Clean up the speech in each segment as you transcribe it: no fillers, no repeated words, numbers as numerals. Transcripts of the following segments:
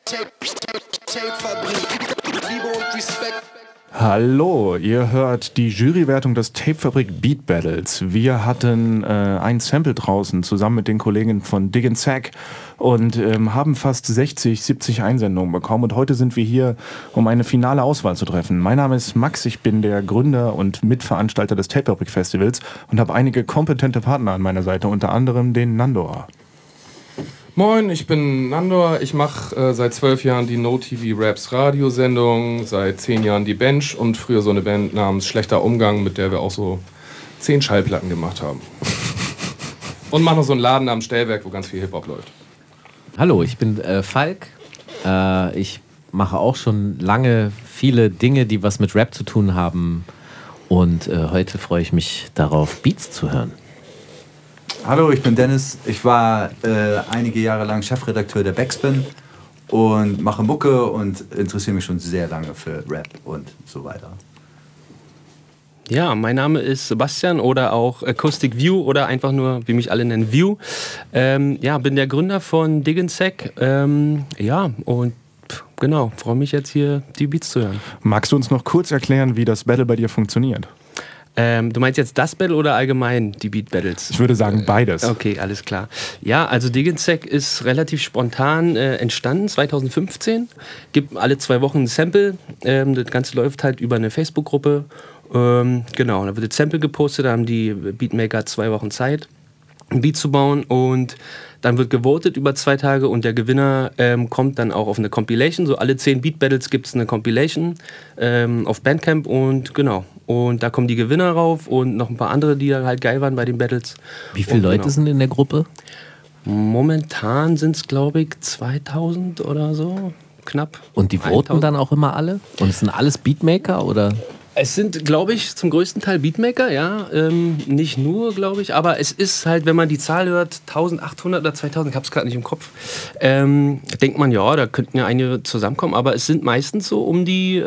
Liebe und Respekt. Hallo, ihr hört die Jurywertung des Tapefabrik Beat Battles. Wir hatten ein Sample draußen zusammen mit den Kollegen von Dig & Zack und haben fast 60, 70 Einsendungen bekommen. Und heute sind wir hier, um eine finale Auswahl zu treffen. Mein Name ist Max, ich bin der Gründer und Mitveranstalter des Tapefabrik Festivals und habe einige kompetente Partner an meiner Seite, unter anderem den Nandor. Moin, ich bin Nandor. Ich mache seit 12 Jahren die No-TV-Raps Radiosendung, seit 10 Jahren die Bench und früher so eine Band namens Schlechter Umgang, mit der wir auch so 10 Schallplatten gemacht haben. Und mache noch so einen Laden namens Stellwerk, wo ganz viel Hip-Hop läuft. Hallo, ich bin Falk. Ich mache auch schon lange viele Dinge, die was mit Rap zu tun haben. Und heute freue ich mich darauf, Beats zu hören. Hallo, ich bin Dennis. Ich war einige Jahre lang Chefredakteur der Backspin und mache Mucke und interessiere mich schon sehr lange für Rap und so weiter. Ja, mein Name ist Sebastian oder auch Acoustic View oder einfach nur, wie mich alle nennen, View. Bin der Gründer von Dig & Zack. Genau, freue mich jetzt hier die Beats zu hören. Magst du uns noch kurz erklären, wie das Battle bei dir funktioniert? Du meinst jetzt das Battle oder allgemein die Beat Battles? Ich würde sagen beides. Okay, alles klar. Ja, also Dig & Zack ist relativ spontan entstanden, 2015. Gibt alle 2 Wochen ein Sample. Das Ganze läuft halt über eine Facebook-Gruppe. Da wird das Sample gepostet, da haben die Beatmaker 2 Wochen Zeit, ein Beat zu bauen und dann wird gewotet über 2 Tage und der Gewinner kommt dann auch auf eine Compilation. So alle 10 Beat Battles gibt es eine Compilation auf Bandcamp und genau. Und da kommen die Gewinner rauf und noch ein paar andere, die halt geil waren bei den Battles. Wie viele Leute sind in der Gruppe? Momentan sind es, glaube ich, 2000 oder so, knapp. Und die voten dann auch immer alle? Und es sind alles Beatmaker oder? Es sind, glaube ich, zum größten Teil Beatmaker, ja. Nicht nur, glaube ich, aber es ist halt, wenn man die Zahl hört, 1800 oder 2000, ich habe es gerade nicht im Kopf, denkt man, ja, da könnten ja einige zusammenkommen, aber es sind meistens so um die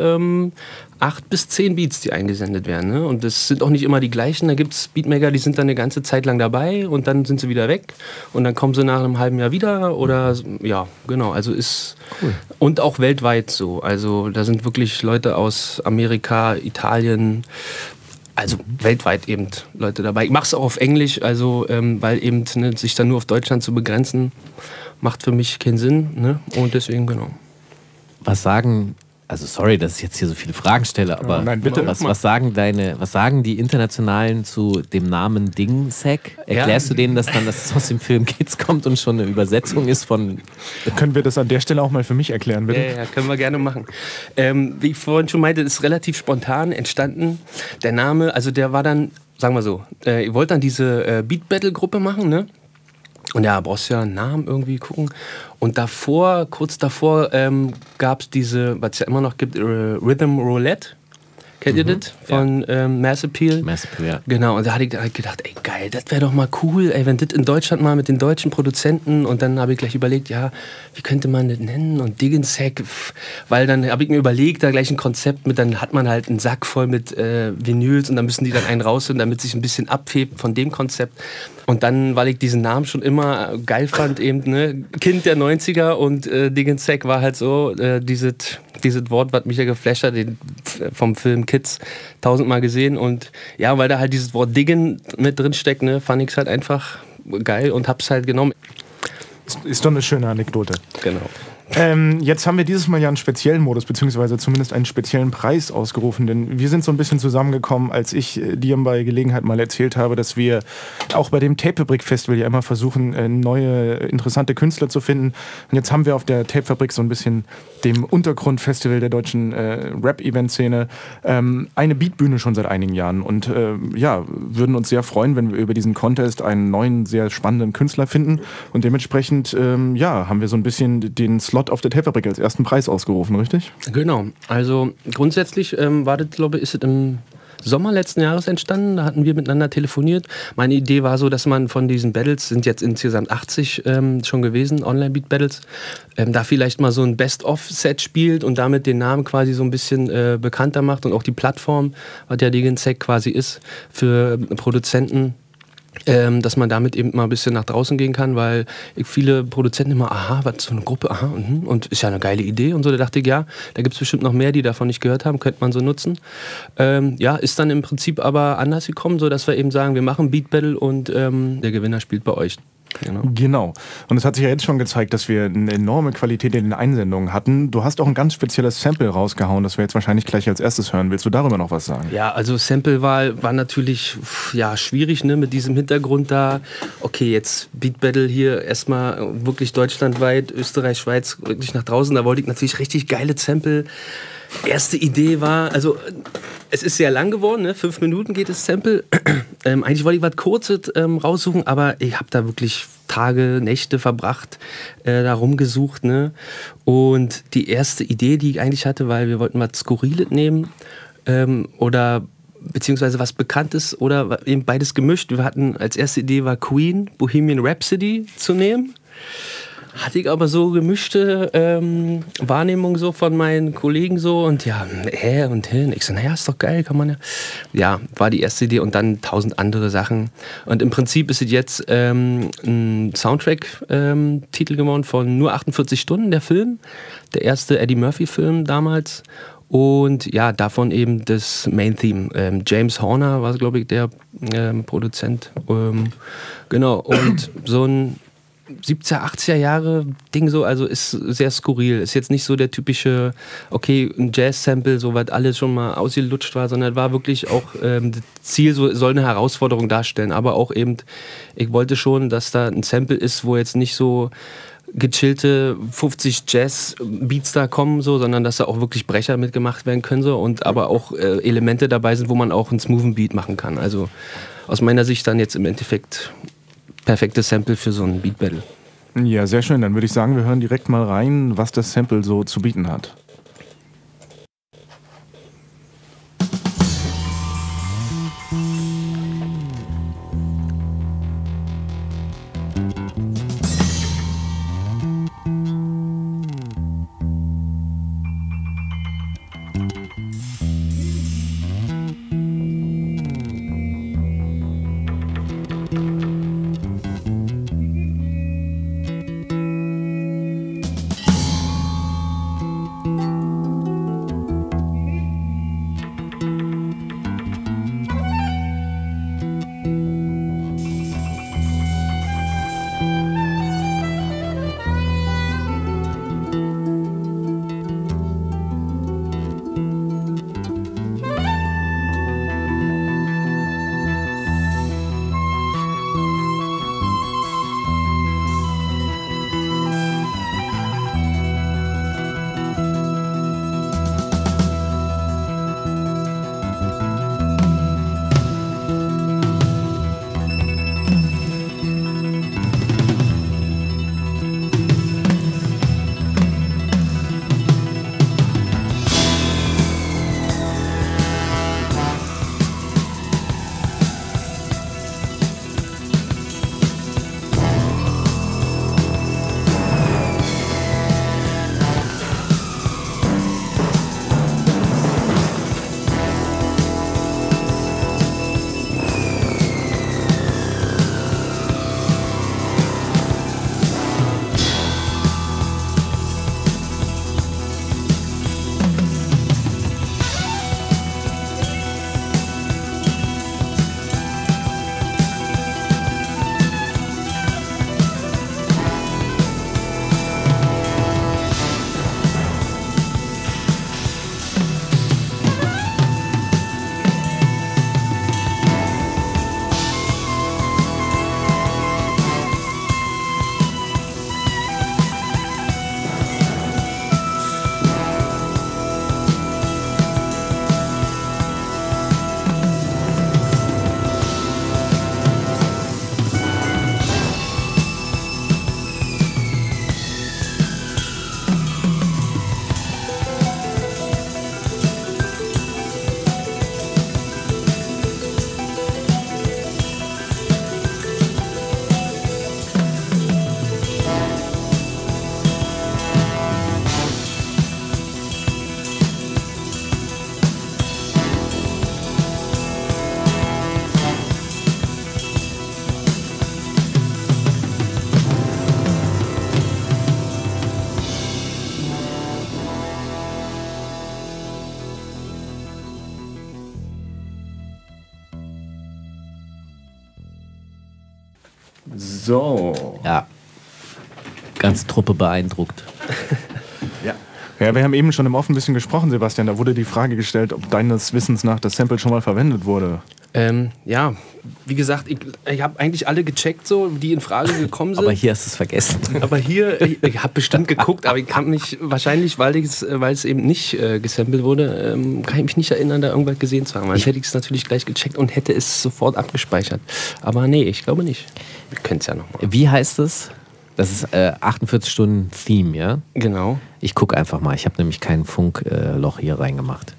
8 bis 10 Beats, die eingesendet werden. Ne? Und das sind auch nicht immer die gleichen. Da gibt es Beatmaker, die sind dann eine ganze Zeit lang dabei und dann sind sie wieder weg. Und dann kommen sie nach einem halben Jahr wieder. Oder ja, genau. Also ist cool. Und auch weltweit so. Also da sind wirklich Leute aus Amerika, Italien, also weltweit eben Leute dabei. Ich mache es auch auf Englisch, also weil eben sich dann nur auf Deutschland zu begrenzen, macht für mich keinen Sinn. Ne? Und deswegen, genau. Was sagen... Also sorry, dass ich jetzt hier so viele Fragen stelle, aber nein, bitte. Was sagen die Internationalen zu dem Namen Dig & Zack? Erklärst du denen das dann, dass es aus dem Film Kids kommt und schon eine Übersetzung ist von... Können wir das an der Stelle auch mal für mich erklären, bitte? Ja, können wir gerne machen. Wie ich vorhin schon meinte, ist relativ spontan entstanden. Der Name, also der war dann, sagen wir so, ihr wollt dann diese Beat-Battle-Gruppe machen, ne? Und ja, brauchst ja einen Namen irgendwie gucken. Und kurz davor, gab es diese, was es ja immer noch gibt, Rhythm Roulette. Kennt ihr das? Von Mass Appeal. Mass Appeal, ja. Genau, und da hatte ich gedacht, ey geil, das wäre doch mal cool, ey, wenn das in Deutschland mal mit den deutschen Produzenten, und dann habe ich gleich überlegt, ja, wie könnte man das nennen? Und Dig & Zack, weil dann habe ich mir überlegt, da gleich ein Konzept mit, dann hat man halt einen Sack voll mit Vinyls und dann müssen die dann einen rausholen, damit sich ein bisschen abhebt von dem Konzept. Und dann, weil ich diesen Namen schon immer geil fand, eben, ne, Kind der 90er und Dig & Zack war halt so, dieses Wort, was mich ja geflasht hat, vom Film Kids 1000-mal gesehen. Und ja, weil da halt dieses Wort Diggen mit drin steckt, ne, fand ich es halt einfach geil und hab's halt genommen. Ist doch eine schöne Anekdote. Genau. Jetzt haben wir dieses Mal ja einen speziellen Modus, beziehungsweise zumindest einen speziellen Preis ausgerufen, denn wir sind so ein bisschen zusammengekommen, als ich dir bei Gelegenheit mal erzählt habe, dass wir auch bei dem Tapefabrik Festival ja immer versuchen, neue, interessante Künstler zu finden. Und jetzt haben wir auf der Tapefabrik so ein bisschen dem Untergrundfestival der deutschen Rap-Event-Szene eine Beatbühne schon seit einigen Jahren und würden uns sehr freuen, wenn wir über diesen Contest einen neuen, sehr spannenden Künstler finden und dementsprechend haben wir so ein bisschen den Slot auf der Tapefabrik als ersten Preis ausgerufen, richtig? Genau, also grundsätzlich war das, glaube ich, ist es im Sommer letzten Jahres entstanden, da hatten wir miteinander telefoniert. Meine Idee war so, dass man von diesen Battles, sind jetzt insgesamt 80 schon gewesen, Online-Beat-Battles, da vielleicht mal so ein Best-of-Set spielt und damit den Namen quasi so ein bisschen bekannter macht und auch die Plattform, was ja Dig & Zack quasi ist, für Produzenten dass man damit eben mal ein bisschen nach draußen gehen kann, weil viele Produzenten immer, aha, was, so eine Gruppe, aha, und ist ja eine geile Idee und so. Da dachte ich, ja, da gibt es bestimmt noch mehr, die davon nicht gehört haben, könnte man so nutzen. Ja, ist dann im Prinzip aber anders gekommen, so dass wir eben sagen, wir machen Beat Battle und der Gewinner spielt bei euch. Genau. Und es hat sich ja jetzt schon gezeigt, dass wir eine enorme Qualität in den Einsendungen hatten. Du hast auch ein ganz spezielles Sample rausgehauen, das wir jetzt wahrscheinlich gleich als erstes hören. Willst du darüber noch was sagen? Ja, also Sample-Wahl war natürlich schwierig, ne, mit diesem Hintergrund da. Okay, jetzt Beat Battle hier erstmal wirklich deutschlandweit, Österreich, Schweiz, wirklich nach draußen. Da wollte ich natürlich richtig geile Sample. Erste Idee war, also es ist sehr lang geworden, ne? 5 Minuten geht das Sample. Eigentlich wollte ich was Kurzes raussuchen, aber ich habe da wirklich Tage, Nächte verbracht, da rumgesucht. Ne? Und die erste Idee, die ich eigentlich hatte, weil wir wollten was Skurriles nehmen oder beziehungsweise was Bekanntes oder eben beides gemischt. Wir hatten als erste Idee war Queen, Bohemian Rhapsody zu nehmen. Hatte ich aber so gemischte Wahrnehmung so von meinen Kollegen so und ja, und hin. Ich so, naja, ist doch geil, kann man ja. Ja, war die erste Idee und dann 1000 andere Sachen. Und im Prinzip ist es jetzt ein Soundtrack-Titel geworden von Nur 48 Stunden, der Film. Der erste Eddie Murphy-Film damals. Und ja, davon eben das Main-Theme. James Horner war, glaube ich, der Produzent. Genau, und so ein 70er, 80er Jahre Ding so, also ist sehr skurril. Ist jetzt nicht so der typische, okay, ein Jazz-Sample, so was alles schon mal ausgelutscht war, sondern war wirklich auch das Ziel, soll eine Herausforderung darstellen. Aber auch eben, ich wollte schon, dass da ein Sample ist, wo jetzt nicht so gechillte 50 Jazz-Beats da kommen, so, sondern dass da auch wirklich Brecher mitgemacht werden können. So, und aber auch Elemente dabei sind, wo man auch einen smoothen Beat machen kann. Also aus meiner Sicht dann jetzt im Endeffekt perfektes Sample für so ein Beat Battle. Ja, sehr schön. Dann würde ich sagen, wir hören direkt mal rein, was das Sample so zu bieten hat. So. Ja. Ganze Truppe beeindruckt. Ja. Ja, wir haben eben schon im Off ein bisschen gesprochen, Sebastian. Da wurde die Frage gestellt, ob deines Wissens nach das Sample schon mal verwendet wurde. Ja, wie gesagt, ich habe eigentlich alle gecheckt, so, die in Frage gekommen sind. Aber hier hast du es vergessen. Aber hier, ich habe bestimmt geguckt, aber ich kann mich wahrscheinlich, weil es eben nicht gesampelt wurde, kann ich mich nicht erinnern, da irgendwas gesehen zu haben. Dann hätte ich es natürlich gleich gecheckt und hätte es sofort abgespeichert. Aber nee, ich glaube nicht. Wir können es ja nochmal. Wie heißt es? Das ist 48 Stunden Theme, ja? Genau. Ich gucke einfach mal. Ich habe nämlich kein Funkloch hier reingemacht.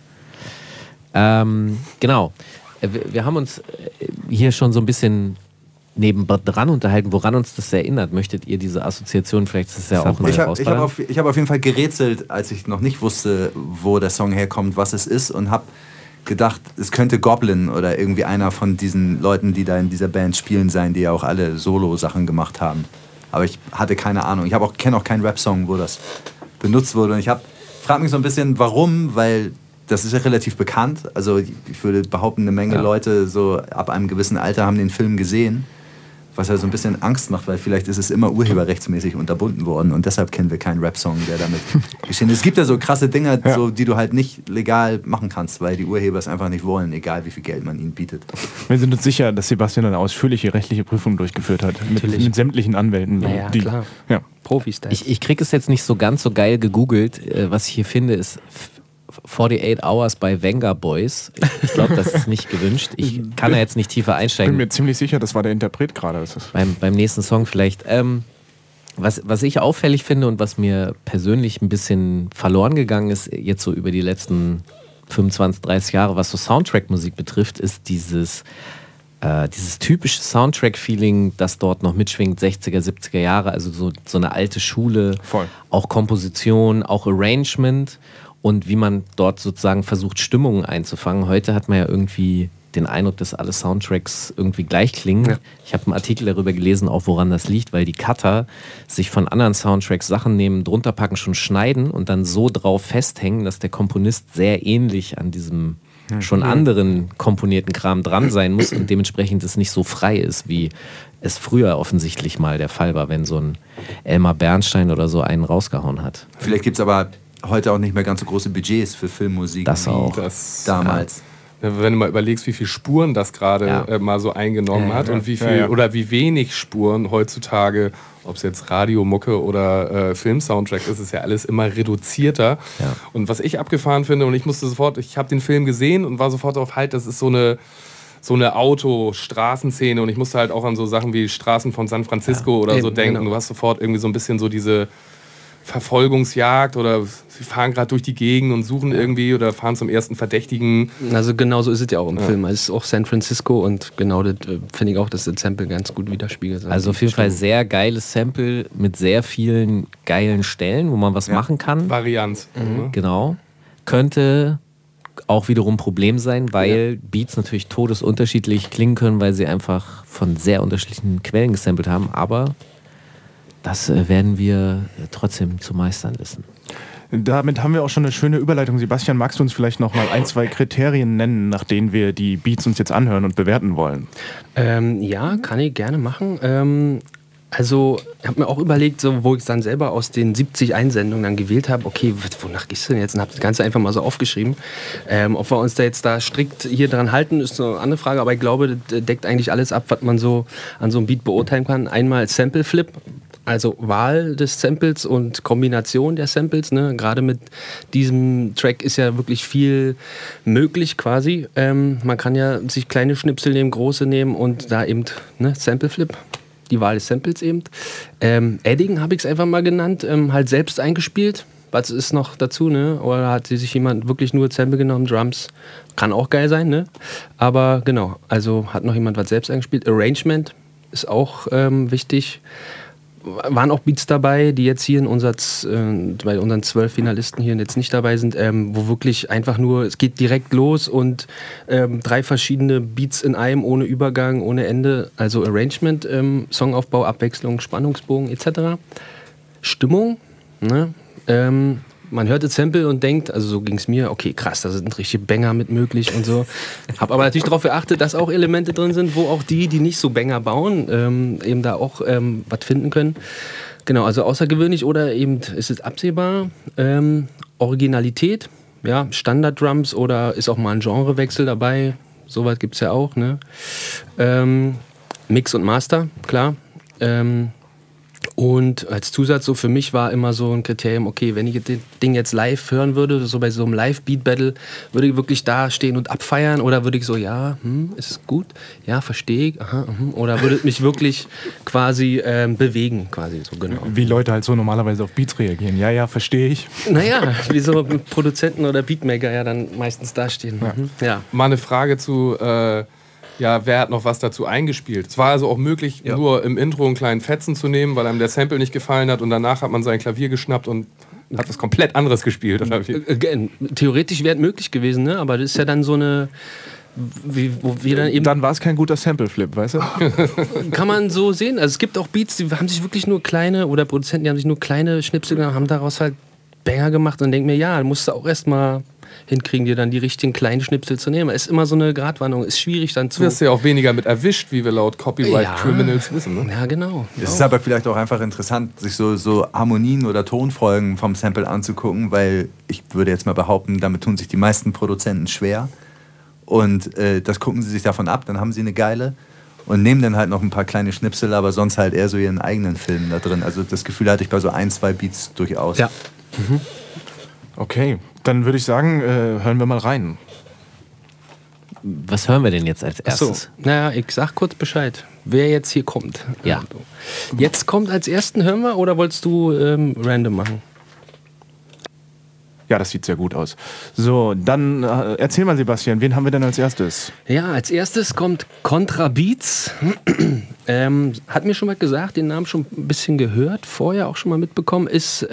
Genau. Wir haben uns hier schon so ein bisschen nebendran unterhalten, woran uns das erinnert. Möchtet ihr diese Assoziation vielleicht, das ist ja auch mal Ich habe herausfordern? auf jeden Fall gerätselt, als ich noch nicht wusste, wo der Song herkommt, was es ist, und habe gedacht, es könnte Goblin oder irgendwie einer von diesen Leuten, die da in dieser Band spielen, sein, die ja auch alle Solo-Sachen gemacht haben. Aber ich hatte keine Ahnung. Ich kenne auch keinen Rap-Song, wo das benutzt wurde. Und ich frage mich so ein bisschen, warum, weil das ist ja relativ bekannt. Also ich würde behaupten, eine Menge Leute so ab einem gewissen Alter haben den Film gesehen. Was ja so ein bisschen Angst macht, weil vielleicht ist es immer urheberrechtsmäßig unterbunden worden und deshalb kennen wir keinen Rap-Song, der damit geschehen ist. Es gibt ja so krasse Dinger, so, die du halt nicht legal machen kannst, weil die Urheber es einfach nicht wollen, egal wie viel Geld man ihnen bietet. Wir sind uns sicher, dass Sebastian eine ausführliche rechtliche Prüfung durchgeführt hat. Mit sämtlichen Anwälten. Naja, klar. Ja. Profis da. Ich kriege es jetzt nicht so ganz so geil gegoogelt. Was ich hier finde, ist 48 Hours bei Venga Boys. Ich glaube, das ist nicht gewünscht. Ich kann da jetzt nicht tiefer Ich bin einsteigen. mir ziemlich sicher, das war der Interpret gerade. Beim nächsten Song vielleicht. Was ich auffällig finde und was mir persönlich ein bisschen verloren gegangen ist, jetzt so über die letzten 25, 30 Jahre, was so Soundtrack-Musik betrifft, ist dieses typische Soundtrack-Feeling, das dort noch mitschwingt, 60er, 70er Jahre, also so eine alte Schule, Voll. auch Komposition, auch Arrangement und wie man dort sozusagen versucht, Stimmungen einzufangen. Heute hat man ja irgendwie den Eindruck, dass alle Soundtracks irgendwie gleich klingen. Ja. Ich habe einen Artikel darüber gelesen, auch woran das liegt, weil die Cutter sich von anderen Soundtracks Sachen nehmen, drunter packen, schon schneiden und dann so drauf festhängen, dass der Komponist sehr ähnlich an diesem schon anderen komponierten Kram dran sein muss und dementsprechend es nicht so frei ist, wie es früher offensichtlich mal der Fall war, wenn so ein Elmar Bernstein oder so einen rausgehauen hat. Vielleicht gibt es aber heute auch nicht mehr ganz so große Budgets für Filmmusik Das auch. damals. Ja, wenn du mal überlegst, wie viele Spuren das gerade mal so eingenommen hat und wie viel oder wie wenig Spuren heutzutage, ob es jetzt Radiomucke oder Film-Soundtrack ist, ist ja alles immer reduzierter. Ja. Und was ich abgefahren finde, und ich habe den Film gesehen und war sofort darauf halt, das ist so eine Auto-Straßenszene und ich musste halt auch an so Sachen wie Straßen von San Francisco oder so denken. Genau. Du hast sofort irgendwie so ein bisschen so diese Verfolgungsjagd oder sie fahren gerade durch die Gegend und suchen irgendwie oder fahren zum ersten Verdächtigen. Also genau so ist es ja auch im Film. Es ist auch San Francisco und genau das finde ich auch, dass das Sample ganz gut widerspiegelt. Also auf jeden Fall sehr geiles Sample mit sehr vielen geilen Stellen, wo man was machen kann. Varianz. Genau. Könnte auch wiederum ein Problem sein, weil Beats natürlich todesunterschiedlich klingen können, weil sie einfach von sehr unterschiedlichen Quellen gesampelt haben, aber das werden wir trotzdem zu meistern wissen. Damit haben wir auch schon eine schöne Überleitung. Sebastian, magst du uns vielleicht noch mal 1, 2 Kriterien nennen, nach denen wir die Beats uns jetzt anhören und bewerten wollen? Ja, kann ich gerne machen. Also, ich habe mir auch überlegt, so, wo ich dann selber aus den 70 Einsendungen dann gewählt habe, okay, wonach gehst du denn jetzt? Und habe das Ganze einfach mal so aufgeschrieben. Ob wir uns da jetzt strikt hier dran halten, ist so eine andere Frage, aber ich glaube, das deckt eigentlich alles ab, was man so an so einem Beat beurteilen kann. Einmal Sample Flip, also Wahl des Samples und Kombination der Samples. Ne? Gerade mit diesem Track ist ja wirklich viel möglich quasi. Man kann ja sich kleine Schnipsel nehmen, große nehmen und da eben Sample Flip. Die Wahl des Samples eben. Edding habe ich es einfach mal genannt, halt selbst eingespielt. Was ist noch dazu, ne? Oder hat sich jemand wirklich nur Sample genommen, Drums? Kann auch geil sein, ne? Aber genau, also hat noch jemand was selbst eingespielt. Arrangement ist auch wichtig. Waren auch Beats dabei, die jetzt hier in bei unseren 12 Finalisten hier jetzt nicht dabei sind, wo wirklich einfach nur, es geht direkt los und 3 verschiedene Beats in einem, ohne Übergang, ohne Ende. Also Arrangement, Songaufbau, Abwechslung, Spannungsbogen etc. Stimmung, ne? man hört das Sample und denkt, also so ging es mir, okay, krass, da sind richtige Banger mit möglich und so. Hab aber natürlich darauf geachtet, dass auch Elemente drin sind, wo auch die nicht so Banger bauen, eben da auch was finden können. Genau, also außergewöhnlich oder eben ist es absehbar. Originalität, ja, Standard-Drums oder ist auch mal ein Genrewechsel dabei. Sowas gibt es ja auch, ne? Mix und Master, klar. Und als Zusatz so für mich war immer so ein Kriterium, okay, wenn ich das Ding jetzt live hören würde, so bei so einem Live-Beat-Battle, würde ich wirklich da stehen und abfeiern oder würde ich so, ja, ist es gut? Ja, verstehe ich, aha, oder würde es mich wirklich quasi bewegen, quasi so, genau. Wie Leute halt so normalerweise auf Beats reagieren. Ja, verstehe ich. Naja, wie so Produzenten oder Beatmaker ja dann meistens dastehen. Ja. Mal eine Frage zu, wer hat noch was dazu eingespielt? Es war also auch möglich, nur im Intro einen kleinen Fetzen zu nehmen, weil einem der Sample nicht gefallen hat und danach hat man sein Klavier geschnappt und hat was komplett anderes gespielt. Oder wie? Theoretisch wäre es möglich gewesen, ne? Aber das ist ja dann so eine... wo wir dann eben Dann war es kein guter Sample-Flip, weißt du? kann man so sehen. Also es gibt auch Beats, die haben sich wirklich nur kleine, oder Produzenten, die haben sich nur kleine Schnipsel genommen, haben daraus halt Banger gemacht und denken mir, ja, musst du auch erstmal hinkriegen, dir dann die richtigen kleinen Schnipsel zu nehmen. Ist immer so eine Gratwanderung, ist schwierig dann zu... Du wirst ja auch weniger mit erwischt, wie wir laut Copyright Criminals wissen. Ne? Ja, genau. Es ist aber vielleicht auch einfach interessant, sich so Harmonien oder Tonfolgen vom Sample anzugucken, weil ich würde jetzt mal behaupten, damit tun sich die meisten Produzenten schwer. Und das gucken sie sich davon ab, dann haben sie eine geile und nehmen dann halt noch ein paar kleine Schnipsel, aber sonst halt eher so ihren eigenen Film da drin. Also das Gefühl hatte ich bei so 1, 2 Beats durchaus. Ja. Okay, dann würde ich sagen, hören wir mal rein. Was hören wir denn jetzt als Achso, erstes? naja, ich sag kurz Bescheid, wer jetzt hier kommt. Ja. Jetzt kommt als ersten, hören wir, oder wolltest du random machen? Ja, das sieht sehr gut aus. So, dann erzähl mal, Sebastian, wen haben wir denn als erstes? Ja, als erstes kommt Contra Beats. Hat mir schon mal gesagt, den Namen schon ein bisschen gehört, vorher auch schon mal mitbekommen, ist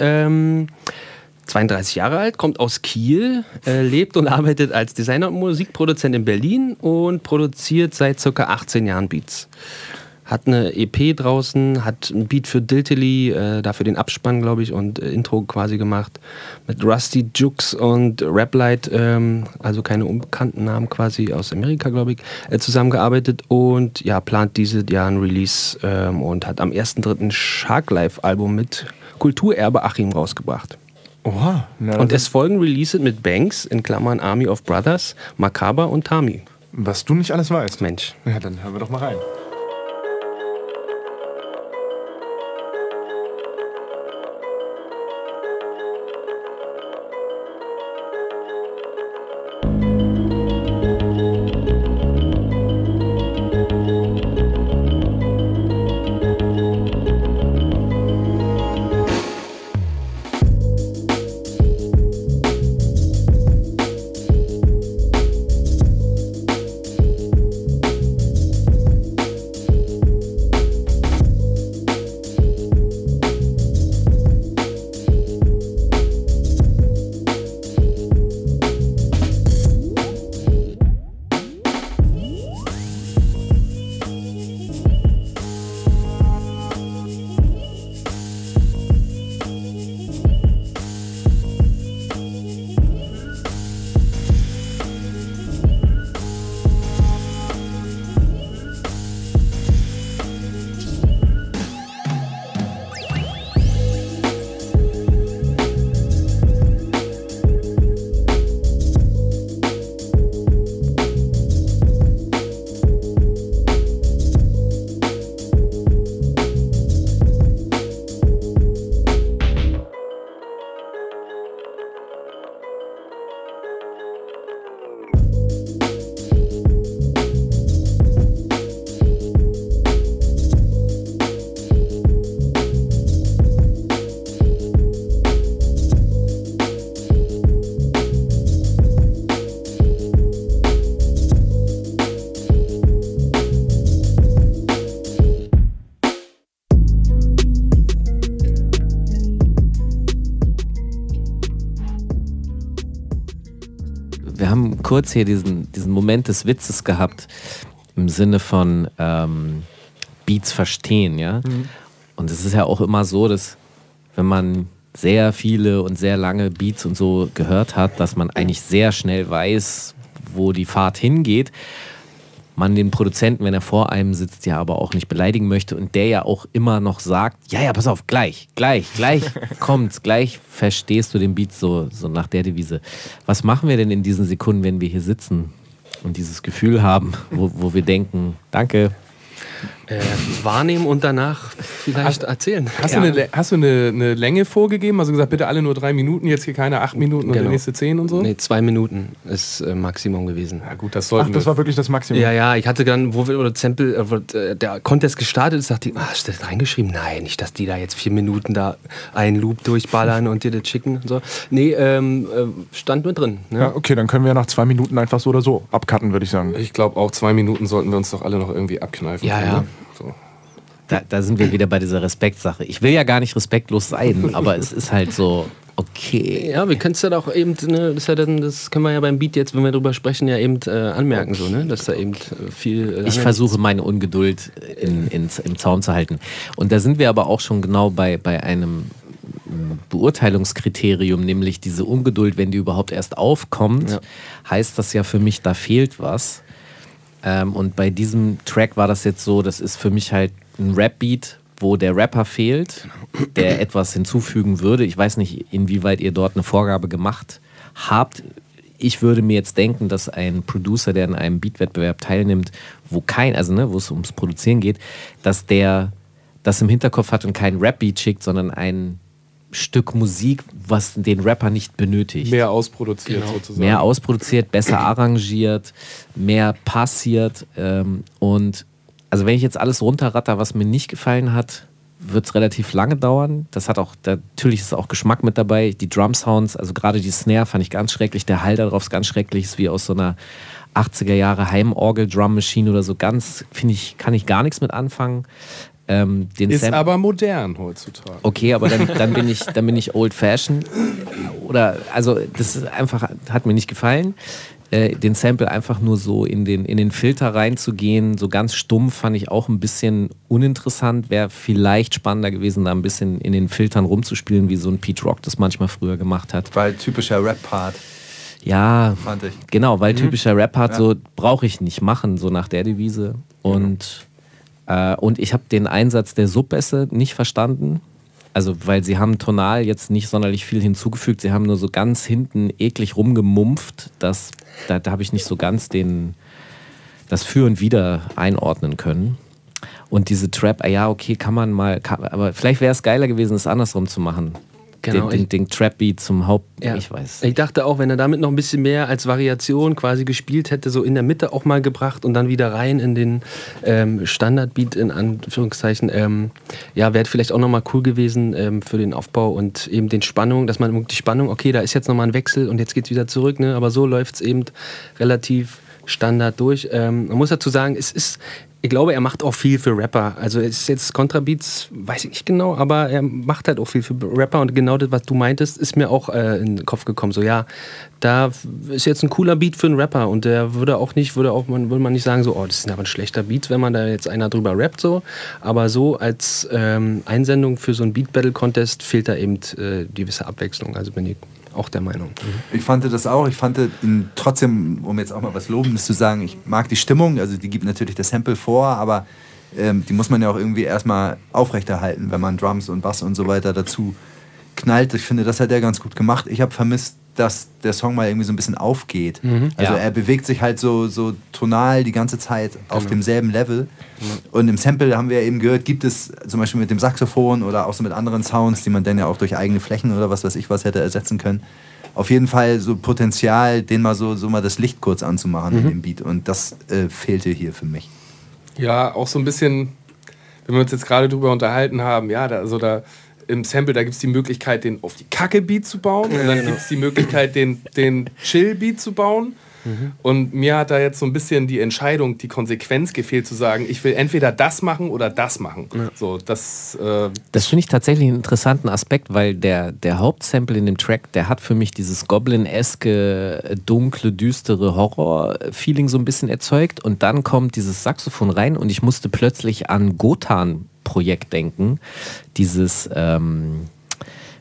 32 Jahre alt, kommt aus Kiel, lebt und arbeitet als Designer und Musikproduzent in Berlin und produziert seit ca. 18 Jahren Beats. Hat eine EP draußen, hat ein Beat für Diltily, dafür den Abspann, glaube ich, und Intro quasi gemacht. Mit Rusty Jukes und Raplight, also keine unbekannten Namen quasi aus Amerika, glaube ich, zusammengearbeitet und ja, plant dieses Jahr ein Release und hat am 1.3. ein Shark Live-Album mit Kulturerbe Achim rausgebracht. Oha. Und es folgen Releases mit Banks, in Klammern Army of Brothers, Macabre und Tami. Was du nicht alles weißt. Mensch. Ja, dann hören wir doch mal rein. Wir haben kurz hier diesen Moment des Witzes gehabt, im Sinne von Beats verstehen, ja. Und es ist ja auch immer so, dass wenn man sehr viele und sehr lange Beats und so gehört hat, dass man eigentlich sehr schnell weiß, wo die Fahrt hingeht. Man den Produzenten, wenn er vor einem sitzt, ja aber auch nicht beleidigen möchte und der ja auch immer noch sagt, ja, pass auf, gleich kommt's, gleich verstehst du den Beat so nach der Devise. Was machen wir denn in diesen Sekunden, wenn wir hier sitzen und dieses Gefühl haben, wo wir denken, danke. Wahrnehmen und danach vielleicht erzählen. Hast du eine Länge vorgegeben? Also gesagt, bitte alle nur 3 Minuten, jetzt hier keine 8 Minuten und der nächste 10 und so? Nee, 2 Minuten ist Maximum gewesen. Ja gut, das sollten das war wirklich das Maximum. Ja, ich hatte dann, wo der Contest gestartet ist, dachte ich, hast du das reingeschrieben? Nein, nicht, dass die da jetzt 4 Minuten da einen Loop durchballern und dir das schicken und so. Nee, stand nur drin. Ne? Ja, okay, dann können wir nach 2 Minuten einfach so oder so abcutten, würde ich sagen. Ich glaube auch 2 Minuten sollten wir uns doch alle noch irgendwie abkneifen. Ja. Ne? So. Da sind wir wieder bei dieser Respektsache. Ich will ja gar nicht respektlos sein, aber es ist halt so, okay. Ja, wir können es ja auch eben, ne, das können wir ja beim Beat jetzt, wenn wir drüber sprechen, ja eben anmerken, so, ne, dass da eben viel... Ich versuche meine Ungeduld im Zaum zu halten. Und da sind wir aber auch schon genau bei einem Beurteilungskriterium, nämlich diese Ungeduld, wenn die überhaupt erst aufkommt, heißt das ja für mich, da fehlt was. Und bei diesem Track war das jetzt so, das ist für mich halt ein Rap-Beat, wo der Rapper fehlt, der etwas hinzufügen würde. Ich weiß nicht, inwieweit ihr dort eine Vorgabe gemacht habt. Ich würde mir jetzt denken, dass ein Producer, der in einem Beat-Wettbewerb teilnimmt, wo es ums Produzieren geht, dass der das im Hinterkopf hat und keinen Rap-Beat schickt, sondern ein Stück Musik, was den Rapper nicht benötigt. Mehr ausproduziert sozusagen. Mehr ausproduziert, besser arrangiert, mehr passiert. Und also wenn ich jetzt alles runterratter, was mir nicht gefallen hat, wird es relativ lange dauern. Natürlich ist auch Geschmack mit dabei. Die Drum-Sounds, also gerade die Snare fand ich ganz schrecklich. Der Hall darauf ist ganz schrecklich. Ist wie aus so einer 80er Jahre Heimorgel-Drum-Machine oder so. Kann ich gar nichts mit anfangen. Ist aber modern heutzutage. Okay, aber dann bin ich old-fashioned. Oder, also, das ist einfach, hat mir nicht gefallen. Den Sample einfach nur so in den Filter reinzugehen, so ganz stumpf, fand ich auch ein bisschen uninteressant. Wäre vielleicht spannender gewesen, da ein bisschen in den Filtern rumzuspielen, wie so ein Pete Rock das manchmal früher gemacht hat. Weil typischer Rap-Part. Ja, fand ich. Genau, weil typischer Rap-Part, so brauche ich nicht machen, so nach der Devise. Und ich habe den Einsatz der Subbässe nicht verstanden. Also, weil sie haben tonal jetzt nicht sonderlich viel hinzugefügt. Sie haben nur so ganz hinten eklig rumgemumpft. Da habe ich nicht so ganz das Für und Wider einordnen können. Und diese Trap, kann man mal, aber vielleicht wäre es geiler gewesen, es andersrum zu machen. Genau, den Trap-Beat zum ich weiß. Ich dachte auch, wenn er damit noch ein bisschen mehr als Variation quasi gespielt hätte, so in der Mitte auch mal gebracht und dann wieder rein in den Standard-Beat in Anführungszeichen, wäre vielleicht auch nochmal cool gewesen für den Aufbau und eben den Spannung, dass man die Spannung, okay, da ist jetzt nochmal ein Wechsel und jetzt geht's wieder zurück, ne? Aber so läuft es eben relativ Standard durch. Man muss dazu sagen, ich glaube, er macht auch viel für Rapper. Also es ist jetzt Kontrabeats, weiß ich nicht genau, aber er macht halt auch viel für Rapper und genau das, was du meintest, ist mir auch in den Kopf gekommen. So, ja, da ist jetzt ein cooler Beat für einen Rapper und der würde man nicht sagen, so, oh, das ist aber ein schlechter Beat, wenn man da jetzt einer drüber rappt, so. Aber so als Einsendung für so einen Beat-Battle-Contest fehlt da eben die gewisse Abwechslung. Also bin ich auch der Meinung. Ich fand das auch. Ich fand ihn trotzdem, um jetzt auch mal was Lobendes zu sagen, ich mag die Stimmung, also die gibt natürlich das Sample vor, aber die muss man ja auch irgendwie erstmal aufrechterhalten, wenn man Drums und Bass und so weiter dazu knallt. Ich finde, das hat er ganz gut gemacht. Ich habe vermisst, dass der Song mal irgendwie so ein bisschen aufgeht. Also er bewegt sich halt so tonal die ganze Zeit auf demselben Level. Und im Sample, haben wir ja eben gehört, gibt es zum Beispiel mit dem Saxophon oder auch so mit anderen Sounds, die man dann ja auch durch eigene Flächen oder was weiß ich was hätte ersetzen können. Auf jeden Fall so Potenzial, den mal so mal das Licht kurz anzumachen in dem Beat. Und das fehlte hier für mich. Ja, auch so ein bisschen, wenn wir uns jetzt gerade drüber unterhalten haben, da im Sample, da gibt es die Möglichkeit, den auf die Kacke-Beat zu bauen und dann gibt es die Möglichkeit, den Chill-Beat zu bauen. Und mir hat da jetzt so ein bisschen die Entscheidung, die Konsequenz gefehlt, zu sagen, ich will entweder das machen oder das machen. Ja. So, das finde ich tatsächlich einen interessanten Aspekt, weil der Hauptsample in dem Track, der hat für mich dieses Goblin-eske, dunkle, düstere Horror-Feeling so ein bisschen erzeugt und dann kommt dieses Saxophon rein und ich musste plötzlich an Gotan-Projekt denken. Dieses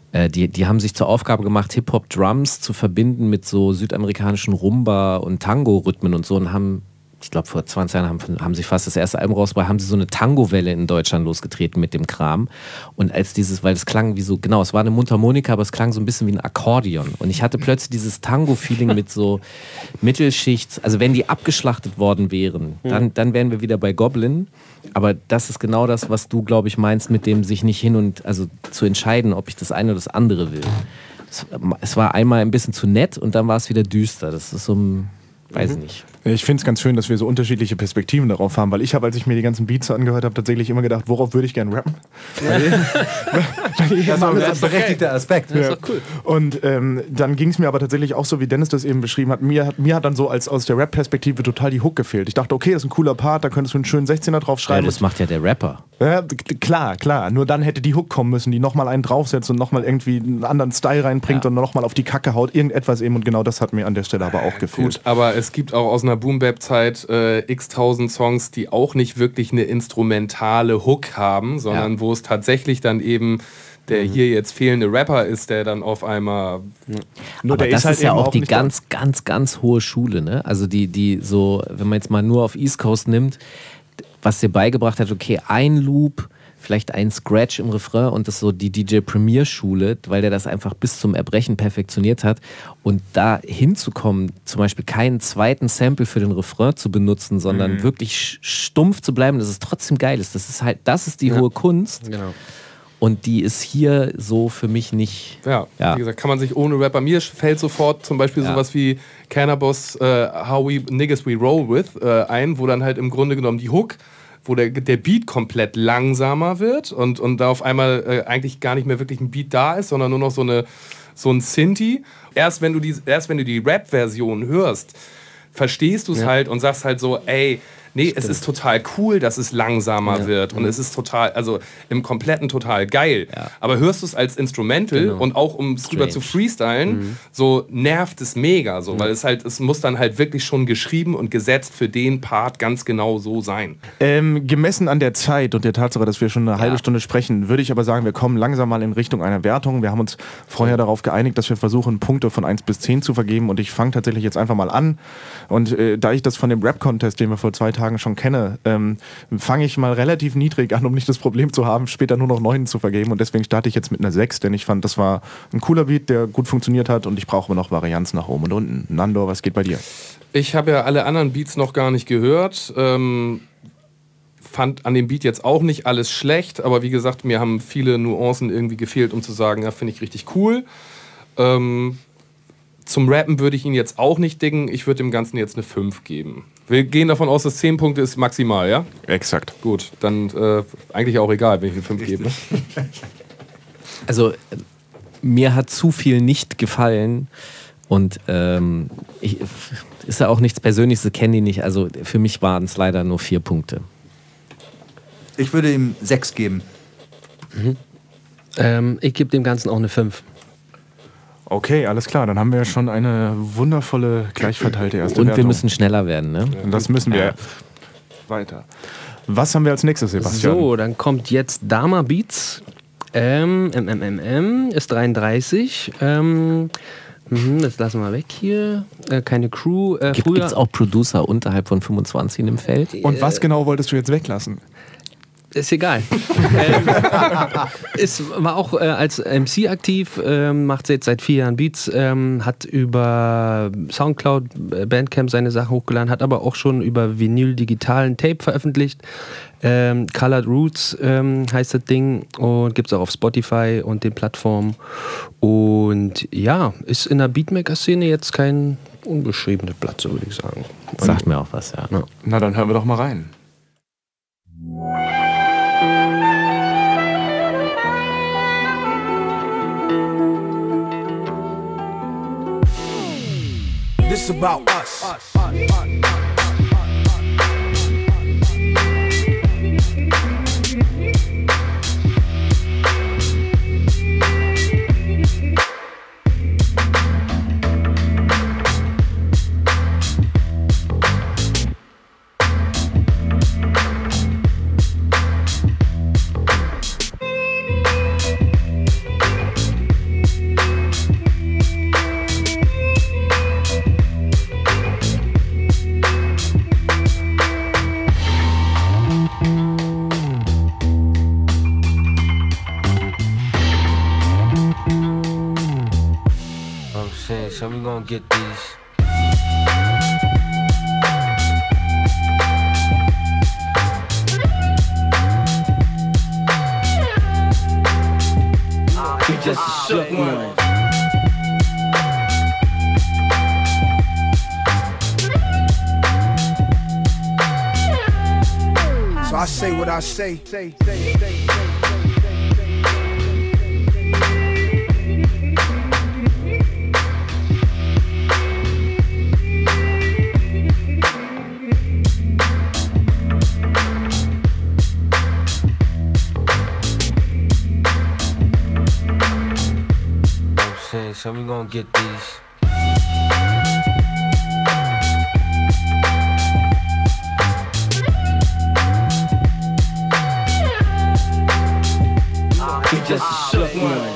Die haben sich zur Aufgabe gemacht, Hip-Hop-Drums zu verbinden mit so südamerikanischen Rumba- und Tango-Rhythmen und so und haben, ich glaube vor 20 Jahren haben sie fast das erste Album rausgebracht, haben sie so eine Tango-Welle in Deutschland losgetreten mit dem Kram. Und als weil das klang wie so, genau, es war eine Mundharmonika, aber es klang so ein bisschen wie ein Akkordeon. Und ich hatte plötzlich dieses Tango-Feeling mit so Mittelschicht, also wenn die abgeschlachtet worden wären, dann wären wir wieder bei Goblin. Aber das ist genau das, was du, glaube ich, meinst, mit dem sich nicht also zu entscheiden, ob ich das eine oder das andere will. Es war einmal ein bisschen zu nett und dann war es wieder düster. Das ist so ein, weiß nicht. Ich finde es ganz schön, dass wir so unterschiedliche Perspektiven darauf haben, weil ich habe, als ich mir die ganzen Beats angehört habe, tatsächlich immer gedacht, worauf würde ich gerne rappen? Das ist ein berechtigter Aspekt. Das ist doch cool. Und dann ging es mir aber tatsächlich auch so, wie Dennis das eben beschrieben hat. Mir hat dann so aus der Rap-Perspektive total die Hook gefehlt. Ich dachte, okay, das ist ein cooler Part, da könntest du einen schönen 16er drauf Ja, schreiben. das macht ja der Rapper. Ja, klar. Nur dann hätte die Hook kommen müssen, die nochmal einen draufsetzt und nochmal irgendwie einen anderen Style reinbringt und nochmal auf die Kacke haut. Irgendetwas eben. Und genau das hat mir an der Stelle aber auch gefehlt. Gut, aber es gibt auch aus einer Boom-Bap-Zeit x-tausend Songs, die auch nicht wirklich eine instrumentale Hook haben, sondern wo es tatsächlich dann eben der hier jetzt fehlende Rapper ist, der dann auf einmal... Nur Aber der das halt ist ja eben auch die nicht ganz hohe Schule, ne? Also die so, wenn man jetzt mal nur auf East Coast nimmt, was dir beigebracht hat, okay, ein Loop, vielleicht ein Scratch im Refrain und das ist so die DJ Premier Schule, weil der das einfach bis zum Erbrechen perfektioniert hat und da hinzukommen, zum Beispiel keinen zweiten Sample für den Refrain zu benutzen, sondern wirklich stumpf zu bleiben, dass es trotzdem geil ist. Das ist die hohe Kunst. Genau. Und die ist hier so für mich nicht. Ja, wie gesagt, kann man sich ohne Rapper. Mir fällt sofort zum Beispiel sowas wie Cannabis, How We Niggas We Roll With ein, wo dann halt im Grunde genommen die Hook, wo der Beat komplett langsamer wird und da auf einmal eigentlich gar nicht mehr wirklich ein Beat da ist, sondern nur noch so ein Synthi. Erst wenn du die Rap-Version hörst, verstehst du es halt und sagst halt so, ey, nee, es ist total cool, dass es langsamer wird und es ist total, also im Kompletten total geil. Ja. Aber hörst du es als Instrumental und auch um es rüber zu freestylen, so nervt es mega, so, weil es muss dann halt wirklich schon geschrieben und gesetzt für den Part ganz genau so sein. Gemessen an der Zeit und der Tatsache, dass wir schon eine halbe Stunde sprechen, würde ich aber sagen, wir kommen langsam mal in Richtung einer Wertung. Wir haben uns vorher darauf geeinigt, dass wir versuchen, Punkte von 1 bis 10 zu vergeben und ich fange tatsächlich jetzt einfach mal an. Und da ich das von dem Rap-Contest, den wir vor 2 Tagen schon kenne, fange ich mal relativ niedrig an, um nicht das Problem zu haben, später nur noch 9 zu vergeben. Und deswegen starte ich jetzt mit einer 6, denn ich fand, das war ein cooler Beat, der gut funktioniert hat und ich brauche noch Varianz nach oben und unten. Nando, was geht bei dir? Ich habe ja alle anderen Beats noch gar nicht gehört. Fand an dem Beat jetzt auch nicht alles schlecht, aber wie gesagt, mir haben viele Nuancen irgendwie gefehlt, um zu sagen, ja, finde ich richtig cool. Zum Rappen würde ich ihn jetzt auch nicht dicken. Ich würde dem Ganzen jetzt eine 5 geben. Wir gehen davon aus, dass 10 Punkte ist maximal, ja? Exakt. Gut, dann eigentlich auch egal, wenn ich eine 5 gebe. Also mir hat zu viel nicht gefallen und ist ja auch nichts Persönliches, kenne die nicht. Also für mich waren es leider nur 4 Punkte. Ich würde ihm 6 geben. Ich gebe dem Ganzen auch eine 5. Okay, alles klar. Dann haben wir ja schon eine wundervolle, gleichverteilte erste Und Wertung. wir müssen schneller werden, ne? Und das müssen wir weiter. Was haben wir als nächstes, Sebastian? So, dann kommt jetzt Dama Beats. Ist 33. Das lassen wir weg hier. Keine Crew. Gibt es auch Producer unterhalb von 25 in dem Feld? Und was genau wolltest du jetzt weglassen? Ist egal. War auch als MC aktiv, macht jetzt seit 4 Jahren Beats, hat über Soundcloud, Bandcamp seine Sachen hochgeladen, hat aber auch schon über Vinyl digitalen Tape veröffentlicht. Colored Roots heißt das Ding und gibt es auch auf Spotify und den Plattformen. Und ja, ist in der Beatmaker-Szene jetzt kein unbeschriebenes Blatt, so würde ich sagen. Sagt mir auch was, ja. Na, dann hören wir doch mal rein. This about us. saying? So we gonna get these. We just a shook one. So I say what I say. So we gonna get these. We just a shook one.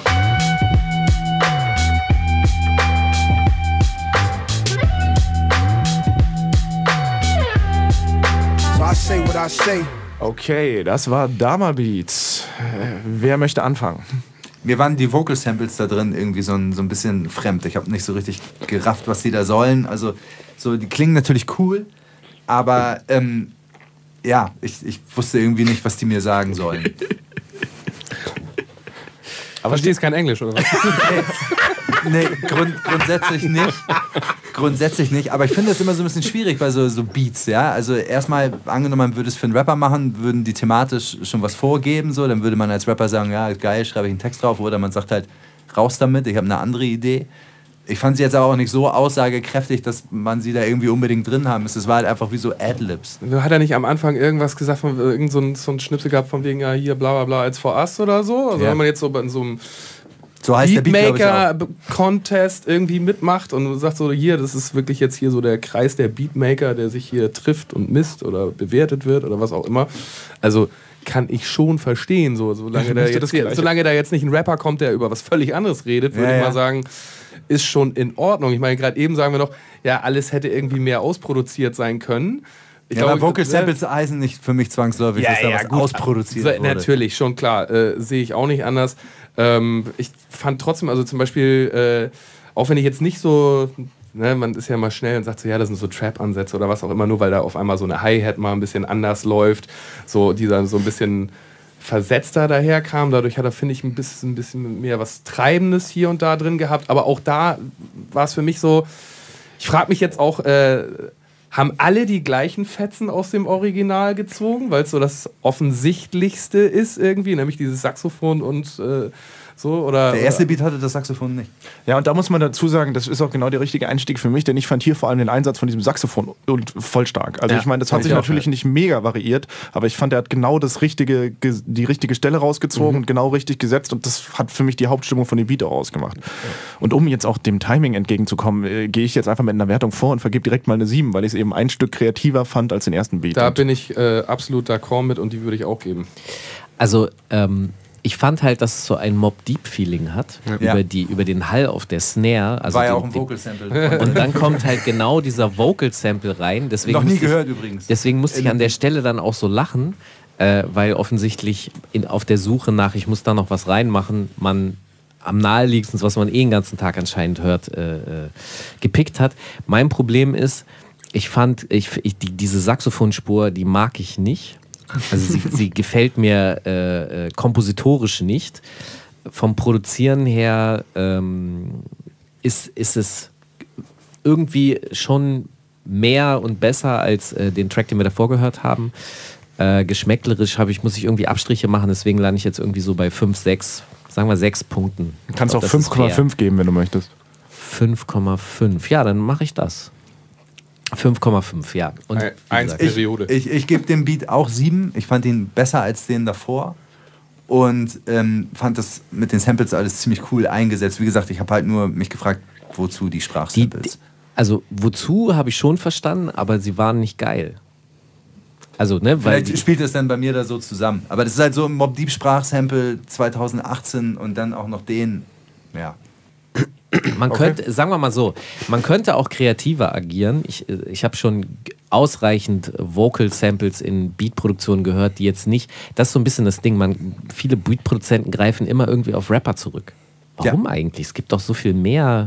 So I say what I say. Okay, das war Dama Beats. Wer möchte anfangen? Mir waren die Vocal Samples da drin irgendwie so ein bisschen fremd. Ich habe nicht so richtig gerafft, was die da sollen. Also, so, die klingen natürlich cool, aber ja, ich wusste irgendwie nicht, was die mir sagen sollen. Aber verstehst kein Englisch, oder was? Nee, grundsätzlich nicht. Grundsätzlich nicht, aber ich finde das immer so ein bisschen schwierig bei so Beats, ja. Also erstmal, angenommen, man würde es für einen Rapper machen, würden die thematisch schon was vorgeben, so, dann würde man als Rapper sagen, ja, geil, schreibe ich einen Text drauf, oder man sagt halt, raus damit, ich habe eine andere Idee. Ich fand sie jetzt aber auch nicht so aussagekräftig, dass man sie da irgendwie unbedingt drin haben muss. Es war halt einfach wie so Adlibs. Hat er nicht am Anfang irgendwas gesagt, von irgend so ein Schnipsel gehabt von wegen, ja, hier, bla bla bla, als for us oder so? Also Ja. wenn man jetzt so in so einem So heißt der Beat, glaube ich, auch. Beatmaker-Contest irgendwie mitmacht und sagt so, hier, das ist wirklich jetzt hier so der Kreis der Beatmaker, der sich hier trifft und misst oder bewertet wird oder was auch immer. Also kann ich schon verstehen, solange da jetzt nicht ein Rapper kommt, der über was völlig anderes redet, würde ich mal sagen, ist schon in Ordnung. Ich meine, gerade eben sagen wir noch, ja, alles hätte irgendwie mehr ausproduziert sein können. Ich Ja, glaube, aber Vocal Samples heißen nicht für mich zwangsläufig, dass da was ausproduziert wurde. Natürlich, schon klar. Sehe ich auch nicht anders. Ich fand trotzdem, also zum Beispiel, auch wenn ich jetzt nicht so, ne, man ist ja mal schnell und sagt so, ja, das sind so Trap-Ansätze oder was auch immer, nur weil da auf einmal so eine Hi-Hat mal ein bisschen anders läuft, so, die dann so ein bisschen versetzter daherkam. Dadurch hat er, finde ich, ein bisschen mehr was Treibendes hier und da drin gehabt. Aber auch da war es für mich so, ich frage mich jetzt auch, haben alle die gleichen Fetzen aus dem Original gezogen, weil es so das Offensichtlichste ist irgendwie, nämlich dieses Saxophon und so? Oder, Der erste Beat hatte das Saxophon nicht. Ja, und da muss man dazu sagen, das ist auch genau der richtige Einstieg für mich, denn ich fand hier vor allem den Einsatz von diesem Saxophon voll stark. Also Ja, ich meine, das hat sich natürlich nicht mega variiert, aber ich fand, er hat genau die richtige Stelle rausgezogen und genau richtig gesetzt und das hat für mich die Hauptstimmung von dem Beat auch ausgemacht. Und um jetzt auch dem Timing entgegenzukommen, gehe ich jetzt einfach mit einer Wertung vor und vergebe direkt mal eine 7, weil ich es eben ein Stück kreativer fand als den ersten Beat. Da bin ich absolut d'accord mit und die würde ich auch geben. Also, ich fand halt, dass es so ein Mobb-Deep-Feeling hat, Ja. über den Hall auf der Snare. Also War ja auch ein Vocal-Sample. Und dann kommt halt genau dieser Vocal-Sample rein. Deswegen Noch nie musste gehört übrigens. Deswegen musste ich an der Stelle dann auch so lachen, weil offensichtlich auf der Suche nach, ich muss da noch was reinmachen, man am naheliegendsten, was man den ganzen Tag anscheinend hört, gepickt hat. Mein Problem ist, ich fand, diese Saxophonspur, die mag ich nicht. Also sie gefällt mir kompositorisch nicht. Vom Produzieren her ist es irgendwie schon mehr und besser als den Track, den wir davor gehört haben. Geschmäcklerisch muss ich irgendwie Abstriche machen, deswegen lande ich jetzt irgendwie so bei 5, 6, sagen wir 6 Punkten. Du kannst auch 5,5 geben, wenn du möchtest. 5,5. Ja, dann mache ich das. 5,5, ja. Und wie Eins gesagt, Periode. Ich gebe dem Beat auch 7. Ich fand ihn besser als den davor. Und fand das mit den Samples alles ziemlich cool eingesetzt. Wie gesagt, ich habe halt nur mich gefragt, wozu die Sprachsamples. Also wozu habe ich schon verstanden, aber sie waren nicht geil. Also, ne, weil Vielleicht spielt es dann bei mir da so zusammen. Aber das ist halt so ein Mobb Deep Sprachsample 2018 und dann auch noch den, ja. man könnte, sagen wir mal so, man könnte auch kreativer agieren. Ich habe schon ausreichend Vocal-Samples in Beat-Produktionen gehört, die jetzt nicht, das ist so ein bisschen das Ding, viele Beat-Produzenten greifen immer irgendwie auf Rapper zurück. Warum eigentlich? Es gibt doch so viel mehr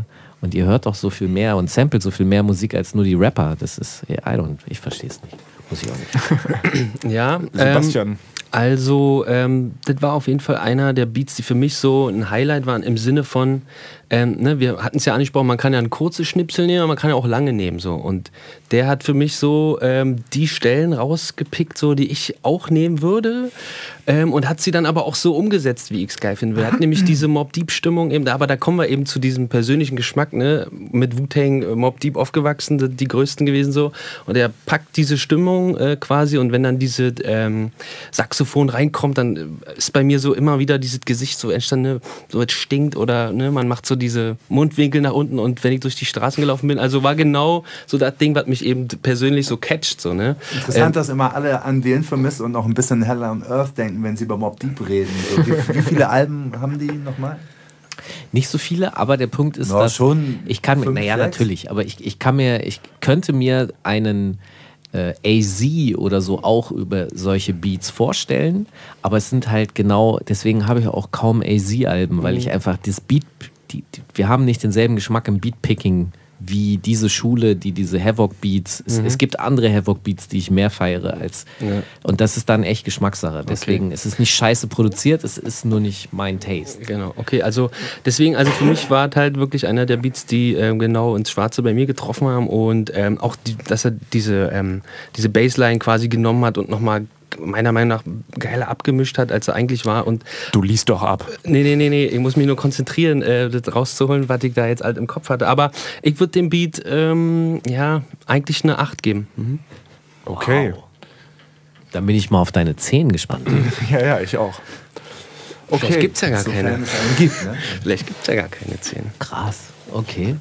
Und ihr hört doch so viel mehr und samplet so viel mehr Musik als nur die Rapper. Das ist, ich verstehe es nicht. Muss ich auch nicht. Ja, Sebastian. Also, das war auf jeden Fall einer der Beats, die für mich so ein Highlight waren im Sinne von, wir hatten es ja angesprochen, man kann ja ein kurzes Schnipsel nehmen, aber man kann ja auch lange nehmen. So. Und der hat für mich so die Stellen rausgepickt, so, die ich auch nehmen würde und hat sie dann aber auch so umgesetzt, wie ich es geil finde. Er hat nämlich diese Mobb Deep-Stimmung, eben, aber da kommen wir eben zu diesem persönlichen Geschmack, ne? Mit Wu-Tang, Mobb Deep aufgewachsen, die größten gewesen so. Und er packt diese Stimmung quasi und wenn dann diese Saxophon reinkommt, dann ist bei mir so immer wieder dieses Gesicht so entstanden, so es stinkt oder ne, man macht so diese Mundwinkel nach unten und wenn ich durch die Straßen gelaufen bin, also war genau so das Ding, was mich eben persönlich so catcht. So, ne? Interessant, dass immer alle an The Infamous und noch ein bisschen Hell on Earth denken, wenn sie über Mobb Deep reden. So, wie viele Alben haben die nochmal? Nicht so viele, aber der Punkt ist, No, dass schon ich kann mir, 5, naja 6? natürlich, aber ich könnte mir einen AZ oder so auch über solche Beats vorstellen, aber es sind halt genau, deswegen habe ich auch kaum AZ-Alben, weil ich einfach das Beat, wir haben nicht denselben Geschmack im Beatpicking wie diese Schule, die diese Havoc-Beats, es gibt andere Havoc-Beats, die ich mehr feiere als, und das ist dann echt Geschmackssache, deswegen ist es nicht scheiße produziert, es ist nur nicht mein Taste. Genau, okay, also deswegen, also für mich war es halt wirklich einer der Beats, die genau ins Schwarze bei mir getroffen haben und auch, dass er diese Bassline quasi genommen hat und nochmal meiner Meinung nach geiler abgemischt hat, als er eigentlich war. Und Du liest doch ab. Nee, ich muss mich nur konzentrieren, das rauszuholen, was ich da jetzt halt im Kopf hatte. Aber ich würde dem Beat eigentlich eine 8 geben. Mhm. Okay. Wow. Dann bin ich mal auf deine 10 gespannt. Ja, ich auch. Vielleicht gibt es ja gar keine. Sofern es einen gibt, ne? Vielleicht gibt es ja gar keine 10. Krass, okay.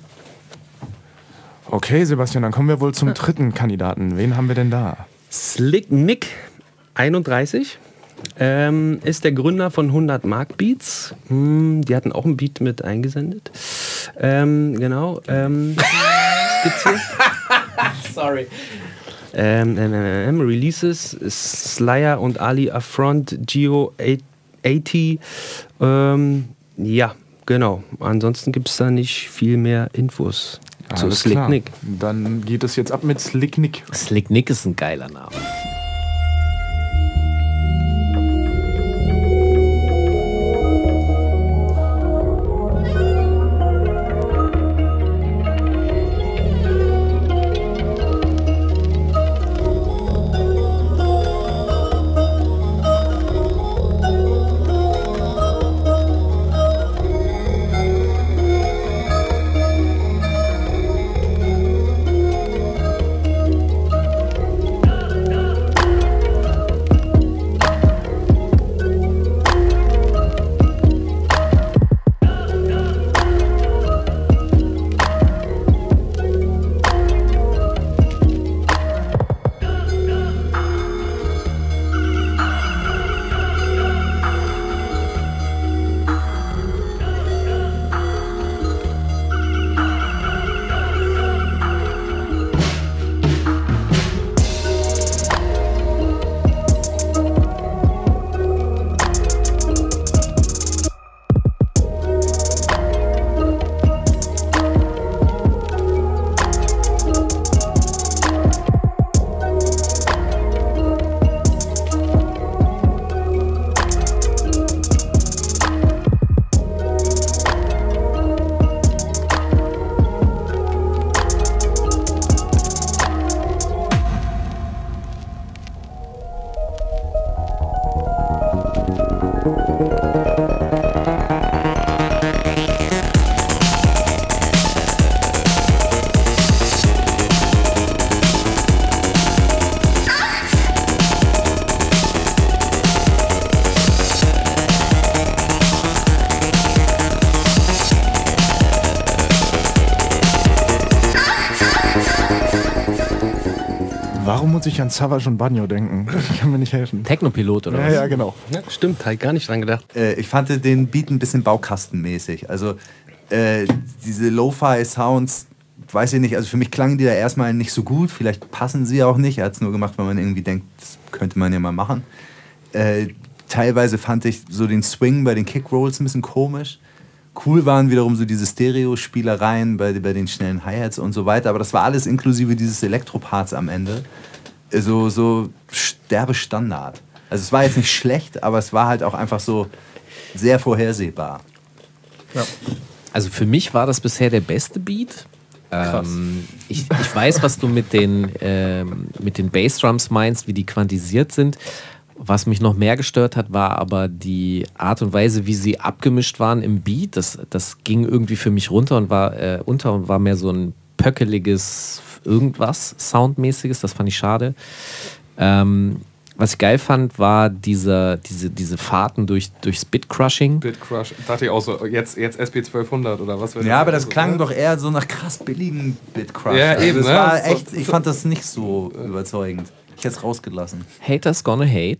Okay, Sebastian, dann kommen wir wohl zum dritten Kandidaten. Wen haben wir denn da? Slick Nick, 31, ist der Gründer von 100 Mark Beats. Die hatten auch einen Beat mit eingesendet. Genau. Was gibt's hier? Sorry. Releases, Slayer und Ali Affront, Geo 80. Ja, genau. Ansonsten gibt es da nicht viel mehr Infos zu Alles Slick klar. Nick. Dann geht es jetzt ab mit Slick Nick. Slick Nick ist ein geiler Name. Warum muss ich an Savage und Banjo denken? Ich kann mir nicht helfen. Technopilot oder was? Ja, genau. Ja, stimmt, habe ich gar nicht dran gedacht. Ich fand den Beat ein bisschen baukastenmäßig. Also diese Lo-Fi-Sounds, weiß ich nicht, also für mich klangen die da erstmal nicht so gut. Vielleicht passen sie auch nicht. Er hat es nur gemacht, weil man irgendwie denkt, das könnte man ja mal machen. Teilweise fand ich so den Swing bei den Kickrolls ein bisschen komisch. Cool waren wiederum so diese Stereo-Spielereien bei den schnellen Hi-Hats und so weiter, aber das war alles inklusive dieses Elektroparts am Ende. So Sterbestandard. Also es war jetzt nicht schlecht, aber es war halt auch einfach so sehr vorhersehbar. Ja. Also für mich war das bisher der beste Beat. Ich weiß, was du mit den Bassdrums meinst, wie die quantisiert sind. Was mich noch mehr gestört hat, war aber die Art und Weise, wie sie abgemischt waren im Beat. Das ging irgendwie für mich runter und war mehr so ein pöckeliges irgendwas, Soundmäßiges. Das fand ich schade. Was ich geil fand, war diese Fahrten durchs Bit-Crushing. Bit-Crush, dachte ich auch so, jetzt SP 1200 oder was? Ja, aber das klang doch eher so nach krass billigen Bit-Crush. Ja, eben, das ne? war echt, ich fand das nicht so überzeugend. Ich hätte es rausgelassen. Haters gonna hate.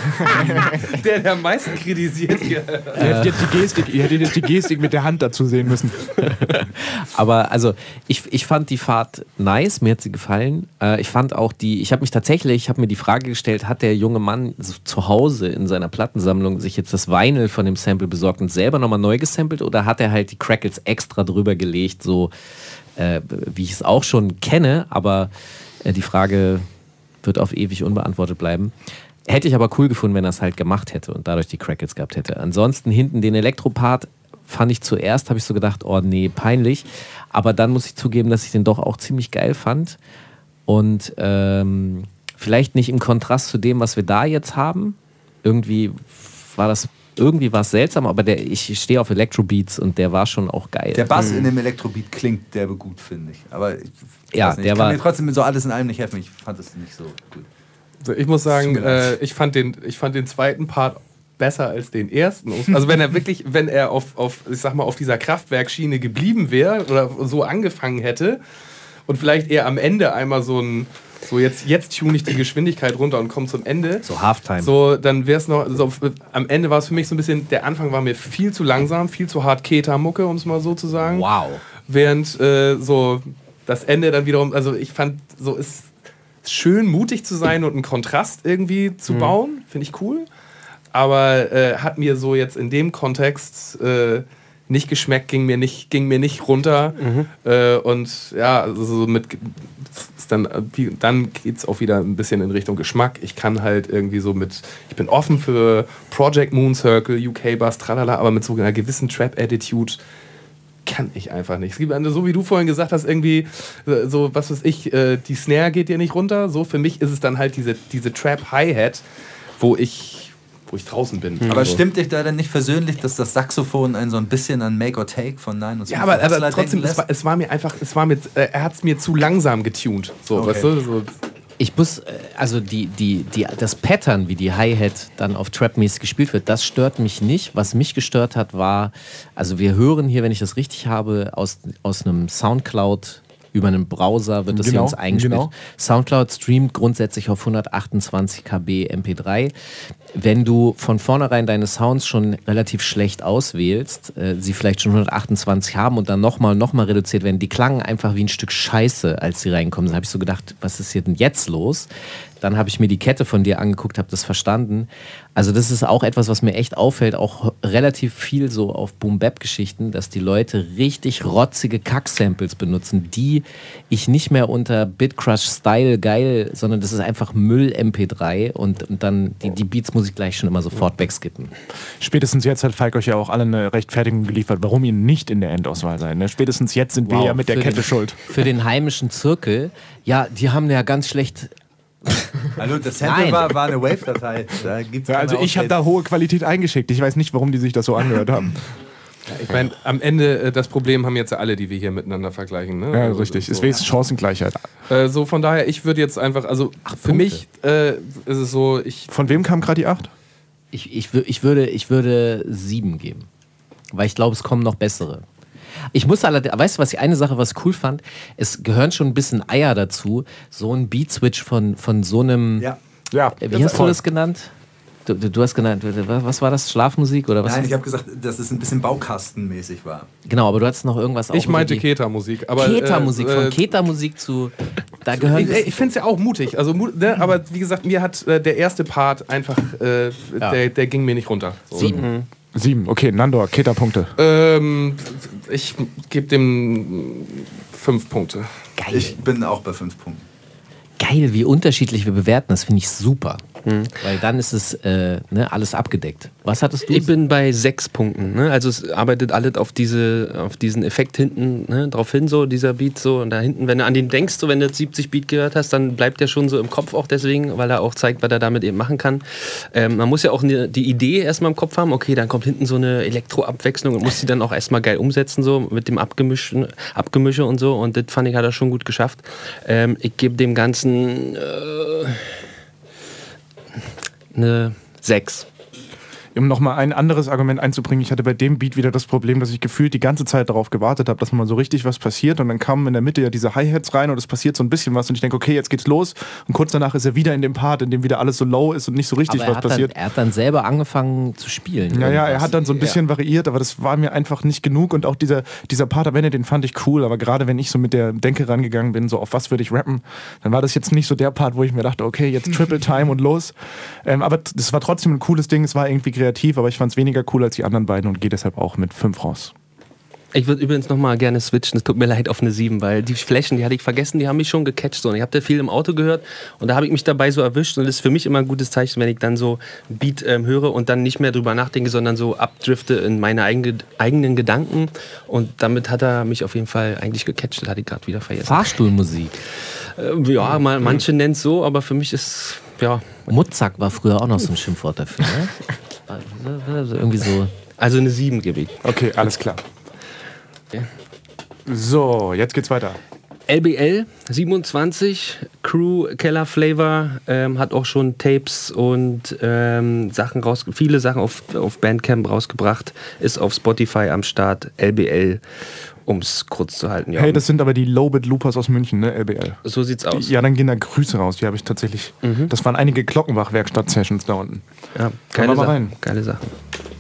der am meisten kritisiert hier. Ihr hättet jetzt die Gestik mit der Hand dazu sehen müssen. Aber also, ich fand die Fahrt nice, mir hat sie gefallen. Ich fand auch ich habe mir die Frage gestellt, hat der junge Mann so zu Hause in seiner Plattensammlung sich jetzt das Vinyl von dem Sample besorgt und selber nochmal neu gesampelt oder hat er halt die Crackles extra drüber gelegt, so wie ich es auch schon kenne, aber die Frage wird auf ewig unbeantwortet bleiben. Hätte ich aber cool gefunden, wenn er es halt gemacht hätte und dadurch die Crackles gehabt hätte. Ansonsten hinten den Elektropart fand ich zuerst, habe ich so gedacht, oh nee, peinlich. Aber dann muss ich zugeben, dass ich den doch auch ziemlich geil fand. Und vielleicht nicht im Kontrast zu dem, was wir da jetzt haben. Irgendwie war es seltsam, aber ich stehe auf Elektrobeats und der war schon auch geil. Der Bass in dem Elektrobeat klingt derbe gut, finde ich. Aber ich kann mir trotzdem so alles in allem nicht helfen. Ich fand es nicht so gut. Also ich muss sagen, ich fand den zweiten Part besser als den ersten. Also wenn er auf dieser Kraftwerkschiene geblieben wäre oder so angefangen hätte und vielleicht eher am Ende einmal jetzt tune ich die Geschwindigkeit runter und komme zum Ende. So Halftime. So, dann wäre es noch, am Ende war es für mich so ein bisschen, der Anfang war mir viel zu langsam, viel zu hart Keta-Mucke, um es mal so zu sagen. Wow. Während so das Ende dann wiederum, also ich fand, so ist schön mutig zu sein und einen Kontrast irgendwie zu bauen, finde ich cool. Aber hat mir so jetzt in dem Kontext nicht geschmeckt, ging mir nicht runter. Und ja, also so dann geht es auch wieder ein bisschen in Richtung Geschmack. Ich kann halt irgendwie ich bin offen für Project Moon Circle, UK Bass, tralala, aber mit so einer gewissen Trap-Attitude kann ich einfach nicht. Es gibt so wie du vorhin gesagt hast, irgendwie so, was weiß ich, die Snare geht dir nicht runter. So, für mich ist es dann halt diese Trap-Hi-Hat, wo ich draußen bin. Aber stimmt dich da denn nicht versöhnlich, dass das Saxophon einen so ein bisschen an Make or Take von Nine und ja, aber trotzdem, er hat es mir zu langsam getuned. So, okay. Weißt du? So. Ich muss, also das Pattern, wie die Hi-Hat dann auf Trap-mäßig gespielt wird, das stört mich nicht. Was mich gestört hat, war, also wir hören hier, wenn ich das richtig habe, aus einem Soundcloud über einen Browser wird das hier uns eingespielt. Genau. Soundcloud streamt grundsätzlich auf 128 KB MP3. Wenn du von vornherein deine Sounds schon relativ schlecht auswählst, sie vielleicht schon 128 haben und dann nochmal reduziert werden, die klangen einfach wie ein Stück Scheiße, als sie reinkommen. Dann habe ich so gedacht, was ist hier denn jetzt los? Dann habe ich mir die Kette von dir angeguckt, habe das verstanden. Also das ist auch etwas, was mir echt auffällt, auch relativ viel so auf Boom-Bap-Geschichten, dass die Leute richtig rotzige Kack-Samples benutzen, die ich nicht mehr unter Bitcrush-Style geil, sondern das ist einfach Müll-MP3 und dann die Beats muss ich gleich schon immer sofort wegskippen. Spätestens jetzt hat Falk euch ja auch alle eine Rechtfertigung geliefert, warum ihr nicht in der Endauswahl seid. Ne? Spätestens jetzt sind wir ja mit der Kette schuld. Für den heimischen Zirkel, ja, die haben ja ganz schlecht... Also das Sample war eine Wave-Datei. Also ich habe da hohe Qualität eingeschickt. Ich weiß nicht, warum die sich das so angehört haben. Ja, ich meine, am Ende das Problem haben jetzt alle, die wir hier miteinander vergleichen. Ne? Ja, also, richtig. Es ist Chancengleichheit. So von daher, ich würde jetzt einfach, also für mich ist es so, Von wem kam gerade die 8? Ich würde 7 geben. Weil ich glaube, es kommen noch bessere. Ich muss allerdings, weißt du, was ich cool fand? Es gehören schon ein bisschen Eier dazu. So ein Beat-Switch von so einem. Ja. Wie hast du das genannt? Du hast genannt, was war das? Schlafmusik oder was? Nein, ich habe gesagt, dass es ein bisschen baukastenmäßig war. Genau, aber du hattest noch irgendwas. Ich meinte Keta-Musik. Keta-Musik, von Keta-Musik zu. Da gehören. Ich finde es ja auch mutig. Also, aber wie gesagt, mir hat der erste Part einfach, der ging mir nicht runter. So. 7. 7. Okay, Nandor, Keta-Punkte. Ich gebe dem 5 Punkte. Geil. Ich bin auch bei 5 Punkten. Geil, wie unterschiedlich wir bewerten, das finde ich super. Weil dann ist es alles abgedeckt. Was hattest du? Ich bin bei 6 Punkten. Ne? Also es arbeitet alles auf diesen Effekt hinten, ne? Drauf hin, so dieser Beat. So. Und da hinten, wenn du an den denkst, so, wenn du jetzt 70 Beat gehört hast, dann bleibt der schon so im Kopf auch deswegen, weil er auch zeigt, was er damit eben machen kann. Man muss ja auch die Idee erstmal im Kopf haben, okay, dann kommt hinten so eine Elektroabwechslung und muss die dann auch erstmal geil umsetzen, so mit dem Abgemische und so. Und das fand ich, hat er schon gut geschafft. Ich gebe dem Ganzen eine 6. Um nochmal ein anderes Argument einzubringen, ich hatte bei dem Beat wieder das Problem, dass ich gefühlt die ganze Zeit darauf gewartet habe, dass mal so richtig was passiert und dann kamen in der Mitte ja diese Hi-Hats rein und es passiert so ein bisschen was und ich denke, okay, jetzt geht's los und kurz danach ist er wieder in dem Part, in dem wieder alles so low ist und nicht so richtig was passiert. Er hat dann selber angefangen zu spielen. Ja, er hat dann so ein bisschen variiert, aber das war mir einfach nicht genug und auch dieser Part am Ende, den fand ich cool, aber gerade wenn ich so mit der Denke rangegangen bin, so auf was würde ich rappen, dann war das jetzt nicht so der Part, wo ich mir dachte, okay, jetzt Triple Time und los. Aber das war trotzdem ein cooles Ding, es war irgendwie kreativ, aber ich fand es weniger cool als die anderen beiden und gehe deshalb auch mit 5 raus. Ich würde übrigens nochmal gerne switchen, es tut mir leid, auf eine 7, weil die Flächen, die hatte ich vergessen, die haben mich schon gecatcht. So. Und ich habe da viel im Auto gehört und da habe ich mich dabei so erwischt und das ist für mich immer ein gutes Zeichen, wenn ich dann so ein Beat höre und dann nicht mehr drüber nachdenke, sondern so abdrifte in meine eigenen Gedanken und damit hat er mich auf jeden Fall eigentlich gecatcht, das hatte ich gerade wieder vergessen. Fahrstuhlmusik. Ja, manche nennen es so, aber für mich ist, ja... Mutzak war früher auch noch so ein Schimpfwort dafür, ne? Also irgendwie so. Also eine 7 gebe ich. Okay, alles klar. So, jetzt geht's weiter. LBL 27, Crew Keller Flavor, hat auch schon Tapes und viele Sachen auf Bandcamp rausgebracht, ist auf Spotify am Start. LBL, um es kurz zu halten. Ja. Hey, das sind aber die Low-Bit Loopers aus München, ne? LBL. So sieht's aus. Ja, dann gehen da Grüße raus, die habe ich tatsächlich. Das waren einige Glockenbach-Werkstatt-Sessions da unten. Ja, geile Sachen.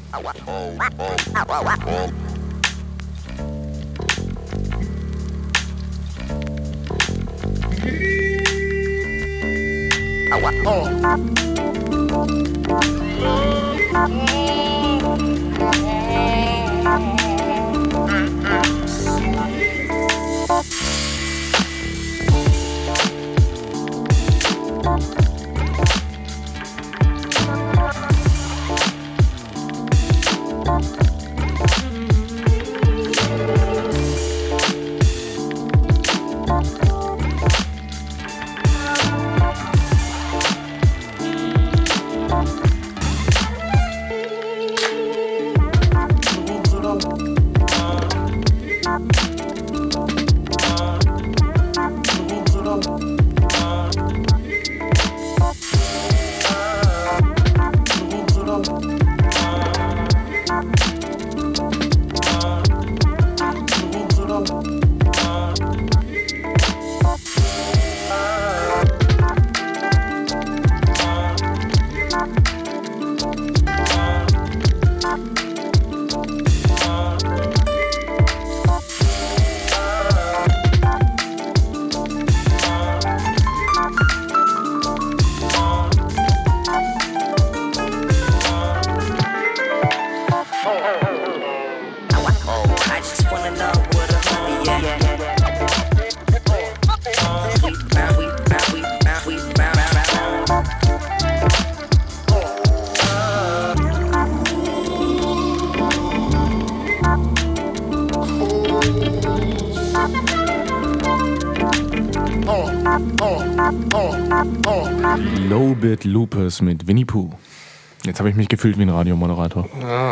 Low-Bit Loopers mit Winnie Pooh. Jetzt habe ich mich gefühlt wie ein Radiomoderator.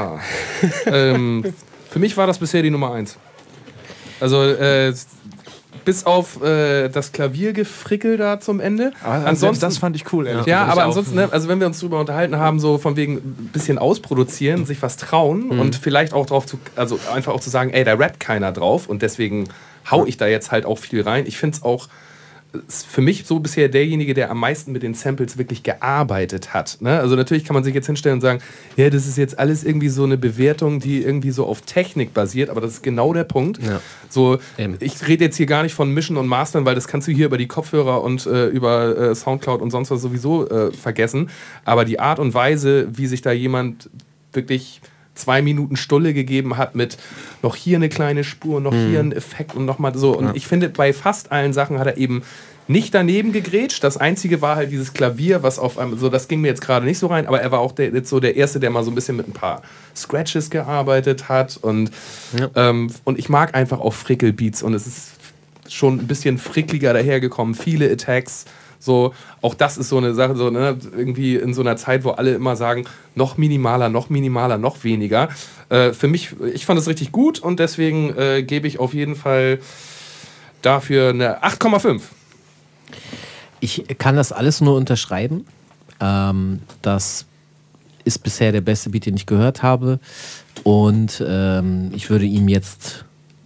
Für mich war das bisher die Nummer 1. Also bis auf das Klaviergefrickel da zum Ende. Ansonsten, das fand ich cool, ehrlich. Ja, aber ansonsten, ne, also wenn wir uns drüber unterhalten haben, so von wegen ein bisschen ausproduzieren, sich was trauen und vielleicht auch drauf also einfach auch zu sagen, ey, da rappt keiner drauf und deswegen hau ich da jetzt halt auch viel rein. Ich finde es auch für mich so bisher derjenige, der am meisten mit den Samples wirklich gearbeitet hat. Ne? Also natürlich kann man sich jetzt hinstellen und sagen, ja, das ist jetzt alles irgendwie so eine Bewertung, die irgendwie so auf Technik basiert, aber das ist genau der Punkt. Ja. So, ich rede jetzt hier gar nicht von Mischen und Mastern, weil das kannst du hier über die Kopfhörer und über Soundcloud und sonst was sowieso vergessen. Aber die Art und Weise, wie sich da jemand wirklich 2 Minuten Stulle gegeben hat mit noch hier eine kleine Spur, noch hier ein Effekt und nochmal so. Und ich finde, bei fast allen Sachen hat er eben nicht daneben gegrätscht. Das Einzige war halt dieses Klavier, was auf einem, so das ging mir jetzt gerade nicht so rein, aber er war auch jetzt so der Erste, der mal so ein bisschen mit ein paar Scratches gearbeitet hat. Und ich mag einfach auch Frickelbeats und es ist schon ein bisschen frickliger dahergekommen. Viele Attacks. So, auch das ist so eine Sache, so, ne, irgendwie in so einer Zeit, wo alle immer sagen, noch minimaler, noch weniger. Für mich, ich fand es richtig gut und deswegen gebe ich auf jeden Fall dafür eine 8,5. Ich kann das alles nur unterschreiben. Das ist bisher der beste Beat, den ich gehört habe. Und ich würde ihm jetzt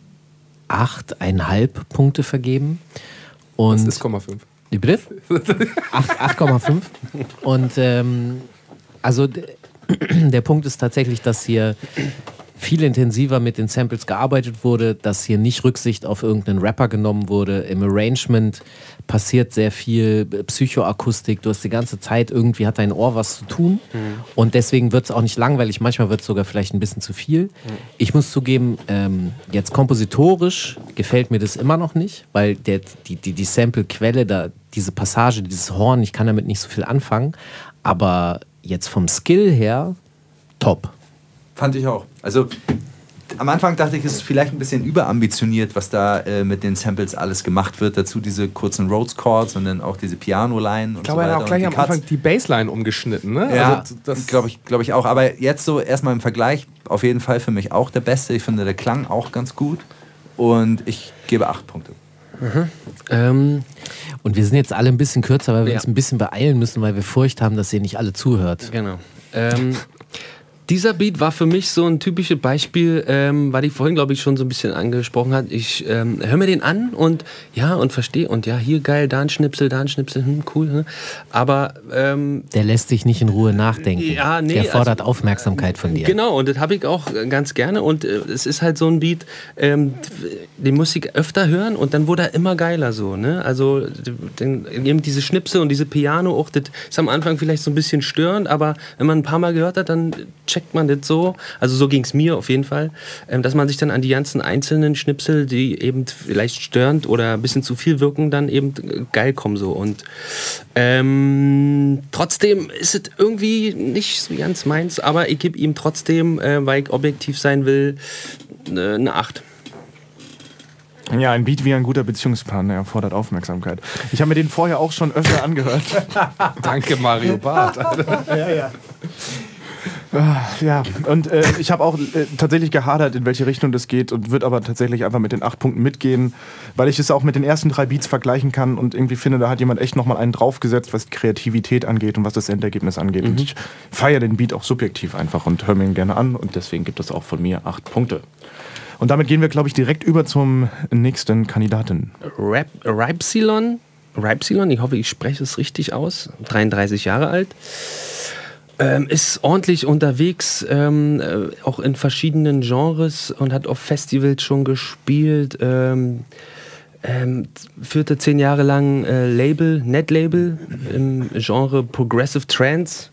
8,5 Punkte vergeben. Und das ist 0,5. Die Bitte? 8,5. Und also der Punkt ist tatsächlich, dass hier viel intensiver mit den Samples gearbeitet wurde, dass hier nicht Rücksicht auf irgendeinen Rapper genommen wurde. Im Arrangement passiert sehr viel Psychoakustik. Du hast die ganze Zeit, irgendwie hat dein Ohr was zu tun. Und deswegen wird es auch nicht langweilig. Manchmal wird es sogar vielleicht ein bisschen zu viel. Ich muss zugeben, jetzt kompositorisch gefällt mir das immer noch nicht, weil die Sample-Quelle, da, diese Passage, dieses Horn, ich kann damit nicht so viel anfangen. Aber jetzt vom Skill her, top. Fand ich auch. Also am Anfang dachte ich, es ist vielleicht ein bisschen überambitioniert, was da mit den Samples alles gemacht wird. Dazu diese kurzen Rhodes Chords und dann auch diese Piano-Line und so weiter. Ich glaube, er hat auch gleich am Anfang die Bassline umgeschnitten, ne? Ja, also, das glaube ich auch. Aber jetzt so erstmal im Vergleich auf jeden Fall für mich auch der Beste. Ich finde, der klang auch ganz gut und ich gebe 8 Punkte. Und wir sind jetzt alle ein bisschen kürzer, weil wir uns ein bisschen beeilen müssen, weil wir Furcht haben, dass ihr nicht alle zuhört. Genau. Dieser Beat war für mich so ein typisches Beispiel, weil ich vorhin, glaube ich, schon so ein bisschen angesprochen hat. Ich höre mir den an und verstehe und ja, hier geil, da ein Schnipsel, cool. Ne? Aber der lässt sich nicht in Ruhe nachdenken. Ja, nee, der fordert Aufmerksamkeit von dir. Genau, und das habe ich auch ganz gerne. Und es ist halt so ein Beat, den muss ich öfter hören und dann wurde er immer geiler so. Ne? Also eben diese Schnipsel und diese Piano, auch das ist am Anfang vielleicht so ein bisschen störend, aber wenn man ein paar Mal gehört hat, dann checkt man das so, also so ging es mir auf jeden Fall, dass man sich dann an die ganzen einzelnen Schnipsel, die eben vielleicht störend oder ein bisschen zu viel wirken, dann eben geil kommen so. Und trotzdem ist es irgendwie nicht so ganz meins, aber ich gebe ihm trotzdem, weil ich objektiv sein will, eine 8. Ja, ein Beat wie ein guter Beziehungspartner erfordert Aufmerksamkeit. Ich habe mir den vorher auch schon öfter angehört. Danke, Mario Barth. Ja. Ja, und ich habe auch tatsächlich gehadert, in welche Richtung das geht und würde aber tatsächlich einfach mit den 8 Punkten mitgehen, weil ich es auch mit den ersten 3 Beats vergleichen kann und irgendwie finde, da hat jemand echt nochmal einen draufgesetzt, was Kreativität angeht und was das Endergebnis angeht. Und ich feiere den Beat auch subjektiv einfach und höre mir ihn gerne an und deswegen gibt es auch von mir 8 Punkte. Und damit gehen wir, glaube ich, direkt über zum nächsten Kandidaten. Rypsilon, ich hoffe, ich spreche es richtig aus, 33 Jahre alt. Ist ordentlich unterwegs, auch in verschiedenen Genres und hat auf Festivals schon gespielt. Führte 10 Jahre lang Netlabel im Genre Progressive Trance.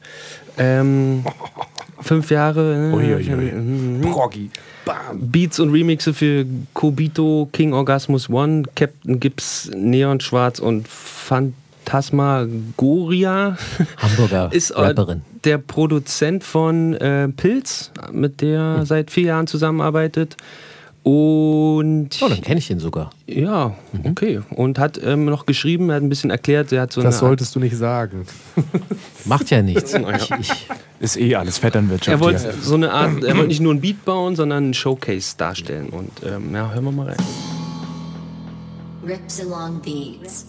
5 Jahre. Proggy. Beats und Remixe für Kobito, King Orgasmus One, Captain Gibbs, Neon Schwarz und Phantasmagoria. Hamburger ist Rapperin. Der Produzent von Pilz, mit der seit 4 Jahren zusammenarbeitet. Und dann kenne ich ihn sogar. Ja, okay. Und hat noch geschrieben, hat ein bisschen erklärt. Er hat so das solltest du nicht sagen. Macht ja nichts. Ist eh alles Vetternwirtschaft. Er wollte so eine Art, er wollte nicht nur ein Beat bauen, sondern einen Showcase darstellen. Und hören wir mal rein. Rypsilon Beats.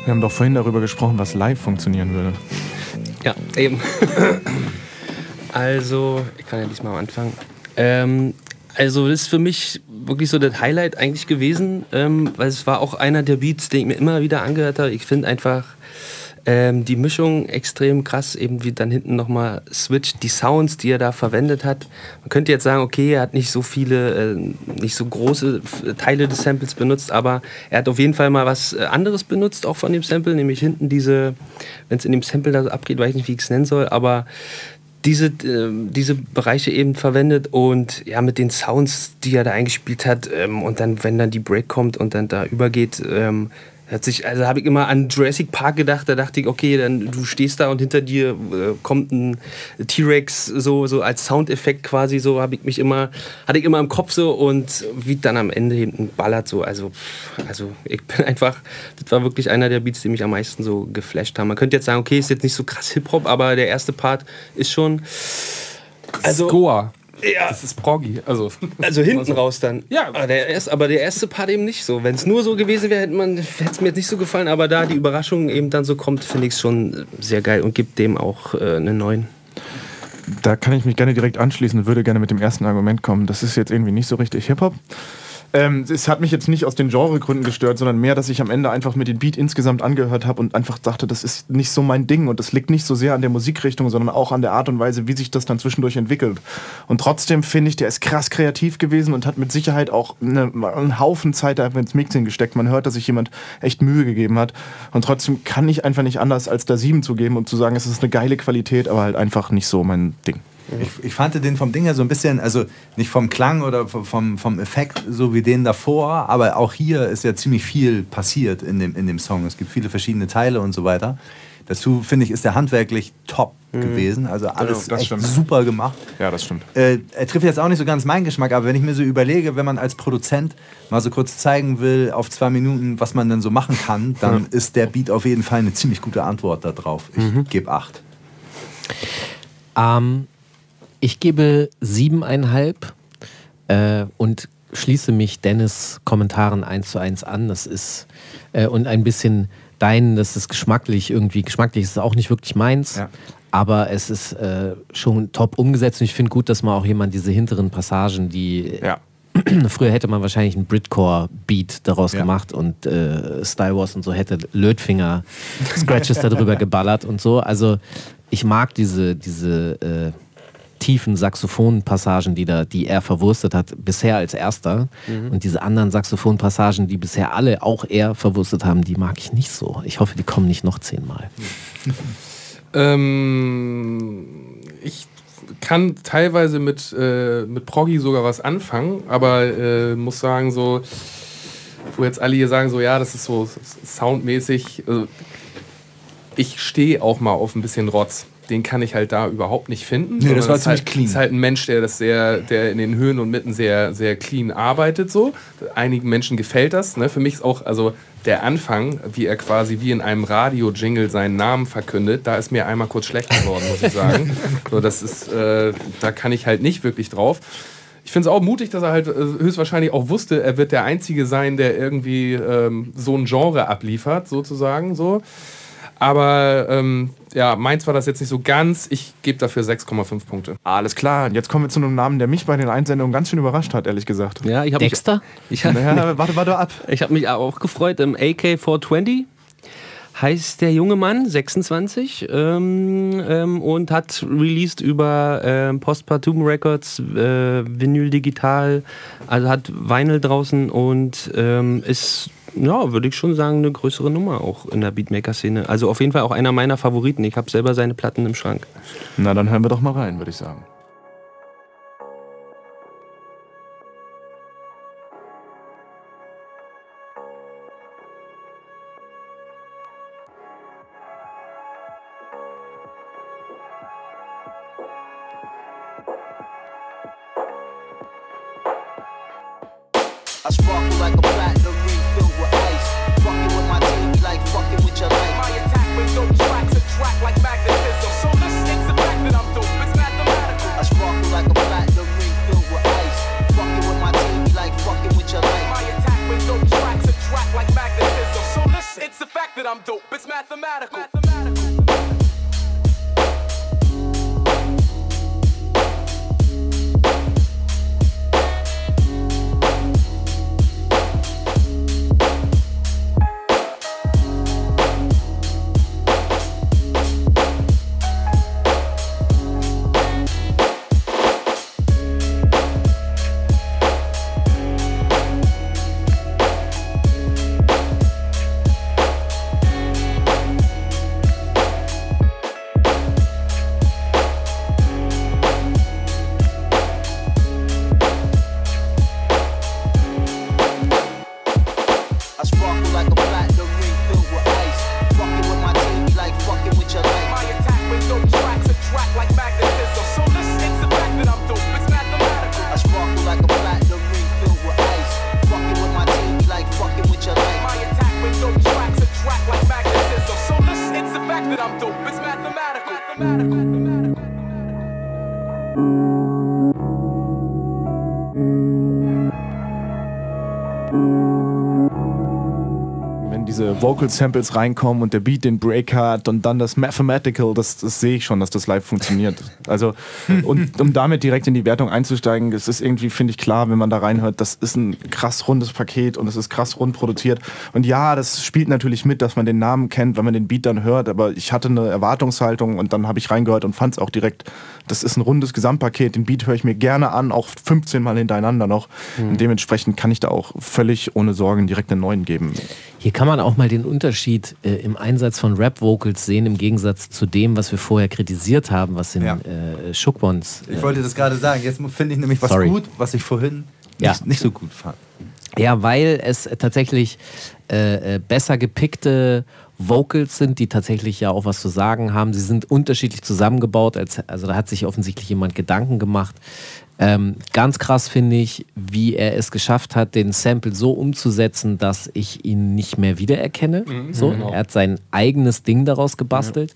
Wir haben doch vorhin darüber gesprochen, was live funktionieren würde. Ja, eben. Also, ich kann ja diesmal anfangen. Also, das ist für mich wirklich so das Highlight eigentlich gewesen, weil es war auch einer der Beats, den ich mir immer wieder angehört habe. Ich finde einfach die Mischung extrem krass, eben wie dann hinten nochmal Switch, die Sounds, die er da verwendet hat. Man könnte jetzt sagen, okay, er hat nicht so viele, nicht so große Teile des Samples benutzt, aber er hat auf jeden Fall mal was anderes benutzt, auch von dem Sample, nämlich hinten diese, wenn es in dem Sample da so abgeht, weiß ich nicht, wie ich es nennen soll, aber diese Bereiche eben verwendet und ja, mit den Sounds, die er da eingespielt hat und dann, wenn dann die Break kommt und dann da übergeht, also habe ich immer an Jurassic Park gedacht, da dachte ich, okay, dann du stehst da und hinter dir kommt ein T-Rex so als Soundeffekt quasi, so hatte ich immer im Kopf so und wie dann am Ende hinten ballert so, also ich bin einfach, das war wirklich einer der Beats, die mich am meisten so geflasht haben. Man könnte jetzt sagen, okay, ist jetzt nicht so krass Hip-Hop, aber der erste Part ist schon, also Score. Ja. Das ist proggy. Also hinten raus dann. Ja. Aber der erste Part eben nicht so. Wenn es nur so gewesen wäre, hätte es mir jetzt nicht so gefallen. Aber da die Überraschung eben dann so kommt, finde ich es schon sehr geil und gibt dem auch einen 9. Da kann ich mich gerne direkt anschließen und würde gerne mit dem ersten Argument kommen. Das ist jetzt irgendwie nicht so richtig Hip-Hop. Es hat mich jetzt nicht aus den Genregründen gestört, sondern mehr, dass ich am Ende einfach mir den Beat insgesamt angehört habe und einfach dachte, das ist nicht so mein Ding und das liegt nicht so sehr an der Musikrichtung, sondern auch an der Art und Weise, wie sich das dann zwischendurch entwickelt. Und trotzdem finde ich, der ist krass kreativ gewesen und hat mit Sicherheit auch einen Haufen Zeit einfach ins Mixing gesteckt. Man hört, dass sich jemand echt Mühe gegeben hat und trotzdem kann ich einfach nicht anders als da 7 zu geben und zu sagen, es ist eine geile Qualität, aber halt einfach nicht so mein Ding. Ich fand den vom Ding her so ein bisschen, also nicht vom Klang oder vom Effekt so wie den davor, aber auch hier ist ja ziemlich viel passiert in dem Song. Es gibt viele verschiedene Teile und so weiter. Dazu, finde ich, ist der handwerklich top gewesen. Also alles das echt stimmt. super gemacht. Ja, das stimmt. Er trifft jetzt auch nicht so ganz meinen Geschmack, aber wenn ich mir so überlege, wenn man als Produzent mal so kurz zeigen will, auf 2 Minuten, was man denn so machen kann, dann ist der Beat auf jeden Fall eine ziemlich gute Antwort darauf. Ich gebe 8. Ich gebe 7,5 und schließe mich Dennis' Kommentaren 1:1 an. Das ist und ein bisschen das ist geschmacklich ist es auch nicht wirklich meins, aber es ist schon top umgesetzt und ich finde gut, dass man auch diese hinteren Passagen, die früher hätte man wahrscheinlich einen Britcore-Beat daraus gemacht und Style Wars und so hätte Lötfinger-Scratches darüber geballert und so. Also ich mag diese tiefen Saxophonpassagen, die er verwurstet hat, bisher als erster. Und diese anderen Saxophonpassagen, die bisher alle auch er verwurstet haben, die mag ich nicht so. Ich hoffe, die kommen nicht noch 10-mal. Ich kann teilweise mit Proggy sogar was anfangen, aber muss sagen, so, wo jetzt alle hier sagen, so ja, das ist so soundmäßig, ich stehe auch mal auf ein bisschen Rotz. Den kann ich halt da überhaupt nicht finden. Nee, das war ziemlich clean. Ist halt ein Mensch, der in den Höhen und Mitten sehr, sehr clean arbeitet. So. Einigen Menschen gefällt das. Ne? Für mich ist auch der Anfang, wie er quasi wie in einem Radio-Jingle seinen Namen verkündet, da ist mir einmal kurz schlecht geworden, muss ich sagen. So, das ist, da kann ich halt nicht wirklich drauf. Ich finde es auch mutig, dass er halt höchstwahrscheinlich auch wusste, er wird der Einzige sein, der irgendwie so ein Genre abliefert, sozusagen. So. Aber meins war das jetzt nicht so ganz. Ich gebe dafür 6,5 Punkte. Alles klar, jetzt kommen wir zu einem Namen, der mich bei den Einsendungen ganz schön überrascht hat, ehrlich gesagt. Ja, ich Dexter? Warte ab. Ich habe mich auch gefreut. AK420 heißt der junge Mann, 26, und hat released über Postpartum Records, Vinyl Digital, also hat Vinyl draußen und ist, ja, würde ich schon sagen, eine größere Nummer auch in der Beatmaker-Szene. Also auf jeden Fall auch einer meiner Favoriten. Ich habe selber seine Platten im Schrank. Na, dann hören wir doch mal rein, würde ich sagen. I sparkle like a platinum ring filled with ice. Fucking with my team like fucking with your life. My attack with dope tracks attract like magnetism. So listen, it's the fact that I'm dope, it's mathematical. I sparkle like a platinum ring filled with ice. Fucking with my team like fucking with your life. My attack with dope tracks attract like magnetism. So listen, it's the fact that I'm dope. It's mathematical. Wenn diese Vocal-Samples reinkommen und der Beat den Break hat und dann das Mathematical, das sehe ich schon, dass das live funktioniert. Also, und um damit direkt in die Wertung einzusteigen, es ist irgendwie, finde ich, klar, wenn man da reinhört, das ist ein krass rundes Paket und es ist krass rund produziert. Und ja, das spielt natürlich mit, dass man den Namen kennt, wenn man den Beat dann hört, aber ich hatte eine Erwartungshaltung und dann habe ich reingehört und fand es auch direkt, das ist ein rundes Gesamtpaket, den Beat höre ich mir gerne an, auch 15 Mal hintereinander noch. Und dementsprechend kann ich da auch völlig ohne Sorgen direkt einen neuen geben. Hier kann man auch mal den Unterschied im Einsatz von Rap-Vocals sehen, im Gegensatz zu dem, was wir vorher kritisiert haben, was in Shookbons... Ich wollte das gerade sagen, jetzt finde ich nämlich was gut, was ich vorhin nicht so gut fand. Ja, weil es tatsächlich besser gepickte Vocals sind, die tatsächlich ja auch was zu sagen haben. Sie sind unterschiedlich zusammengebaut, also da hat sich offensichtlich jemand Gedanken gemacht. Ganz krass finde ich, wie er es geschafft hat, den Sample so umzusetzen, dass ich ihn nicht mehr wiedererkenne. Er hat sein eigenes Ding daraus gebastelt.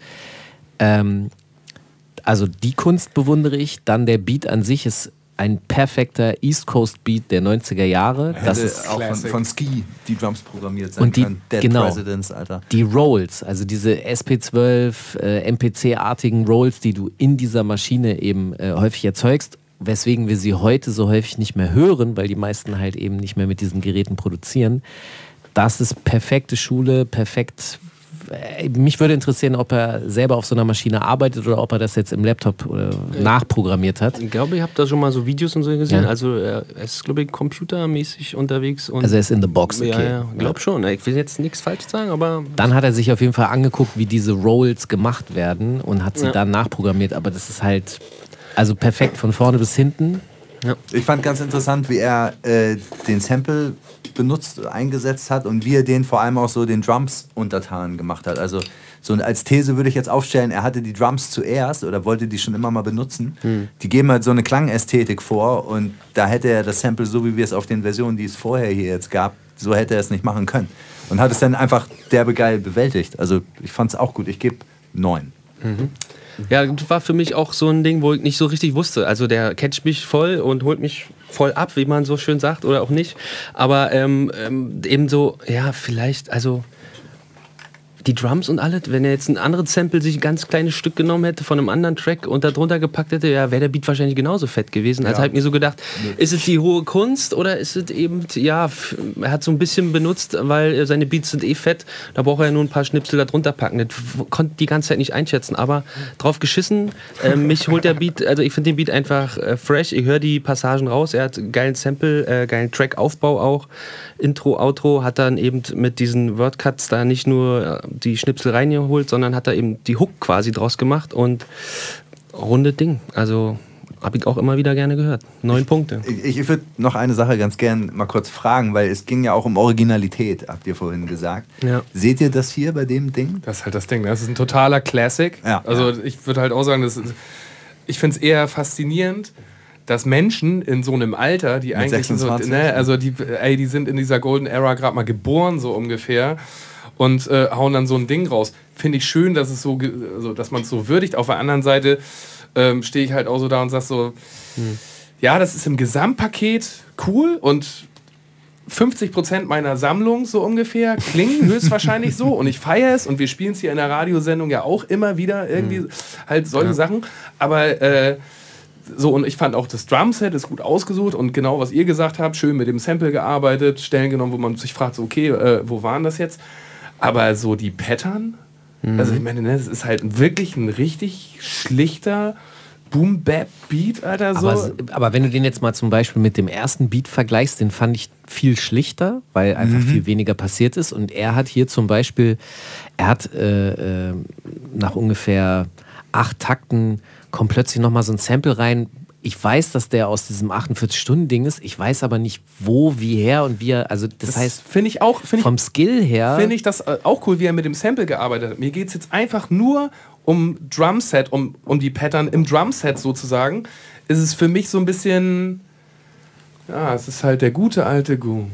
Also die Kunst bewundere ich. Dann der Beat an sich ist ein perfekter East Coast Beat der 90er Jahre. Das ist auch von Ski die Drums programmiert sein können. Dead Presidents, Alter. Die Rolls, also diese SP12 MPC-artigen Rolls, die du in dieser Maschine eben häufig erzeugst, weswegen wir sie heute so häufig nicht mehr hören, weil die meisten halt eben nicht mehr mit diesen Geräten produzieren. Das ist perfekte Schule, perfekt. Mich würde interessieren, ob er selber auf so einer Maschine arbeitet oder ob er das jetzt im Laptop nachprogrammiert hat. Ich glaube, ich habe da schon mal so Videos und so gesehen. Ja. Also er ist, glaube ich, computermäßig unterwegs. Und also er ist in the box, okay. Ja, ich glaube schon. Ich will jetzt nichts falsch sagen, aber... Dann hat er sich auf jeden Fall angeguckt, wie diese Rolls gemacht werden und hat sie dann nachprogrammiert. Aber das ist halt also perfekt von vorne bis hinten. Ja. Ich fand ganz interessant, wie er den Sample eingesetzt hat und wie er den vor allem auch so den Drums untertan gemacht hat. Also so als These würde ich jetzt aufstellen, er hatte die Drums zuerst oder wollte die schon immer mal benutzen. Die geben halt so eine Klangästhetik vor und da hätte er das Sample, so wie wir es auf den Versionen, die es vorher hier jetzt gab, so hätte er es nicht machen können. Und hat es dann einfach derbe geil bewältigt. Also ich fand es auch gut. Ich gebe 9. Ja, das war für mich auch so ein Ding, wo ich nicht so richtig wusste. Also der catcht mich voll und holt mich voll ab, wie man so schön sagt, oder auch nicht. Aber eben so, ja, vielleicht, also die Drums und alles, wenn er jetzt ein anderes Sample sich ein ganz kleines Stück genommen hätte von einem anderen Track und da drunter gepackt hätte, ja, wäre der Beat wahrscheinlich genauso fett gewesen. Also habe ich mir so gedacht, ist es die hohe Kunst oder ist es eben, ja, er hat so ein bisschen benutzt, weil seine Beats sind fett, da braucht er ja nur ein paar Schnipsel da drunter packen. Das konnte die ganze Zeit nicht einschätzen, aber drauf geschissen, mich holt der Beat, also ich finde den Beat einfach fresh, ich höre die Passagen raus, er hat einen geilen Sample, geilen Track-Aufbau auch, Intro, Outro, hat dann eben mit diesen Wordcuts da nicht nur die Schnipsel reingeholt, sondern hat da eben die Hook quasi draus gemacht und runde Ding. Also habe ich auch immer wieder gerne gehört. 9 Punkte. Ich würde noch eine Sache ganz gern mal kurz fragen, weil es ging ja auch um Originalität, habt ihr vorhin gesagt. Ja. Seht ihr das hier bei dem Ding? Das ist halt das Ding. Das ist ein totaler Classic. Ja. Also ich würde halt auch sagen, ich finde es eher faszinierend, dass Menschen in so einem Alter, die eigentlich 26, also die sind in dieser Golden Era gerade mal geboren, so ungefähr, und hauen dann so ein Ding raus. Finde ich schön, dass es so, also, dass man es so würdigt. Auf der anderen Seite stehe ich halt auch so da und sage so, ja, das ist im Gesamtpaket cool und 50% meiner Sammlung so ungefähr klingen höchstwahrscheinlich so und ich feiere es und wir spielen es hier in der Radiosendung ja auch immer wieder irgendwie halt solche Sachen, aber so, und ich fand auch das Drumset ist gut ausgesucht und genau was ihr gesagt habt, schön mit dem Sample gearbeitet, Stellen genommen, wo man sich fragt, so, okay, wo waren das jetzt? Aber so die Pattern, also ich meine, das ist halt wirklich ein richtig schlichter Boom-Bap-Beat, Alter, so. Aber wenn du den jetzt mal zum Beispiel mit dem ersten Beat vergleichst, den fand ich viel schlichter, weil einfach viel weniger passiert ist. Und er hat hier zum Beispiel, nach ungefähr 8 Takten kommt plötzlich nochmal so ein Sample rein. Ich weiß, dass der aus diesem 48-Stunden-Ding ist. Ich weiß aber nicht, wo, wie her und wie er. Also, das heißt, finde ich auch. Vom Skill her. Finde ich das auch cool, wie er mit dem Sample gearbeitet hat. Mir geht es jetzt einfach nur um Drumset, um die Pattern im Drumset sozusagen. Ist es für mich so ein bisschen. Ja, es ist halt der gute alte Gu.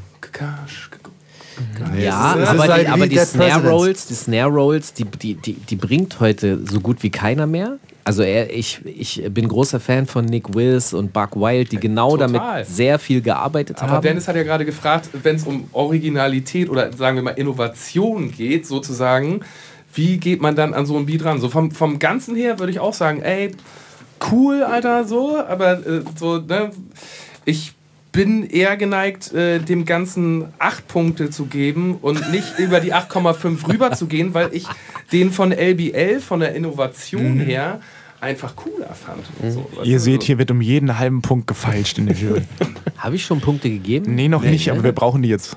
Ja, aber die Snare Rolls, die bringt heute so gut wie keiner mehr. Also ich bin großer Fan von Nick Wiz und Buck Wild, die genau damit sehr viel gearbeitet haben. Aber Dennis hat ja gerade gefragt, wenn es um Originalität oder sagen wir mal Innovation geht, sozusagen, wie geht man dann an so ein Beat ran? So vom Ganzen her würde ich auch sagen, ey, cool, Alter, so, aber so, ne, ich bin eher geneigt, dem Ganzen 8 Punkte zu geben und nicht über die 8,5 rüber zu gehen, weil ich den von LBL, von der Innovation her, einfach cooler fand. So, Ihr seht, hier wird um jeden halben Punkt gefeilscht in der Jury. Habe ich schon Punkte gegeben? Nee, noch nicht, aber wir brauchen die jetzt.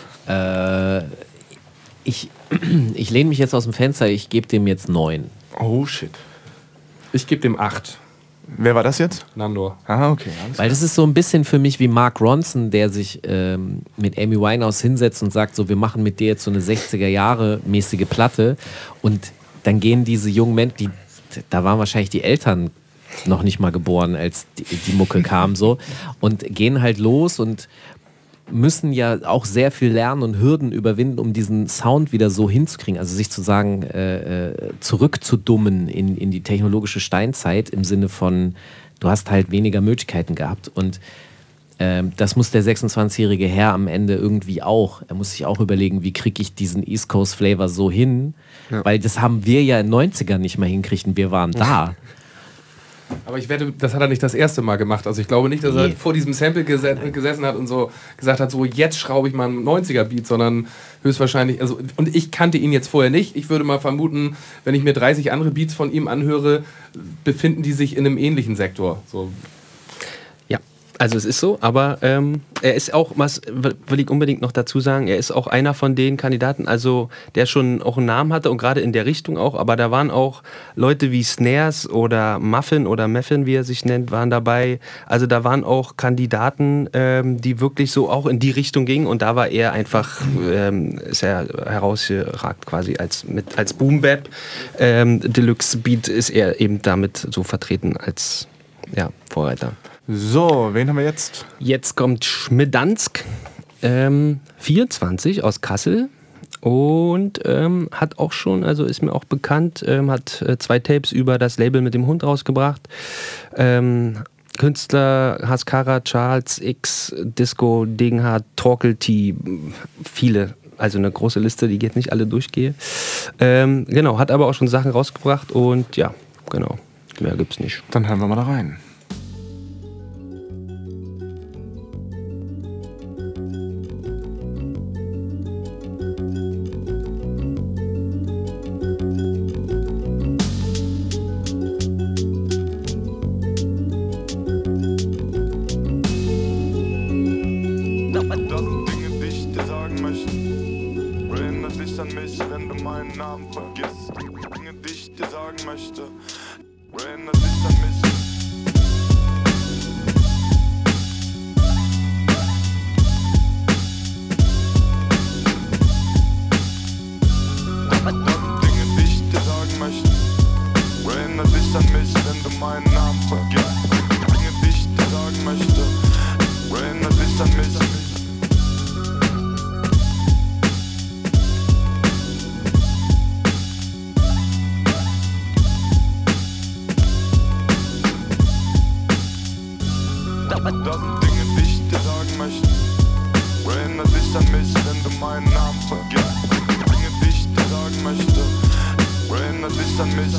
Ja. Ich lehne mich jetzt aus dem Fenster, ich gebe dem jetzt 9. Oh, shit. Ich gebe dem 8. Wer war das jetzt? Nandor. Ah, okay. Weil das ist so ein bisschen für mich wie Mark Ronson, der sich mit Amy Winehouse hinsetzt und sagt so, wir machen mit dir jetzt so eine 60er-Jahre-mäßige Platte und dann gehen diese jungen Menschen, da waren wahrscheinlich die Eltern noch nicht mal geboren, als die Mucke kam so und gehen halt los und müssen ja auch sehr viel lernen und Hürden überwinden, um diesen Sound wieder so hinzukriegen. Also sich zu sagen, zurückzudummen in die technologische Steinzeit im Sinne von, du hast halt weniger Möglichkeiten gehabt. Und das muss der 26-jährige Herr am Ende irgendwie auch. Er muss sich auch überlegen, wie kriege ich diesen East Coast Flavor so hin? Ja. Weil das haben wir ja in den 90ern nicht mal hinkriegt und wir waren da. Aber ich wette, das hat er nicht das erste Mal gemacht. Also ich glaube nicht, dass er vor diesem Sample gesessen hat und so gesagt hat, so jetzt schraube ich mal einen 90er-Beat, sondern höchstwahrscheinlich, also, und ich kannte ihn jetzt vorher nicht. Ich würde mal vermuten, wenn ich mir 30 andere Beats von ihm anhöre, befinden die sich in einem ähnlichen Sektor. So. Ja, also es ist so, aber er ist auch, was will ich unbedingt noch dazu sagen, er ist auch einer von den Kandidaten, also der schon auch einen Namen hatte und gerade in der Richtung auch, aber da waren auch Leute wie Snares oder Muffin, wie er sich nennt, waren dabei. Also da waren auch Kandidaten, die wirklich so auch in die Richtung gingen und da war er einfach, ist er herausgeragt quasi als Boom-Bap. Deluxe Beat ist er eben damit so vertreten als Vorreiter. So, wen haben wir jetzt? Jetzt kommt Schmidansk, 24 aus Kassel und hat auch schon, also ist mir auch bekannt, hat 2 Tapes über das Label mit dem Hund rausgebracht. Künstler Haskara, Charles X, Disco, Degenhardt, Torkel T, viele. Also eine große Liste, die geht nicht alle durchgehe. Genau, hat aber auch schon Sachen rausgebracht und ja, genau, mehr gibt's nicht. Dann hören wir mal da rein. bis an mich.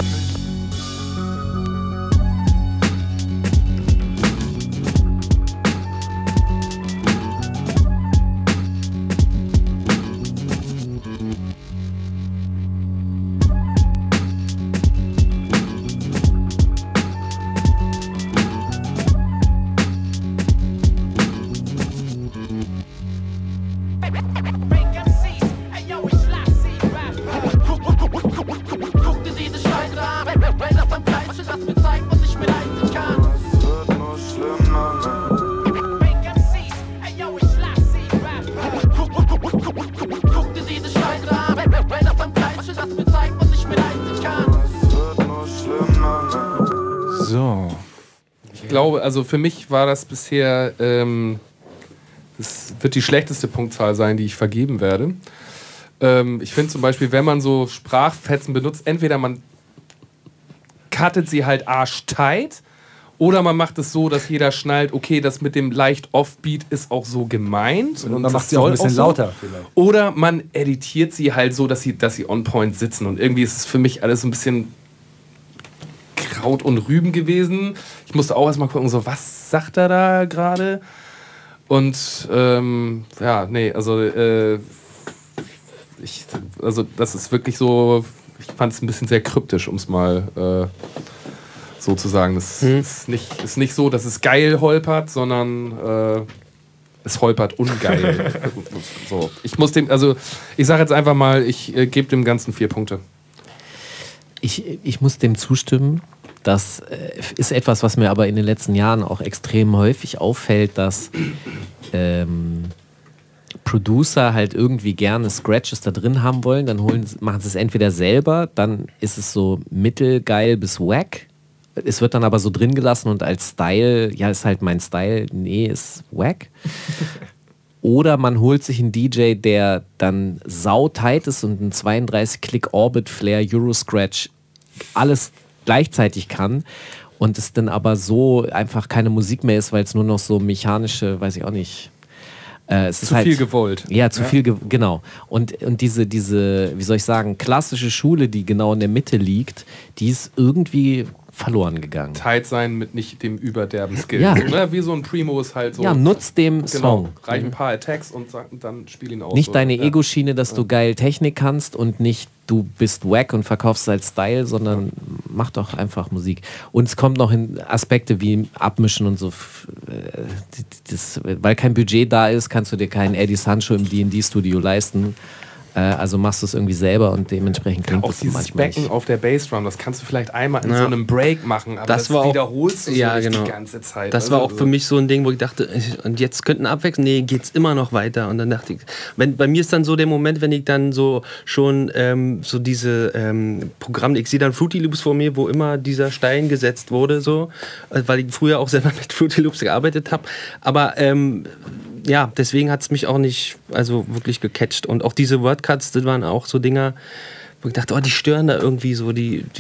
Also für mich war das bisher, das wird die schlechteste Punktzahl sein, die ich vergeben werde. Ich finde zum Beispiel, wenn man so Sprachfetzen benutzt, entweder man cuttet sie halt arschtight oder man macht es so, dass jeder schnallt, okay, das mit dem leicht Offbeat ist auch so gemeint. Und man macht sie auch ein bisschen so lauter vielleicht. Oder man editiert sie halt so, dass sie on point sitzen. Und irgendwie ist es für mich alles so ein bisschen Kraut und Rüben gewesen. Ich musste auch erstmal gucken, so, was sagt er da gerade? Und also das ist wirklich so, ich fand es ein bisschen sehr kryptisch, um es mal so zu sagen. Das ist nicht so, dass es geil holpert, sondern es holpert ungeil. So. Ich sage jetzt einfach mal, ich gebe dem Ganzen 4 Punkte. Ich muss dem zustimmen. Das ist etwas, was mir aber in den letzten Jahren auch extrem häufig auffällt, dass Producer halt irgendwie gerne Scratches da drin haben wollen. Dann machen sie es entweder selber, dann ist es so mittelgeil bis wack. Es wird dann aber so drin gelassen und als Style, ja, ist halt mein Style, nee, ist wack. Oder man holt sich einen DJ, der dann sautight ist und einen 32-Click Orbit Flare Euroscratch alles gleichzeitig kann und es dann aber so einfach keine Musik mehr ist, weil es nur noch so mechanische, weiß ich auch nicht. Es ist zu halt, viel gewollt. Ja, zu viel, genau. Und diese, wie soll ich sagen, klassische Schule, die genau in der Mitte liegt, die ist irgendwie verloren gegangen. Tight sein mit nicht dem überderben Skill. Ja. Oder wie so ein Primo ist halt so. Ja, nutz dem Song. Reich ein paar Attacks und dann spiel ihn aus. Nicht so. deine Ego-Schiene, dass du geil Technik kannst und nicht du bist wack und verkaufst es als Style, sondern mach doch einfach Musik. Und es kommt noch in Aspekte wie Abmischen und so. Weil kein Budget da ist, kannst du dir keinen Eddie Sancho im D&D-Studio leisten. Also machst du es irgendwie selber und dementsprechend klingt auch das dieses manchmal Becken nicht. auf der Bassdrum, das kannst du vielleicht einmal in so einem Break machen, aber das wiederholst du so die ganze Zeit. Das war auch für mich so ein Ding, wo ich dachte, und jetzt könnten abwechseln, nee, geht's immer noch weiter. Und dann dachte ich, bei mir ist dann so der Moment, wenn ich dann so schon so diese Programme, ich sehe dann Fruity Loops vor mir, wo immer dieser Stein gesetzt wurde, so, weil ich früher auch selber mit Fruity Loops gearbeitet habe. Aber ja, deswegen hat es mich auch nicht wirklich gecatcht. Und auch diese Wordcuts, das waren auch so Dinger, wo ich dachte, die stören da irgendwie so.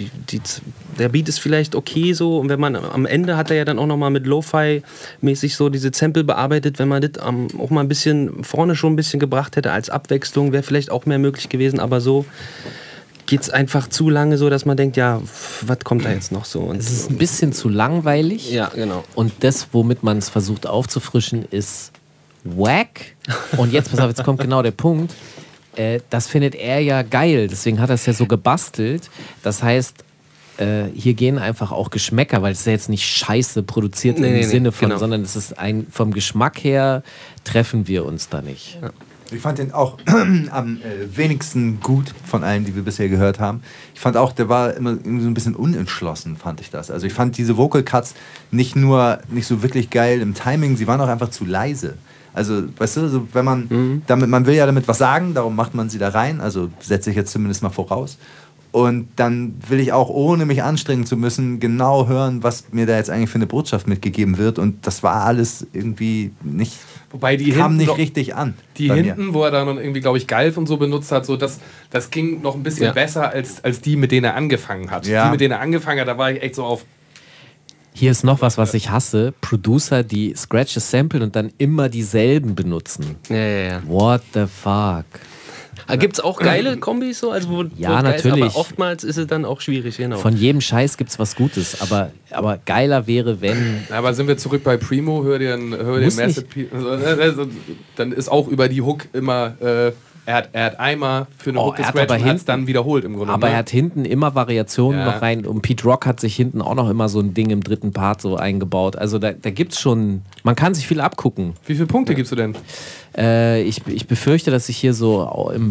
Der Beat ist vielleicht okay so. Und wenn man am Ende hat er ja dann auch nochmal mit Lo-Fi-mäßig so diese Sample bearbeitet. Wenn man das auch mal ein bisschen vorne schon ein bisschen gebracht hätte als Abwechslung, wäre vielleicht auch mehr möglich gewesen. Aber so geht es einfach zu lange so, dass man denkt, ja, was kommt da jetzt noch so? Und es ist ein bisschen zu langweilig. Ja, genau. Und das, womit man es versucht aufzufrischen, ist wack. Und jetzt, pass auf, jetzt kommt genau der Punkt. Das findet er ja geil. Deswegen hat er es ja so gebastelt. Das heißt, hier gehen einfach auch Geschmäcker, weil es ist ja jetzt nicht scheiße produziert im Sinne von, sondern es ist vom Geschmack her treffen wir uns da nicht. Ja. Ich fand den auch am wenigsten gut von allen, die wir bisher gehört haben. Ich fand auch, der war immer so ein bisschen unentschlossen, fand ich das. Also ich fand diese Vocal Cuts nicht so wirklich geil im Timing, sie waren auch einfach zu leise. Also, weißt du, so, wenn man man will ja damit was sagen, darum macht man sie da rein, also setze ich jetzt zumindest mal voraus. Und dann will ich auch, ohne mich anstrengen zu müssen, genau hören, was mir da jetzt eigentlich für eine Botschaft mitgegeben wird. Und das war alles irgendwie nicht, wobei kam nicht richtig an. Die hinten, wo er dann irgendwie, glaube ich, Galf und so benutzt hat, so das ging noch ein bisschen besser als die, mit denen er angefangen hat. Ja. Die, mit denen er angefangen hat, da war ich echt so auf... Hier ist noch was ich hasse. Producer, die Scratches samplen und dann immer dieselben benutzen. Ja. What the fuck? Gibt es auch geile Kombis so? Also wo Ja, geil ist, natürlich. aber oftmals ist es dann auch schwierig, genau. Von jedem Scheiß gibt's was Gutes, aber geiler wäre, wenn. Aber sind wir zurück bei Primo, hör dir Muss Masterpiece. Dann ist auch über die Hook immer, er hat einmal für eine Hook er hat gescratcht aber und hat es dann wiederholt im Grunde. Aber ne? er hat hinten immer Variationen Ja. noch rein und Pete Rock hat sich hinten auch noch immer so ein Ding im dritten Part so eingebaut. Also da gibt's schon, man kann sich viel abgucken. Wie viele Punkte gibst du denn? Ich befürchte, dass ich hier so im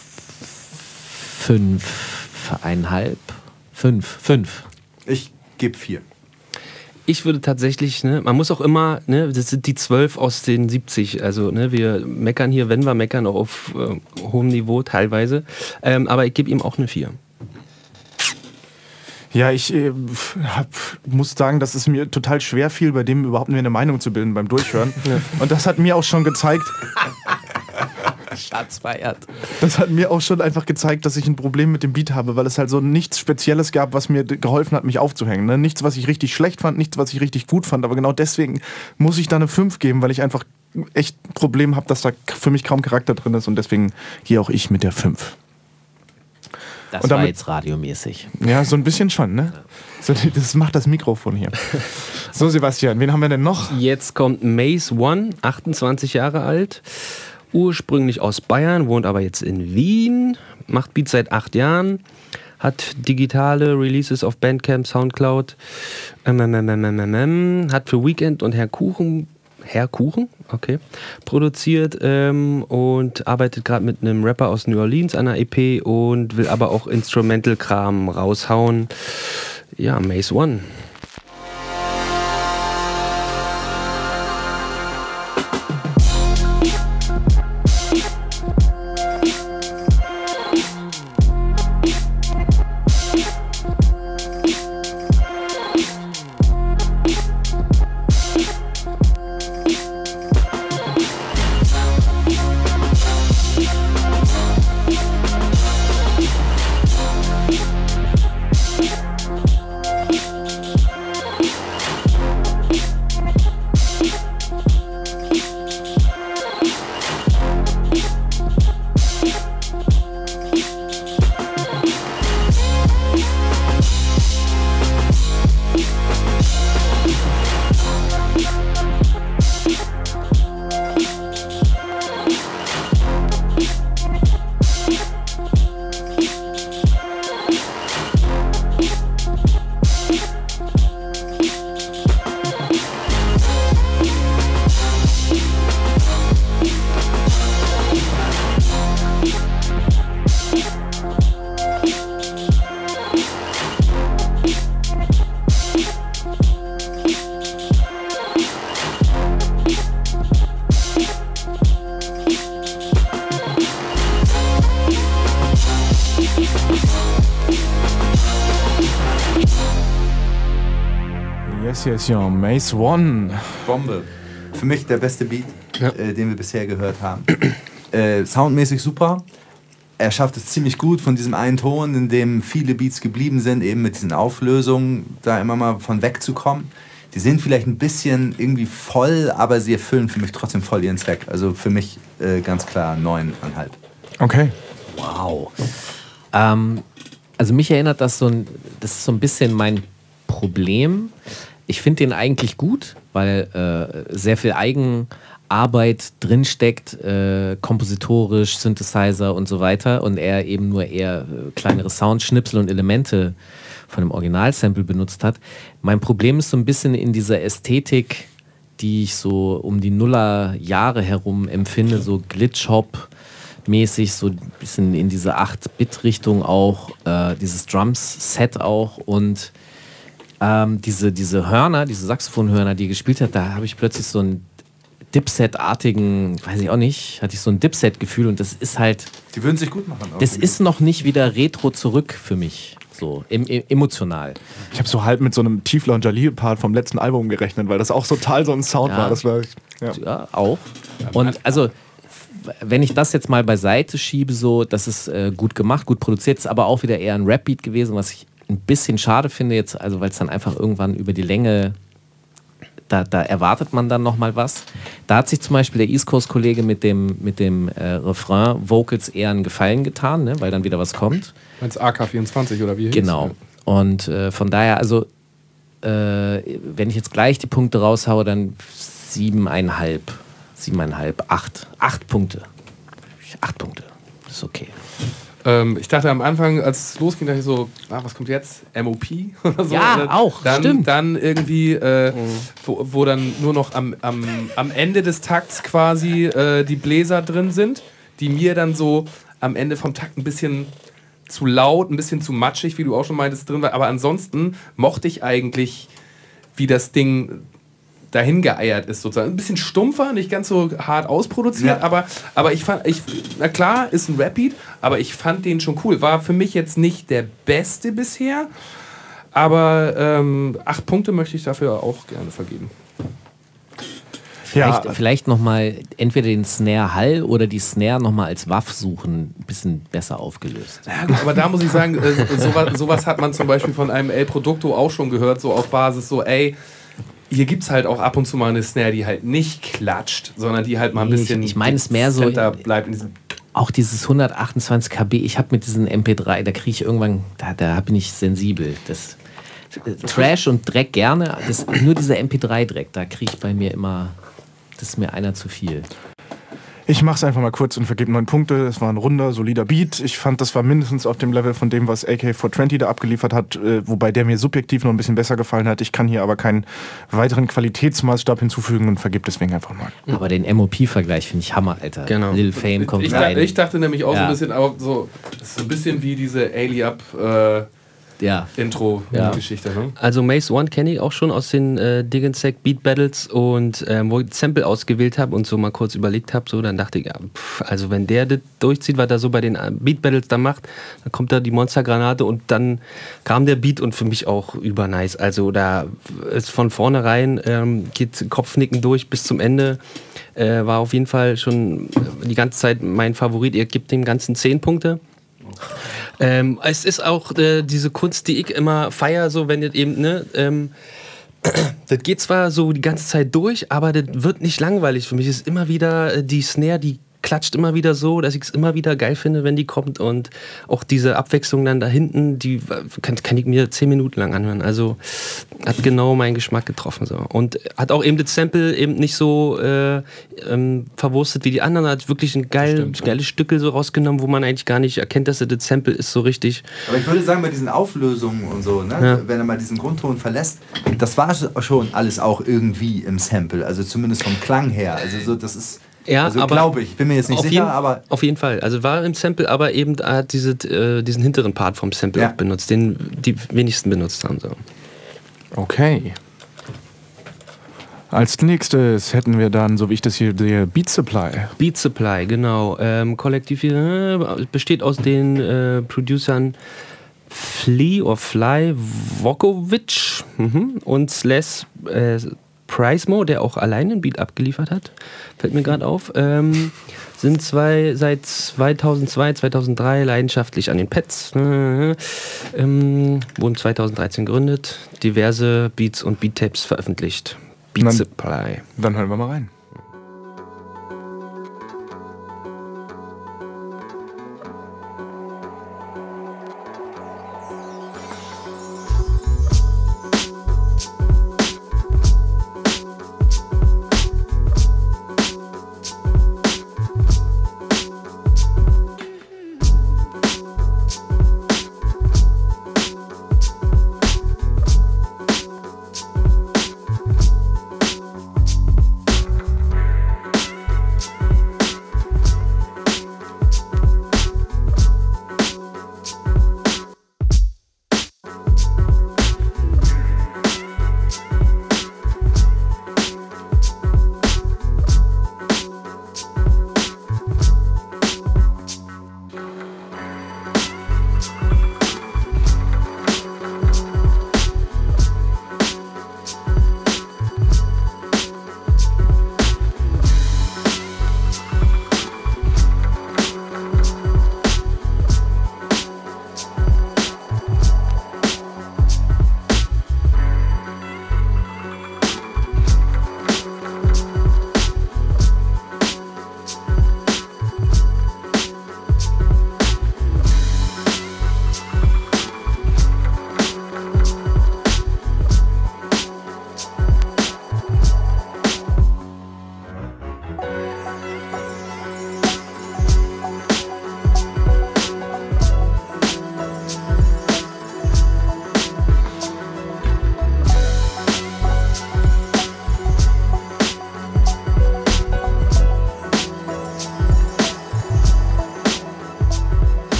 5. Ich gebe 4. Ich würde tatsächlich, ne, man muss auch immer, ne, das sind die 12 aus den 70, also ne, wir meckern hier, wenn wir meckern, auch auf hohem Niveau teilweise, aber ich gebe ihm auch eine 4. Ja, ich muss sagen, dass es mir total schwer fiel, bei dem überhaupt mir eine Meinung zu bilden beim Durchhören. Und das hat mir auch schon gezeigt, Schatz feiert. das hat mir auch schon einfach gezeigt, dass ich ein Problem mit dem Beat habe, weil es halt so nichts Spezielles gab, was mir geholfen hat, mich aufzuhängen. Ne? Nichts, was ich richtig schlecht fand, nichts, was ich richtig gut fand. Aber genau deswegen muss ich da eine 5 geben, weil ich einfach echt ein Problem habe, dass da für mich kaum Charakter drin ist. Und deswegen gehe auch ich mit der 5. Das Und war damit- jetzt radiomäßig. Ja, so ein bisschen schon, ne? So, das macht das Mikrofon hier. So, Sebastian, wen haben wir denn noch? Jetzt kommt Maze One, 28 Jahre alt, ursprünglich aus Bayern, wohnt aber jetzt in Wien, macht Beats seit 8 Jahren, hat digitale Releases auf Bandcamp, Soundcloud, hat für Weekend und Herr Kuchen, okay, produziert und arbeitet gerade mit einem Rapper aus New Orleans an einer EP und will aber auch Instrumental-Kram raushauen. Ja, Maze One. Yes, ja, Maze One. Bombe. Für mich der beste Beat, den wir bisher gehört haben. Soundmäßig super. Er schafft es ziemlich gut von diesem einen Ton, in dem viele Beats geblieben sind, eben mit diesen Auflösungen, da immer mal von wegzukommen. Die sind vielleicht ein bisschen irgendwie voll, aber sie erfüllen für mich trotzdem voll ihren Zweck. Also für mich ganz klar 9,5. Okay. Wow. Also mich erinnert das das ist so ein bisschen mein Problem. Ich finde den eigentlich gut, weil sehr viel Eigenarbeit drinsteckt, kompositorisch, Synthesizer und so weiter und er eben nur eher kleinere Soundschnipsel und Elemente von dem Originalsample benutzt hat. Mein Problem ist so ein bisschen in dieser Ästhetik, die ich so um die Nullerjahre herum empfinde, so Glitch-Hop-mäßig, so ein bisschen in diese 8-Bit-Richtung auch, dieses Drums-Set auch und diese Hörner, diese Saxophonhörner, die er gespielt hat, da habe ich plötzlich so einen Dipset-artigen, weiß ich auch nicht, hatte ich so ein Dipset-Gefühl und das ist halt... Die würden sich gut machen. Das ist noch nicht wieder retro zurück für mich, so emotional. Ich habe so halb mit so einem Tiefler und Jalil-Part vom letzten Album gerechnet, weil das auch total so ein Sound war. Das war ja, auch. Und also, wenn ich das jetzt mal beiseite schiebe, so, das ist gut gemacht, gut produziert, ist aber auch wieder eher ein Rap-Beat gewesen, was ich ein bisschen schade finde jetzt, also weil es dann einfach irgendwann über die Länge Da erwartet man dann nochmal was. Da hat sich zum Beispiel der East Coast-Kollege mit dem Refrain-Vocals eher einen Gefallen getan, ne? Weil dann wieder was kommt. Meinst AK24 oder wie hieß? Genau. Und von daher, also wenn ich jetzt gleich die Punkte raushaue, dann 7,5, 8. 8 Punkte. 8 Punkte. Das ist okay. Ich dachte am Anfang, als es losging, dachte ich so, was kommt jetzt? MOP oder so? Ja, oder auch, stimmt. Dann irgendwie, wo dann nur noch am Ende des Takts quasi die Bläser drin sind, die mir dann so am Ende vom Takt ein bisschen zu laut, ein bisschen zu matschig, wie du auch schon meintest, drin war. Aber ansonsten mochte ich eigentlich, wie das Ding dahin geeiert ist, sozusagen. Ein bisschen stumpfer, nicht ganz so hart ausproduziert, aber ich fand, na klar, ist ein Rap-Beat, aber ich fand den schon cool. War für mich jetzt nicht der beste bisher, aber 8 Punkte möchte ich dafür auch gerne vergeben. Vielleicht nochmal entweder den Snare-Hall oder die Snare nochmal als Waff suchen, ein bisschen besser aufgelöst. Ja, gut, aber da muss ich sagen, sowas hat man zum Beispiel von einem El Producto auch schon gehört, so auf Basis so, ey, hier gibt es halt auch ab und zu mal eine Snare, die halt nicht klatscht, sondern die halt mal ein bisschen ich meine es mehr so, bleibt in diesem auch dieses 128 KB, ich habe mit diesen MP3, da kriege ich irgendwann, da bin ich sensibel. Das Trash und Dreck gerne, nur dieser MP3-Dreck, da kriege ich bei mir immer, das ist mir einer zu viel. Ich mach's einfach mal kurz und vergebe 9 Punkte. Es war ein runder, solider Beat. Ich fand, das war mindestens auf dem Level von dem, was AK420 da abgeliefert hat, wobei der mir subjektiv noch ein bisschen besser gefallen hat. Ich kann hier aber keinen weiteren Qualitätsmaßstab hinzufügen und vergebe deswegen einfach mal. Aber den MOP-Vergleich finde ich Hammer, Alter. Genau. Lil Fame kommt rein. Ich dachte nämlich auch so ein bisschen, aber so, das ist so ein bisschen wie diese Ali-Up Intro-Geschichte. Ne? Also Mace One kenne ich auch schon aus den Dig and Sack Beat Battles und wo ich Sample ausgewählt habe und so mal kurz überlegt habe, so, dann dachte ich, also wenn der das durchzieht, was er so bei den Beat Battles da macht, dann kommt da die Monstergranate und dann kam der Beat und für mich auch übernice. Also da ist von vornherein geht Kopfnicken durch bis zum Ende. War auf jeden Fall schon die ganze Zeit mein Favorit. Ihr gebt dem Ganzen 10 Punkte. Es ist auch diese Kunst, die ich immer feiere, so wenn das eben, ne, das geht zwar so die ganze Zeit durch, aber das wird nicht langweilig. Für mich ist immer wieder die Snare, die klatscht immer wieder so, dass ich es immer wieder geil finde, wenn die kommt und auch diese Abwechslung dann da hinten, die kann ich mir 10 Minuten lang anhören. Also hat genau meinen Geschmack getroffen. So. Und hat auch eben das Sample eben nicht so verwurstet wie die anderen, hat wirklich ein geiles Stückel so rausgenommen, wo man eigentlich gar nicht erkennt, dass das Sample ist so richtig. Aber ich würde sagen, bei diesen Auflösungen und so, ne, wenn er mal diesen Grundton verlässt, das war schon alles auch irgendwie im Sample, also zumindest vom Klang her. Also so, das ist... Ja, also aber glaube ich, bin mir jetzt nicht sicher, aber... Auf jeden Fall, also war im Sample, aber eben hat diesen hinteren Part vom Sample auch benutzt, den die wenigsten benutzt haben. So. Okay. Als nächstes hätten wir dann, so wie ich das hier sehe, Beat Supply. Beat Supply, genau. Kollektiv besteht aus den Producern Flea oder Fly Vokovic und Slash Pricemo, der auch alleine einen Beat abgeliefert hat, fällt mir gerade auf, sind seit 2002, 2003 leidenschaftlich an den Pads, wurden 2013 gegründet, diverse Beats und Beat-Tapes veröffentlicht. Beat Supply. Dann hören wir mal rein.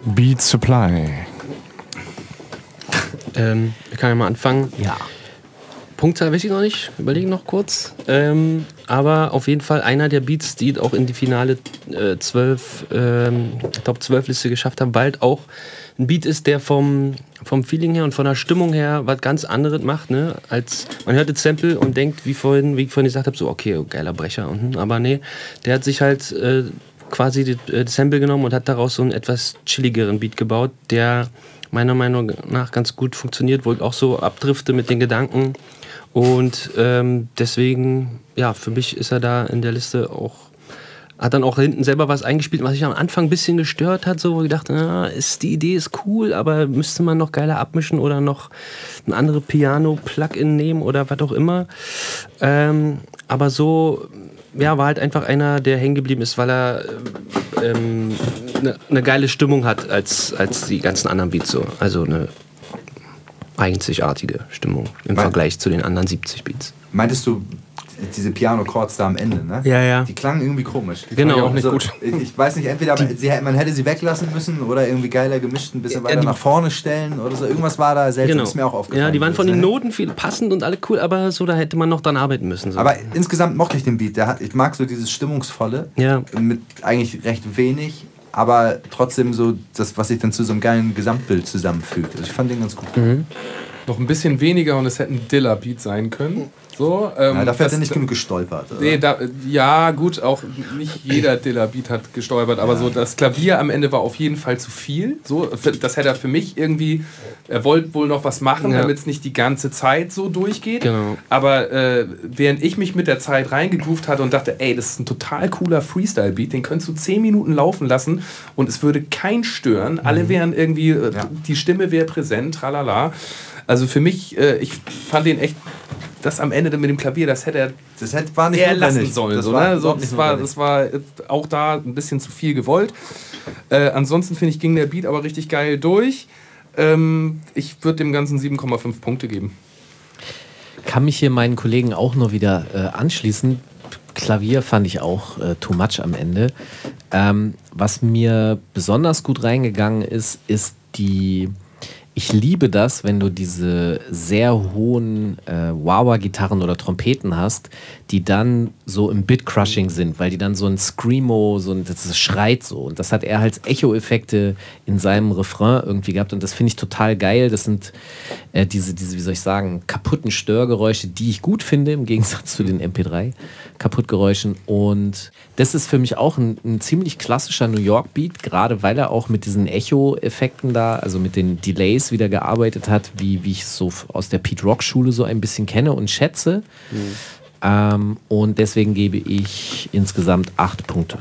Beat Supply. Ich kann ja mal anfangen. Ja. Punktzahl weiß ich noch nicht, überlegen noch kurz. Aber auf jeden Fall einer der Beats, die auch in die finale Top 12 Liste geschafft haben, weil halt auch ein Beat ist, der vom Feeling her und von der Stimmung her was ganz anderes macht, ne? Als man hört das Sample und denkt, wie ich vorhin gesagt habe, so okay, geiler Brecher. Aber nee, der hat sich halt quasi das Sample genommen und hat daraus so einen etwas chilligeren Beat gebaut, der meiner Meinung nach ganz gut funktioniert, wo ich auch so abdrifte mit den Gedanken. Und deswegen, ja, für mich ist er da in der Liste auch, hat dann auch hinten selber was eingespielt, was mich am Anfang ein bisschen gestört hat, so, wo ich dachte, die Idee ist cool, aber müsste man noch geiler abmischen oder noch ein anderes Piano-Plugin nehmen oder was auch immer. Aber so, ja, war halt einfach einer, der hängen geblieben ist, weil er eine geile Stimmung hat als die ganzen anderen Beats so. Also eine einzigartige Stimmung im Vergleich zu den anderen 70 Beats. Meintest du diese Piano-Chords da am Ende, ne? Ja, ja. Die klangen irgendwie komisch. Genau. Auch nicht gut. Ich weiß nicht, entweder man hätte sie weglassen müssen oder irgendwie geiler gemischt, ein bisschen weiter nach vorne stellen oder so. Irgendwas war da seltsam, ist mir auch aufgefallen. Ja, die waren von den Noten viel passend und alle cool, aber so, da hätte man noch dran arbeiten müssen. So. Aber insgesamt mochte ich den Beat. Ich mag so dieses Stimmungsvolle, mit eigentlich recht wenig, aber trotzdem so das, was sich dann zu so einem geilen Gesamtbild zusammenfügt. Also ich fand den ganz gut. Noch ein bisschen weniger und es hätte ein Dilla-Beat sein können. So, dafür hat er nicht genug gestolpert. Oder? Nee, ja, gut, auch nicht jeder Dilla-Beat hat gestolpert, aber so das Klavier am Ende war auf jeden Fall zu viel. So, das hätte er für mich irgendwie, er wollte wohl noch was machen, damit es nicht die ganze Zeit so durchgeht. Genau. Aber während ich mich mit der Zeit reingegroovt hatte und dachte, ey, das ist ein total cooler Freestyle-Beat, den könntest du 10 Minuten laufen lassen und es würde keinen stören. Alle wären irgendwie, die Stimme wäre präsent, tralala. Also für mich, ich fand den echt, das am Ende mit dem Klavier, das hätte war nicht er lassen notwendig. sollen. Das war auch da ein bisschen zu viel gewollt. Ansonsten finde ich, ging der Beat aber richtig geil durch. Ich würde dem Ganzen 7,5 Punkte geben. Kann mich hier meinen Kollegen auch nur wieder anschließen. Klavier fand ich auch too much am Ende. Was mir besonders gut reingegangen ist ich liebe das, wenn du diese sehr hohen Wah-Wah-Gitarren oder Trompeten hast, die dann so im Bit-Crushing sind, weil die dann so ein Screamo, das schreit so. Und das hat er als Echo-Effekte in seinem Refrain irgendwie gehabt. Und das finde ich total geil. Das sind diese, wie soll ich sagen, kaputten Störgeräusche, die ich gut finde, im Gegensatz zu den MP3-Kaputtgeräuschen. Und das ist für mich auch ein ziemlich klassischer New York-Beat, gerade weil er auch mit diesen Echo-Effekten da, also mit den Delays wieder gearbeitet hat, wie ich es so aus der Pete Rock-Schule so ein bisschen kenne und schätze. Und deswegen gebe ich insgesamt 8 Punkte.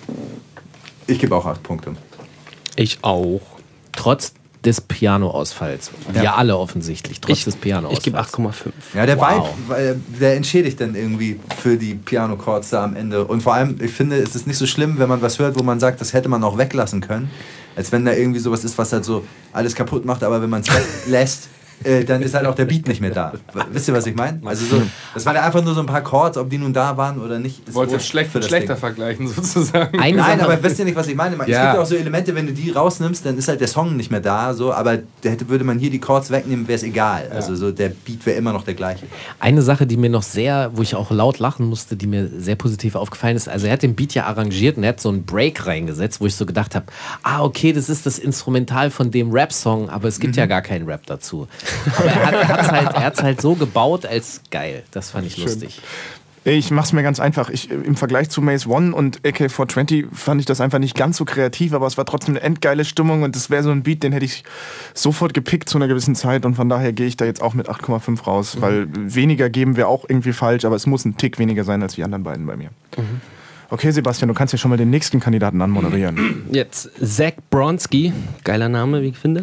Ich gebe auch 8 Punkte. Ich auch. Trotz des Pianoausfalls. Wir alle offensichtlich, trotz des Pianoausfalls. Ich gebe 8,5. Ja, der Vibe, der entschädigt dann irgendwie für die Piano-Chords da am Ende. Und vor allem, ich finde, es ist nicht so schlimm, wenn man was hört, wo man sagt, das hätte man auch weglassen können. Als wenn da irgendwie sowas ist, was halt so alles kaputt macht, aber wenn man es weglässt, dann ist halt auch der Beat nicht mehr da. Wisst ihr, was ich meine? Also so, das waren ja einfach nur so ein paar Chords, ob die nun da waren oder nicht. Wolltest du schlechter vergleichen sozusagen? Nein, aber wisst ihr nicht, was ich meine? Es gibt ja auch so Elemente, wenn du die rausnimmst, dann ist halt der Song nicht mehr da, so, aber würde man hier die Chords wegnehmen, wäre es egal. Ja. Also so, der Beat wäre immer noch der gleiche. Eine Sache, die mir noch wo ich auch laut lachen musste, die mir sehr positiv aufgefallen ist, also er hat den Beat ja arrangiert und er hat so einen Break reingesetzt, wo ich so gedacht habe, okay, das ist das Instrumental von dem Rap-Song, aber es gibt ja gar keinen Rap dazu. Aber er hat es halt so gebaut als geil. Das fand ich lustig. Ich mach's mir ganz einfach. Im Vergleich zu Maze One und AK420 fand ich das einfach nicht ganz so kreativ, aber es war trotzdem eine endgeile Stimmung und das wäre so ein Beat, den hätte ich sofort gepickt zu einer gewissen Zeit und von daher gehe ich da jetzt auch mit 8,5 raus, weil weniger geben wir auch irgendwie falsch, aber es muss ein Tick weniger sein als die anderen beiden bei mir. Okay, Sebastian, du kannst ja schon mal den nächsten Kandidaten anmoderieren. Jetzt Zach Bronski, geiler Name, wie ich finde.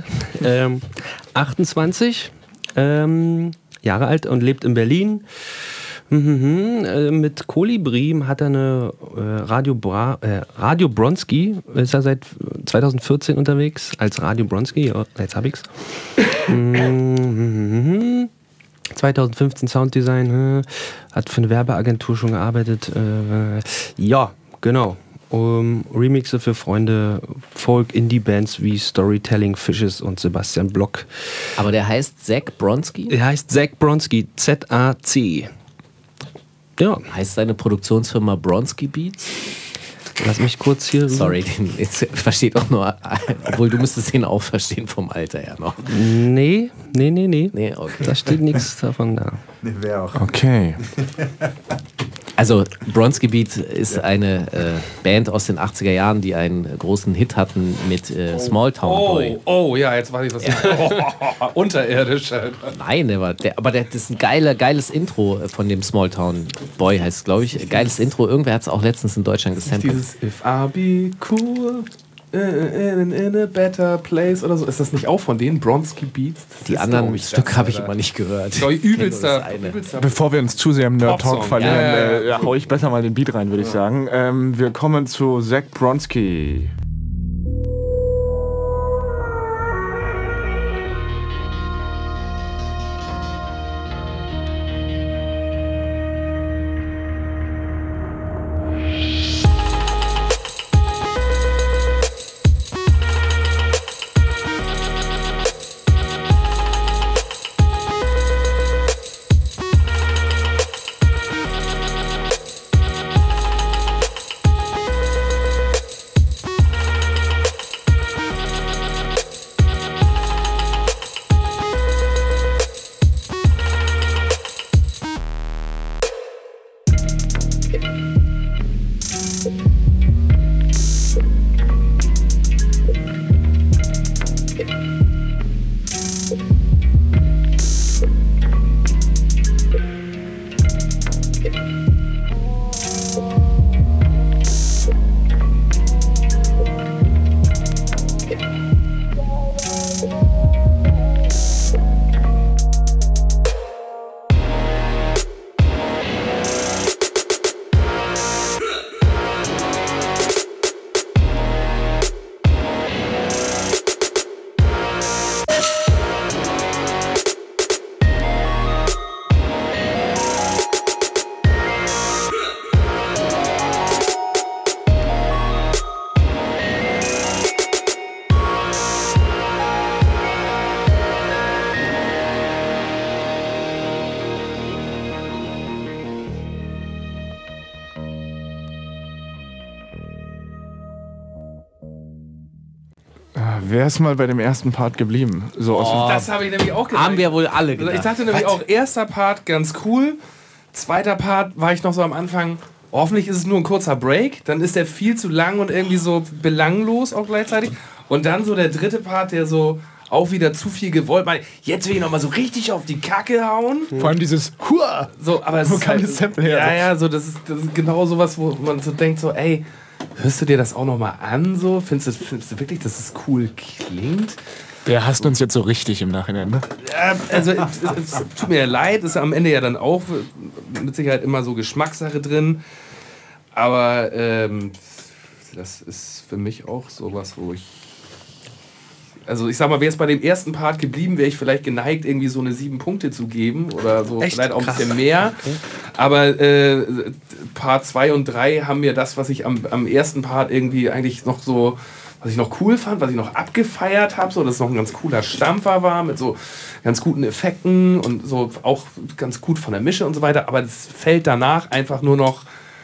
28 Jahre alt und lebt in Berlin. Mit Kolibri hat er eine Radio Bronski, ist er seit 2014 unterwegs als Radio Bronski, ja, jetzt hab ich's. 2015 Sounddesign, hat für eine Werbeagentur schon gearbeitet. Ja, genau. Remixe für Freunde, Folk-Indie-Bands wie Storytelling Fishes und Sebastian Block. Aber der heißt Zach Bronski? Er heißt Zach Bronski, Z-A-C. Ja. Heißt seine Produktionsfirma Bronski Beats? Lass mich kurz hier... Sorry, jetzt versteht auch nur... Obwohl, du müsstest den auch verstehen vom Alter her noch. Nee, Nee, okay. da steht nichts davon da. Nee, wer auch. Okay. Also Bronski Beat ist eine Band aus den 80er Jahren, die einen großen Hit hatten mit Small Town Boy. Oh, ja, jetzt weiß ich was. Unterirdisch. Nein, das ist ein geiles Intro von dem Small Town Boy, heißt es, glaube ich. Geiles Intro. Irgendwer hat es auch letztens in Deutschland gesampelt. Dieses If I be cool in a better place oder so. Ist das nicht auch von denen? Bronski Beats? Die anderen Stücke habe ich immer nicht gehört. Ich glaube, übelster. Bevor wir uns zu sehr im Nerd-Talk Popsong. verlieren, Ja. hau ich besser mal den Beat rein, würde ich sagen. Wir kommen zu Zach Bronski. Wer ist mal bei dem ersten Part geblieben? So aus Das habe ich nämlich auch gedacht. Haben wir wohl alle gedacht. Ich dachte nämlich auch, erster Part ganz cool. Zweiter Part war ich noch so am Anfang, hoffentlich ist es nur ein kurzer Break. Dann ist der viel zu lang und irgendwie so belanglos auch gleichzeitig. Und dann so der dritte Part, der so auch wieder zu viel gewollt. Jetzt will ich nochmal so richtig auf die Kacke hauen. vor allem dieses Hua! So, aber es Wo ist kam halt, das Sample her? Ja, so, das ist genau sowas, wo man so denkt, so, ey, hörst du dir das auch nochmal an? So? Findest du wirklich, dass es cool klingt? Der hasst uns jetzt so richtig im Nachhinein, ne? Also, es tut mir ja leid, ist am Ende ja dann auch mit Sicherheit immer so Geschmackssache drin. Aber das ist für mich auch sowas, wo ich. Also, ich sag mal, wäre es bei dem ersten Part geblieben, wäre ich vielleicht geneigt, irgendwie so eine 7 Punkte zu geben. Oder so, echt? vielleicht auch ein Krass. bisschen mehr. Okay. Aber Part 2 und 3 haben mir das, was ich am ersten Part irgendwie eigentlich noch so. Was ich noch cool fand, was ich noch abgefeiert habe, so, dass es noch ein ganz cooler Stampfer war mit so ganz guten Effekten und so auch ganz gut von der Mische und so weiter. Aber das fällt danach einfach nur noch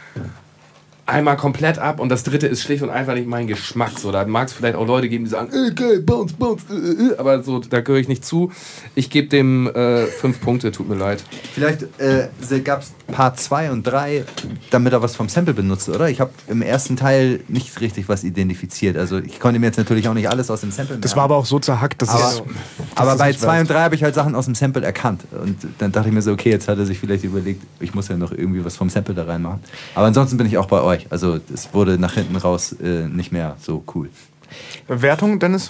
einmal komplett ab und das dritte ist schlicht und einfach nicht mein Geschmack. So, da mag es vielleicht auch Leute geben, die sagen, geil, bounce, bounce, aber so, da gehöre ich nicht zu. Ich gebe dem 5 Punkte, tut mir leid. Vielleicht gab es Part 2 und 3, damit er was vom Sample benutzt, oder? Ich habe im ersten Teil nicht richtig was identifiziert. Also ich konnte mir jetzt natürlich auch nicht alles aus dem Sample Das war aber auch so zerhackt, dass aber bei 2 und 3 habe ich halt Sachen aus dem Sample erkannt. Und dann dachte ich mir so, okay, jetzt hat er sich vielleicht überlegt, ich muss ja noch irgendwie was vom Sample da reinmachen. Aber ansonsten bin ich auch bei euch. Also es wurde nach hinten raus nicht mehr so cool. Wertung, Dennis?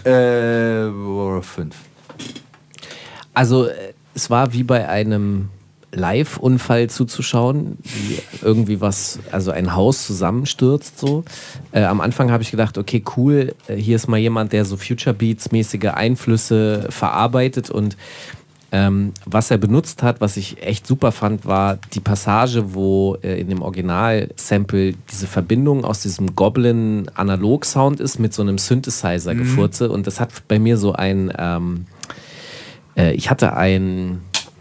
5. Also es war wie bei einem Live-Unfall zuzuschauen, wie irgendwie was, also ein Haus zusammenstürzt so. Am Anfang habe ich gedacht, okay, cool, hier ist mal jemand, der so Future Beats-mäßige Einflüsse verarbeitet und Was er benutzt hat, was ich echt super fand, war die Passage, wo in dem Original-Sample diese Verbindung aus diesem Goblin-Analog-Sound ist mit so einem Synthesizer-Gefurze. Und das hat bei mir so ein, ich hatte ein,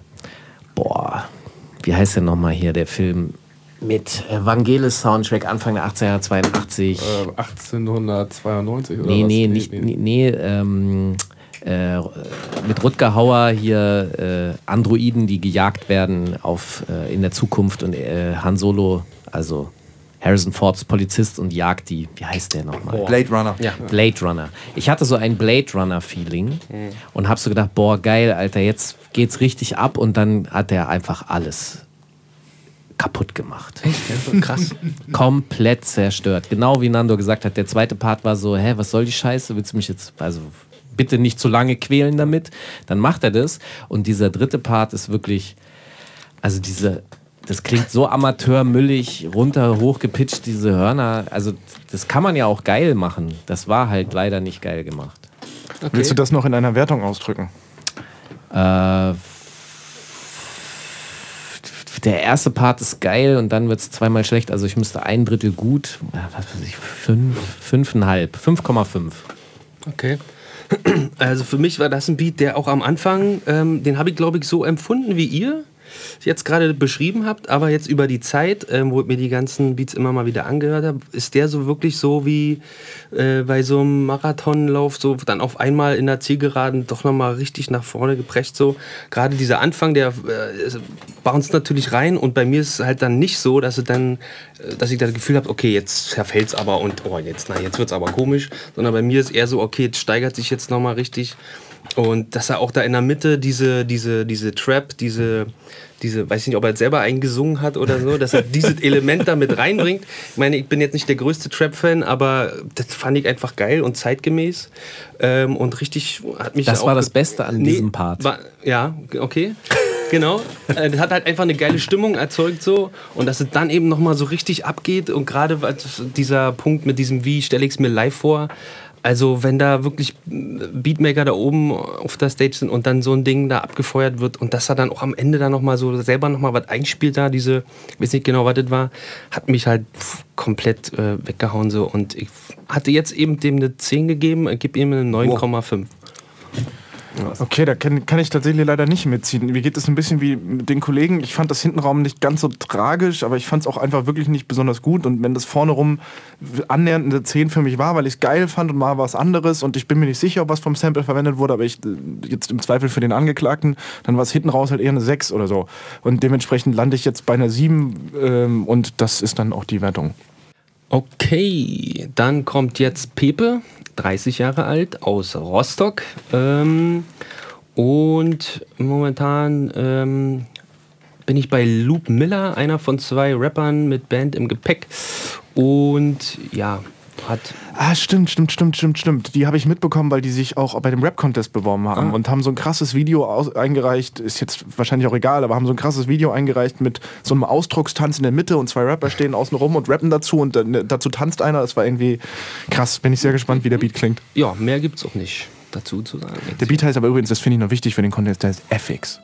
wie heißt der nochmal hier, der Film mit Vangelis-Soundtrack Anfang der 80er Jahre, 82. 1892 oder was? Mit Rutger Hauer hier Androiden, die gejagt werden in der Zukunft und Han Solo, also Harrison Fords Polizist und jagt die, wie heißt der nochmal? Blade Runner. Ja, Blade Runner. Ich hatte so ein Blade Runner-Feeling und hab so gedacht, boah, geil, Alter, jetzt geht's richtig ab und dann hat er einfach alles kaputt gemacht. Echt? Krass. Komplett zerstört. Genau wie Nando gesagt hat, der zweite Part war so, was soll die Scheiße? Willst du mich jetzt, also bitte nicht zu lange quälen damit? Dann macht er das. Und dieser dritte Part ist wirklich, also das klingt so amateurmüllig, hochgepitcht, diese Hörner. Also das kann man ja auch geil machen. Das war halt leider nicht geil gemacht. Okay. Willst du das noch in einer Wertung ausdrücken? Der erste Part ist geil und dann wird es zweimal schlecht. Also ich müsste 1/3 gut, 5,5. 5,5. Okay. Also für mich war das ein Beat, der auch am Anfang, den habe ich glaube ich so empfunden wie ihr jetzt gerade beschrieben habt, aber jetzt über die Zeit, wo ich mir die ganzen Beats immer mal wieder angehört habe, ist der so wirklich so wie bei so einem Marathonlauf, so dann auf einmal in der Zielgeraden doch nochmal richtig nach vorne geprescht. So. Gerade dieser Anfang, der bounced natürlich rein und bei mir ist es halt dann nicht so, dass ich das Gefühl habe, okay, jetzt zerfällt es aber und jetzt wird es aber komisch, sondern bei mir ist eher so, okay, jetzt steigert sich jetzt nochmal richtig. Und dass er auch da in der Mitte diese Trap, diese, weiß ich nicht, ob er jetzt selber eingesungen hat oder so, dass er dieses Element da mit reinbringt. Ich meine, ich bin jetzt nicht der größte Trap-Fan, aber das fand ich einfach geil und zeitgemäß. Und richtig hat mich das auch... war das Beste an diesem Part. Ja, okay. Genau. Das hat halt einfach eine geile Stimmung erzeugt so. Und dass es dann eben nochmal so richtig abgeht. Und gerade dieser Punkt mit diesem, wie stelle ich es mir live vor, also wenn da wirklich Beatmaker da oben auf der Stage sind und dann so ein Ding da abgefeuert wird und dass er dann auch am Ende da nochmal so selber nochmal was einspielt da, ich weiß nicht genau, was das war, hat mich halt komplett weggehauen so. Und ich hatte jetzt eben dem eine 10 gegeben, ich gebe ihm eine 9,5. Okay, da kann ich tatsächlich leider nicht mitziehen. Mir geht es ein bisschen wie mit den Kollegen. Ich fand das Hintenraum nicht ganz so tragisch, aber ich fand es auch einfach wirklich nicht besonders gut. Und wenn das vorne rum annähernd eine 10 für mich war, weil ich es geil fand und mal was anderes und ich bin mir nicht sicher, ob was vom Sample verwendet wurde, aber ich jetzt im Zweifel für den Angeklagten, dann war es hinten raus halt eher eine 6 oder so. Und dementsprechend lande ich jetzt bei einer 7 und das ist dann auch die Wertung. Okay, dann kommt jetzt Pepe, 30 Jahre alt, aus Rostock. Und momentan bin ich bei Luke Miller, einer von 2 Rappern mit Band im Gepäck. Und ja, hat... Stimmt. Die habe ich mitbekommen, weil die sich auch bei dem Rap-Contest beworben haben und haben so ein krasses Video eingereicht, ist jetzt wahrscheinlich auch egal, aber haben so ein krasses Video eingereicht mit so einem Ausdruckstanz in der Mitte und 2 Rapper stehen außen rum und rappen dazu und dazu tanzt einer. Das war irgendwie krass. Bin ich sehr gespannt, wie der Beat klingt. Ja, mehr gibt's auch nicht dazu zu sagen. Der Beat heißt aber übrigens, das finde ich noch wichtig für den Contest, der heißt FX.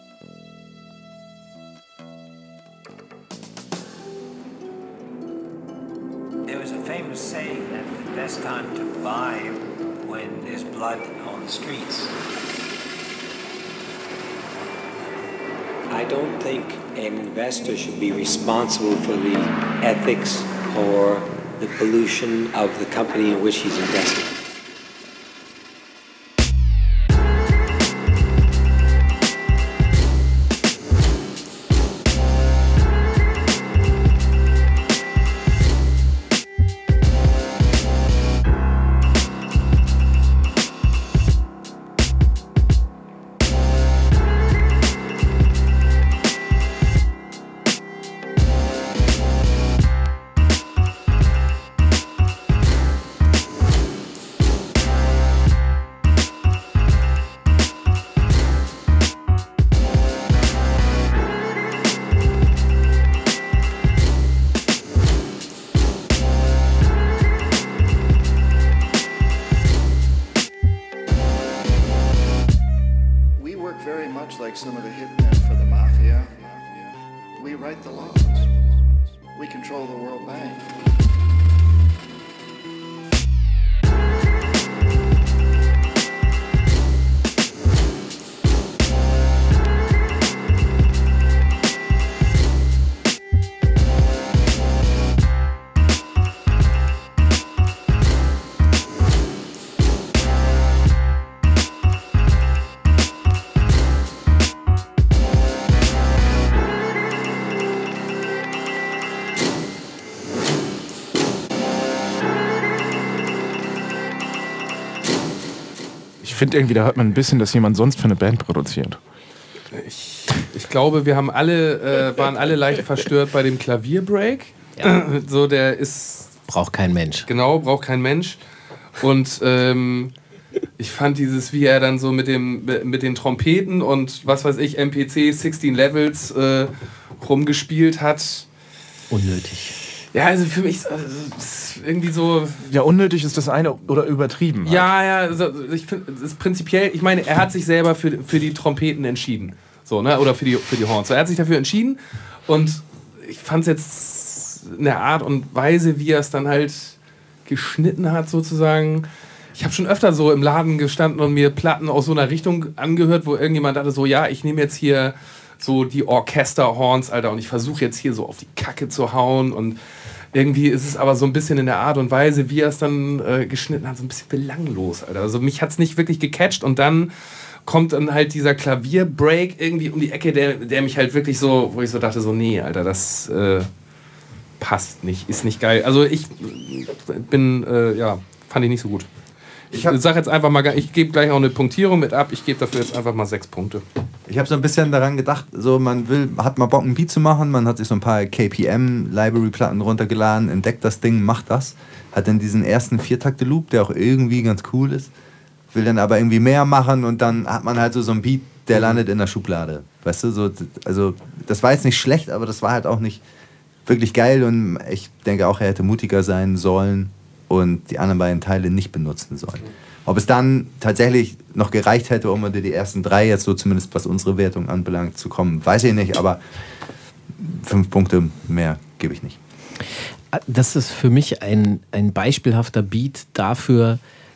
Time to buy when there's blood on the streets. I don't think an investor should be responsible for the ethics or the pollution of the company in which he's invested. much like some of the hitmen for the mafia. We write the laws. We control the World Bank. Ich finde irgendwie, da hört man ein bisschen, dass jemand sonst für eine Band produziert. Ich glaube, wir haben waren alle leicht verstört bei dem Klavierbreak. Ja. So, der ist... Braucht kein Mensch. Genau, braucht kein Mensch. Und ich fand wie er dann so mit den Trompeten und was weiß ich, MPC 16 Levels rumgespielt hat. Unnötig. Ja, also für mich ist irgendwie so... Ja, unnötig ist das eine oder übertrieben. Halt. Ja, also ich finde, es ist prinzipiell, ich meine, er hat sich selber für die Trompeten entschieden. So, ne? Oder für die Horns. So, er hat sich dafür entschieden und ich fand es jetzt in der Art und Weise, wie er es dann halt geschnitten hat, sozusagen. Ich habe schon öfter so im Laden gestanden und mir Platten aus so einer Richtung angehört, wo irgendjemand dachte so, ja, ich nehme jetzt hier so die Orchester-Horns, Alter, und ich versuche jetzt hier so auf die Kacke zu hauen und irgendwie ist es aber so ein bisschen in der Art und Weise, wie er es dann geschnitten hat, so ein bisschen belanglos, Alter. Also mich hat es nicht wirklich gecatcht und dann kommt dann halt dieser Klavierbreak irgendwie um die Ecke, der mich halt wirklich so, wo ich so dachte, so nee, Alter, das passt nicht, ist nicht geil. Also ich bin, fand ich nicht so gut. Ich sag jetzt einfach mal, ich gebe gleich auch eine Punktierung mit ab, ich gebe dafür jetzt einfach mal 6 Punkte. Ich habe so ein bisschen daran gedacht, so hat mal Bock, ein Beat zu machen, man hat sich so ein paar KPM-Library-Platten runtergeladen, entdeckt das Ding, macht das, hat dann diesen ersten 4-Takte-Loop, der auch irgendwie ganz cool ist, will dann aber irgendwie mehr machen und dann hat man halt so einen Beat, der landet in der Schublade, weißt du, so, also das war jetzt nicht schlecht, aber das war halt auch nicht wirklich geil und ich denke auch, er hätte mutiger sein sollen und die anderen beiden Teile nicht benutzen sollen. Ob es dann tatsächlich noch gereicht hätte, um unter die ersten 3 jetzt so zumindest, was unsere Wertung anbelangt, zu kommen, weiß ich nicht, aber 5 Punkte mehr gebe ich nicht. Das ist für mich ein beispielhafter Beat dafür,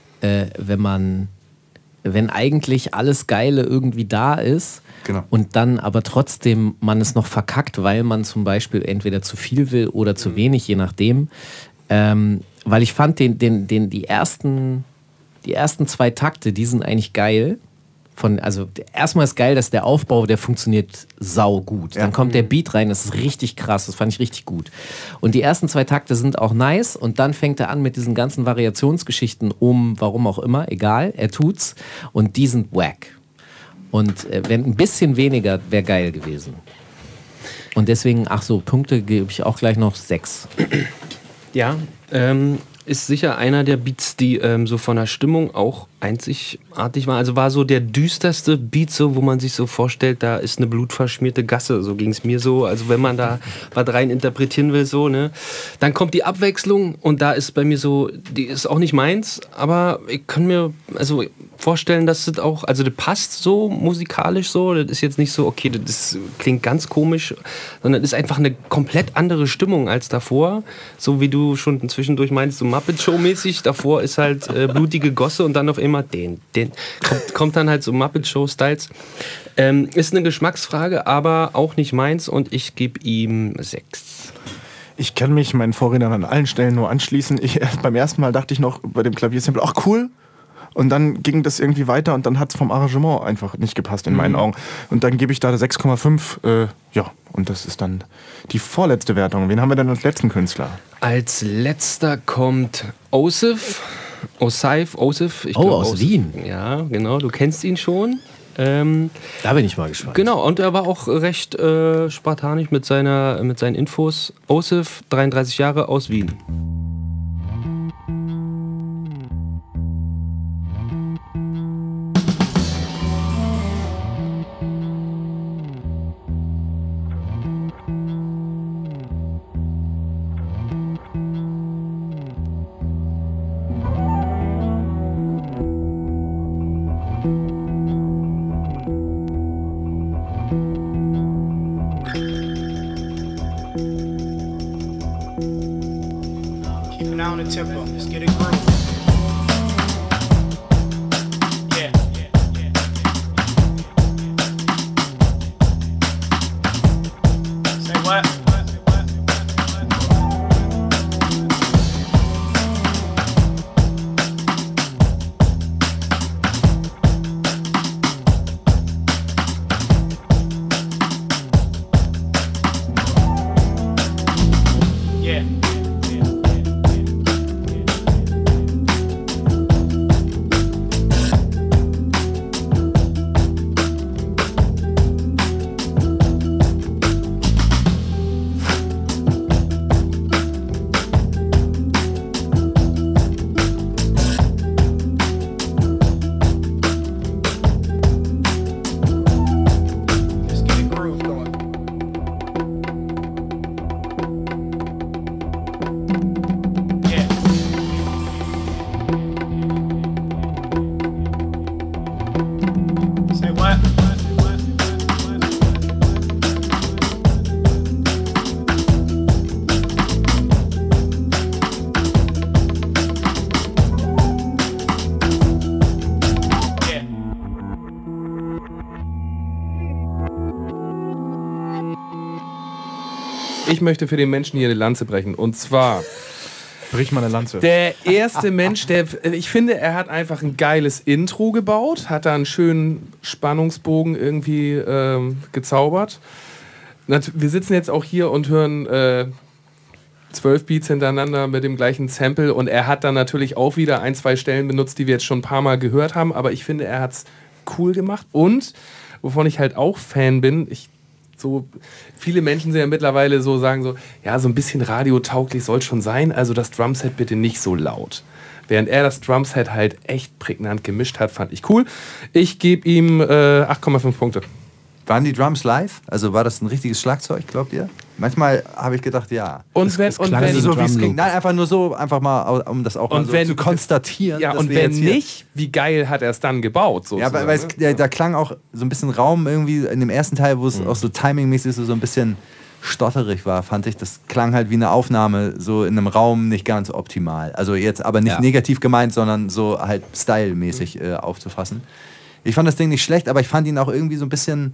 wenn eigentlich alles Geile irgendwie da ist, genau, und dann aber trotzdem man es noch verkackt, weil man zum Beispiel entweder zu viel will oder zu wenig, je nachdem. Weil ich fand die ersten 2 Takte, die sind eigentlich geil. Also erstmal ist geil, dass der Aufbau, der funktioniert sau gut. Ja. Dann kommt der Beat rein, das ist richtig krass, das fand ich richtig gut. Und die ersten 2 Takte sind auch nice und dann fängt er an mit diesen ganzen Variationsgeschichten warum auch immer, egal, er tut's und die sind wack. Und wenn ein bisschen weniger, wäre geil gewesen. Und deswegen, Punkte gebe ich auch gleich noch 6. Ja, ist sicher einer der Beats, die so von der Stimmung auch einzigartig war. Also war so der düsterste Beat, so, wo man sich so vorstellt, da ist eine blutverschmierte Gasse. So ging es mir so. Also wenn man da was rein interpretieren will, so, ne. Dann kommt die Abwechslung und da ist bei mir so, die ist auch nicht meins, aber ich kann mir vorstellen, dass das auch, also das passt so musikalisch so. Das ist jetzt nicht so, okay, das klingt ganz komisch, sondern das ist einfach eine komplett andere Stimmung als davor. So wie du schon zwischendurch meinst, so Muppet Show-mäßig. Davor ist halt blutige Gosse und dann auf einmal kommt dann halt so Muppet Show-Styles. Ist eine Geschmacksfrage, aber auch nicht meins und ich gebe ihm 6. Ich kann mich meinen Vorrednern an allen Stellen nur anschließen. Beim ersten Mal dachte ich noch bei dem Klaviersample, ach cool. Und dann ging das irgendwie weiter und dann hat es vom Arrangement einfach nicht gepasst in meinen Augen. Und dann gebe ich da 6,5. Und das ist dann die vorletzte Wertung. Wen haben wir denn als letzten Künstler? Als letzter kommt Osif. Aus Wien. Ja, genau, du kennst ihn schon. Da bin ich mal gespannt. Genau, und er war auch recht spartanisch mit seinen Infos. Osif, 33 Jahre, aus Wien. tempo. Let's get it groove. Yeah. Say what? Ich möchte für den Menschen hier eine Lanze brechen. Und zwar... Brich mal eine Lanze. Der erste Mensch, ich finde, er hat einfach ein geiles Intro gebaut, hat da einen schönen Spannungsbogen irgendwie gezaubert. Wir sitzen jetzt auch hier und hören 12 Beats hintereinander mit dem gleichen Sample und er hat dann natürlich auch wieder 1, 2 Stellen benutzt, die wir jetzt schon ein paar Mal gehört haben, aber ich finde, er hat es cool gemacht und, wovon ich halt auch Fan bin, so viele Menschen sind ja mittlerweile so, sagen so, ja, so ein bisschen radiotauglich soll schon sein, also das Drumset bitte nicht so laut. Während er das Drumset halt echt prägnant gemischt hat, fand ich cool. Ich gebe ihm 8,5 Punkte. Waren die Drums live? Also war das ein richtiges Schlagzeug, glaubt ihr? Manchmal habe ich gedacht, ja. Und wenn so, wie es ging. Nein, einfach nur so, einfach mal, um das auch mal so zu konstatieren. Ja, und wenn nicht, wie geil hat er es dann gebaut? Sozusagen. Ja, weil da klang auch so ein bisschen Raum irgendwie in dem ersten Teil, wo es auch so timingmäßig so ein bisschen stotterig war, fand ich. Das klang halt wie eine Aufnahme so in einem Raum nicht ganz optimal. Also jetzt aber nicht negativ gemeint, sondern so halt stylmäßig aufzufassen. Ich fand das Ding nicht schlecht, aber ich fand ihn auch irgendwie so ein bisschen...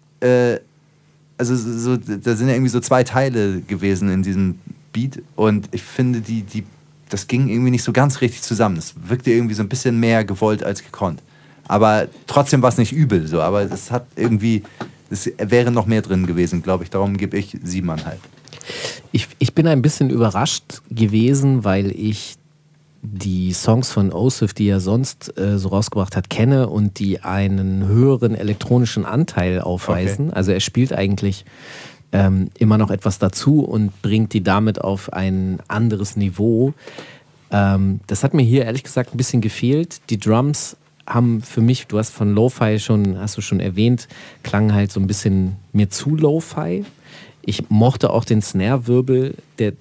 also so, da sind ja irgendwie so 2 Teile gewesen in diesem Beat und ich finde, das ging irgendwie nicht so ganz richtig zusammen. Das wirkte irgendwie so ein bisschen mehr gewollt als gekonnt. Aber trotzdem war es nicht übel, so. Aber es hat irgendwie, es wäre noch mehr drin gewesen, glaube ich. Darum gebe ich 7,5. Ich bin ein bisschen überrascht gewesen, weil ich die Songs von Osif, die er sonst so rausgebracht hat, kenne und die einen höheren elektronischen Anteil aufweisen. Okay. Also er spielt eigentlich immer noch etwas dazu und bringt die damit auf ein anderes Niveau. Das hat mir hier ehrlich gesagt ein bisschen gefehlt. Die Drums haben für mich, du hast von Lo-Fi hast du schon erwähnt, klangen halt so ein bisschen mir zu Lo-Fi. Ich mochte auch den Snare-Wirbel, der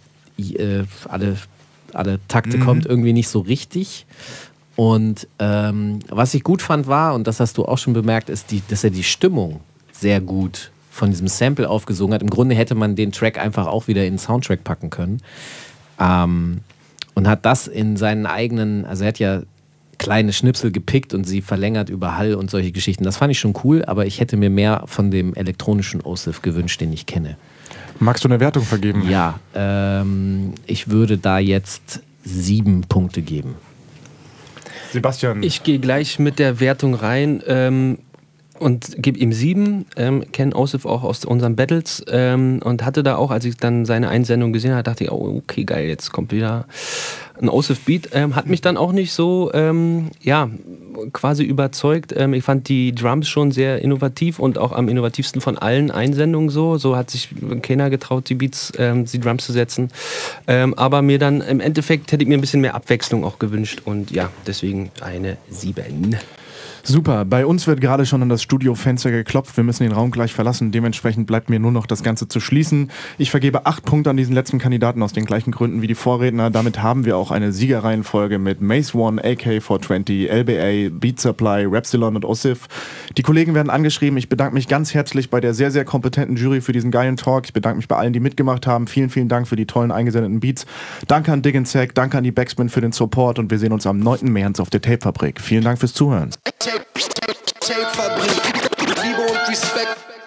alle Takte kommt irgendwie nicht so richtig. Und was ich gut fand war, und das hast du auch schon bemerkt, ist, dass er die Stimmung sehr gut von diesem Sample aufgesungen hat. Im Grunde hätte man den Track einfach auch wieder in den Soundtrack packen können. Und hat das in seinen eigenen, also er hat ja kleine Schnipsel gepickt und sie verlängert über Hall und solche Geschichten. Das fand ich schon cool, aber ich hätte mir mehr von dem elektronischen Osif gewünscht, den ich kenne. Magst du eine Wertung vergeben? Ja, ich würde da jetzt 7 Punkte geben. Sebastian. Ich gehe gleich mit der Wertung rein und gebe ihm 7. Kenne Osif auch aus unseren Battles und hatte da auch, als ich dann seine Einsendung gesehen habe, dachte ich, oh, okay, geil, jetzt kommt wieder ein Osif-Beat. Hat mich dann auch nicht so, quasi überzeugt. Ich fand die Drums schon sehr innovativ und auch am innovativsten von allen Einsendungen so. So hat sich keiner getraut, die Drums zu setzen. Aber mir dann im Endeffekt hätte ich mir ein bisschen mehr Abwechslung auch gewünscht und ja, deswegen eine 7. Super, bei uns wird gerade schon an das Studiofenster geklopft. Wir müssen den Raum gleich verlassen. Dementsprechend bleibt mir nur noch das Ganze zu schließen. Ich vergebe 8 Punkte an diesen letzten Kandidaten aus den gleichen Gründen wie die Vorredner. Damit haben wir auch eine Siegerreihenfolge mit Mace One, AK420, LBA, Beat Supply, Rapsilon und Osif. Die Kollegen werden angeschrieben. Ich bedanke mich ganz herzlich bei der sehr, sehr kompetenten Jury für diesen geilen Talk. Ich bedanke mich bei allen, die mitgemacht haben. Vielen, vielen Dank für die tollen eingesendeten Beats. Danke an Dig & Sack, danke an die Backspin für den Support und wir sehen uns am 9. März auf der Tapefabrik. Vielen Dank fürs Zuhören. Tapefabrik. Liebe und Respekt.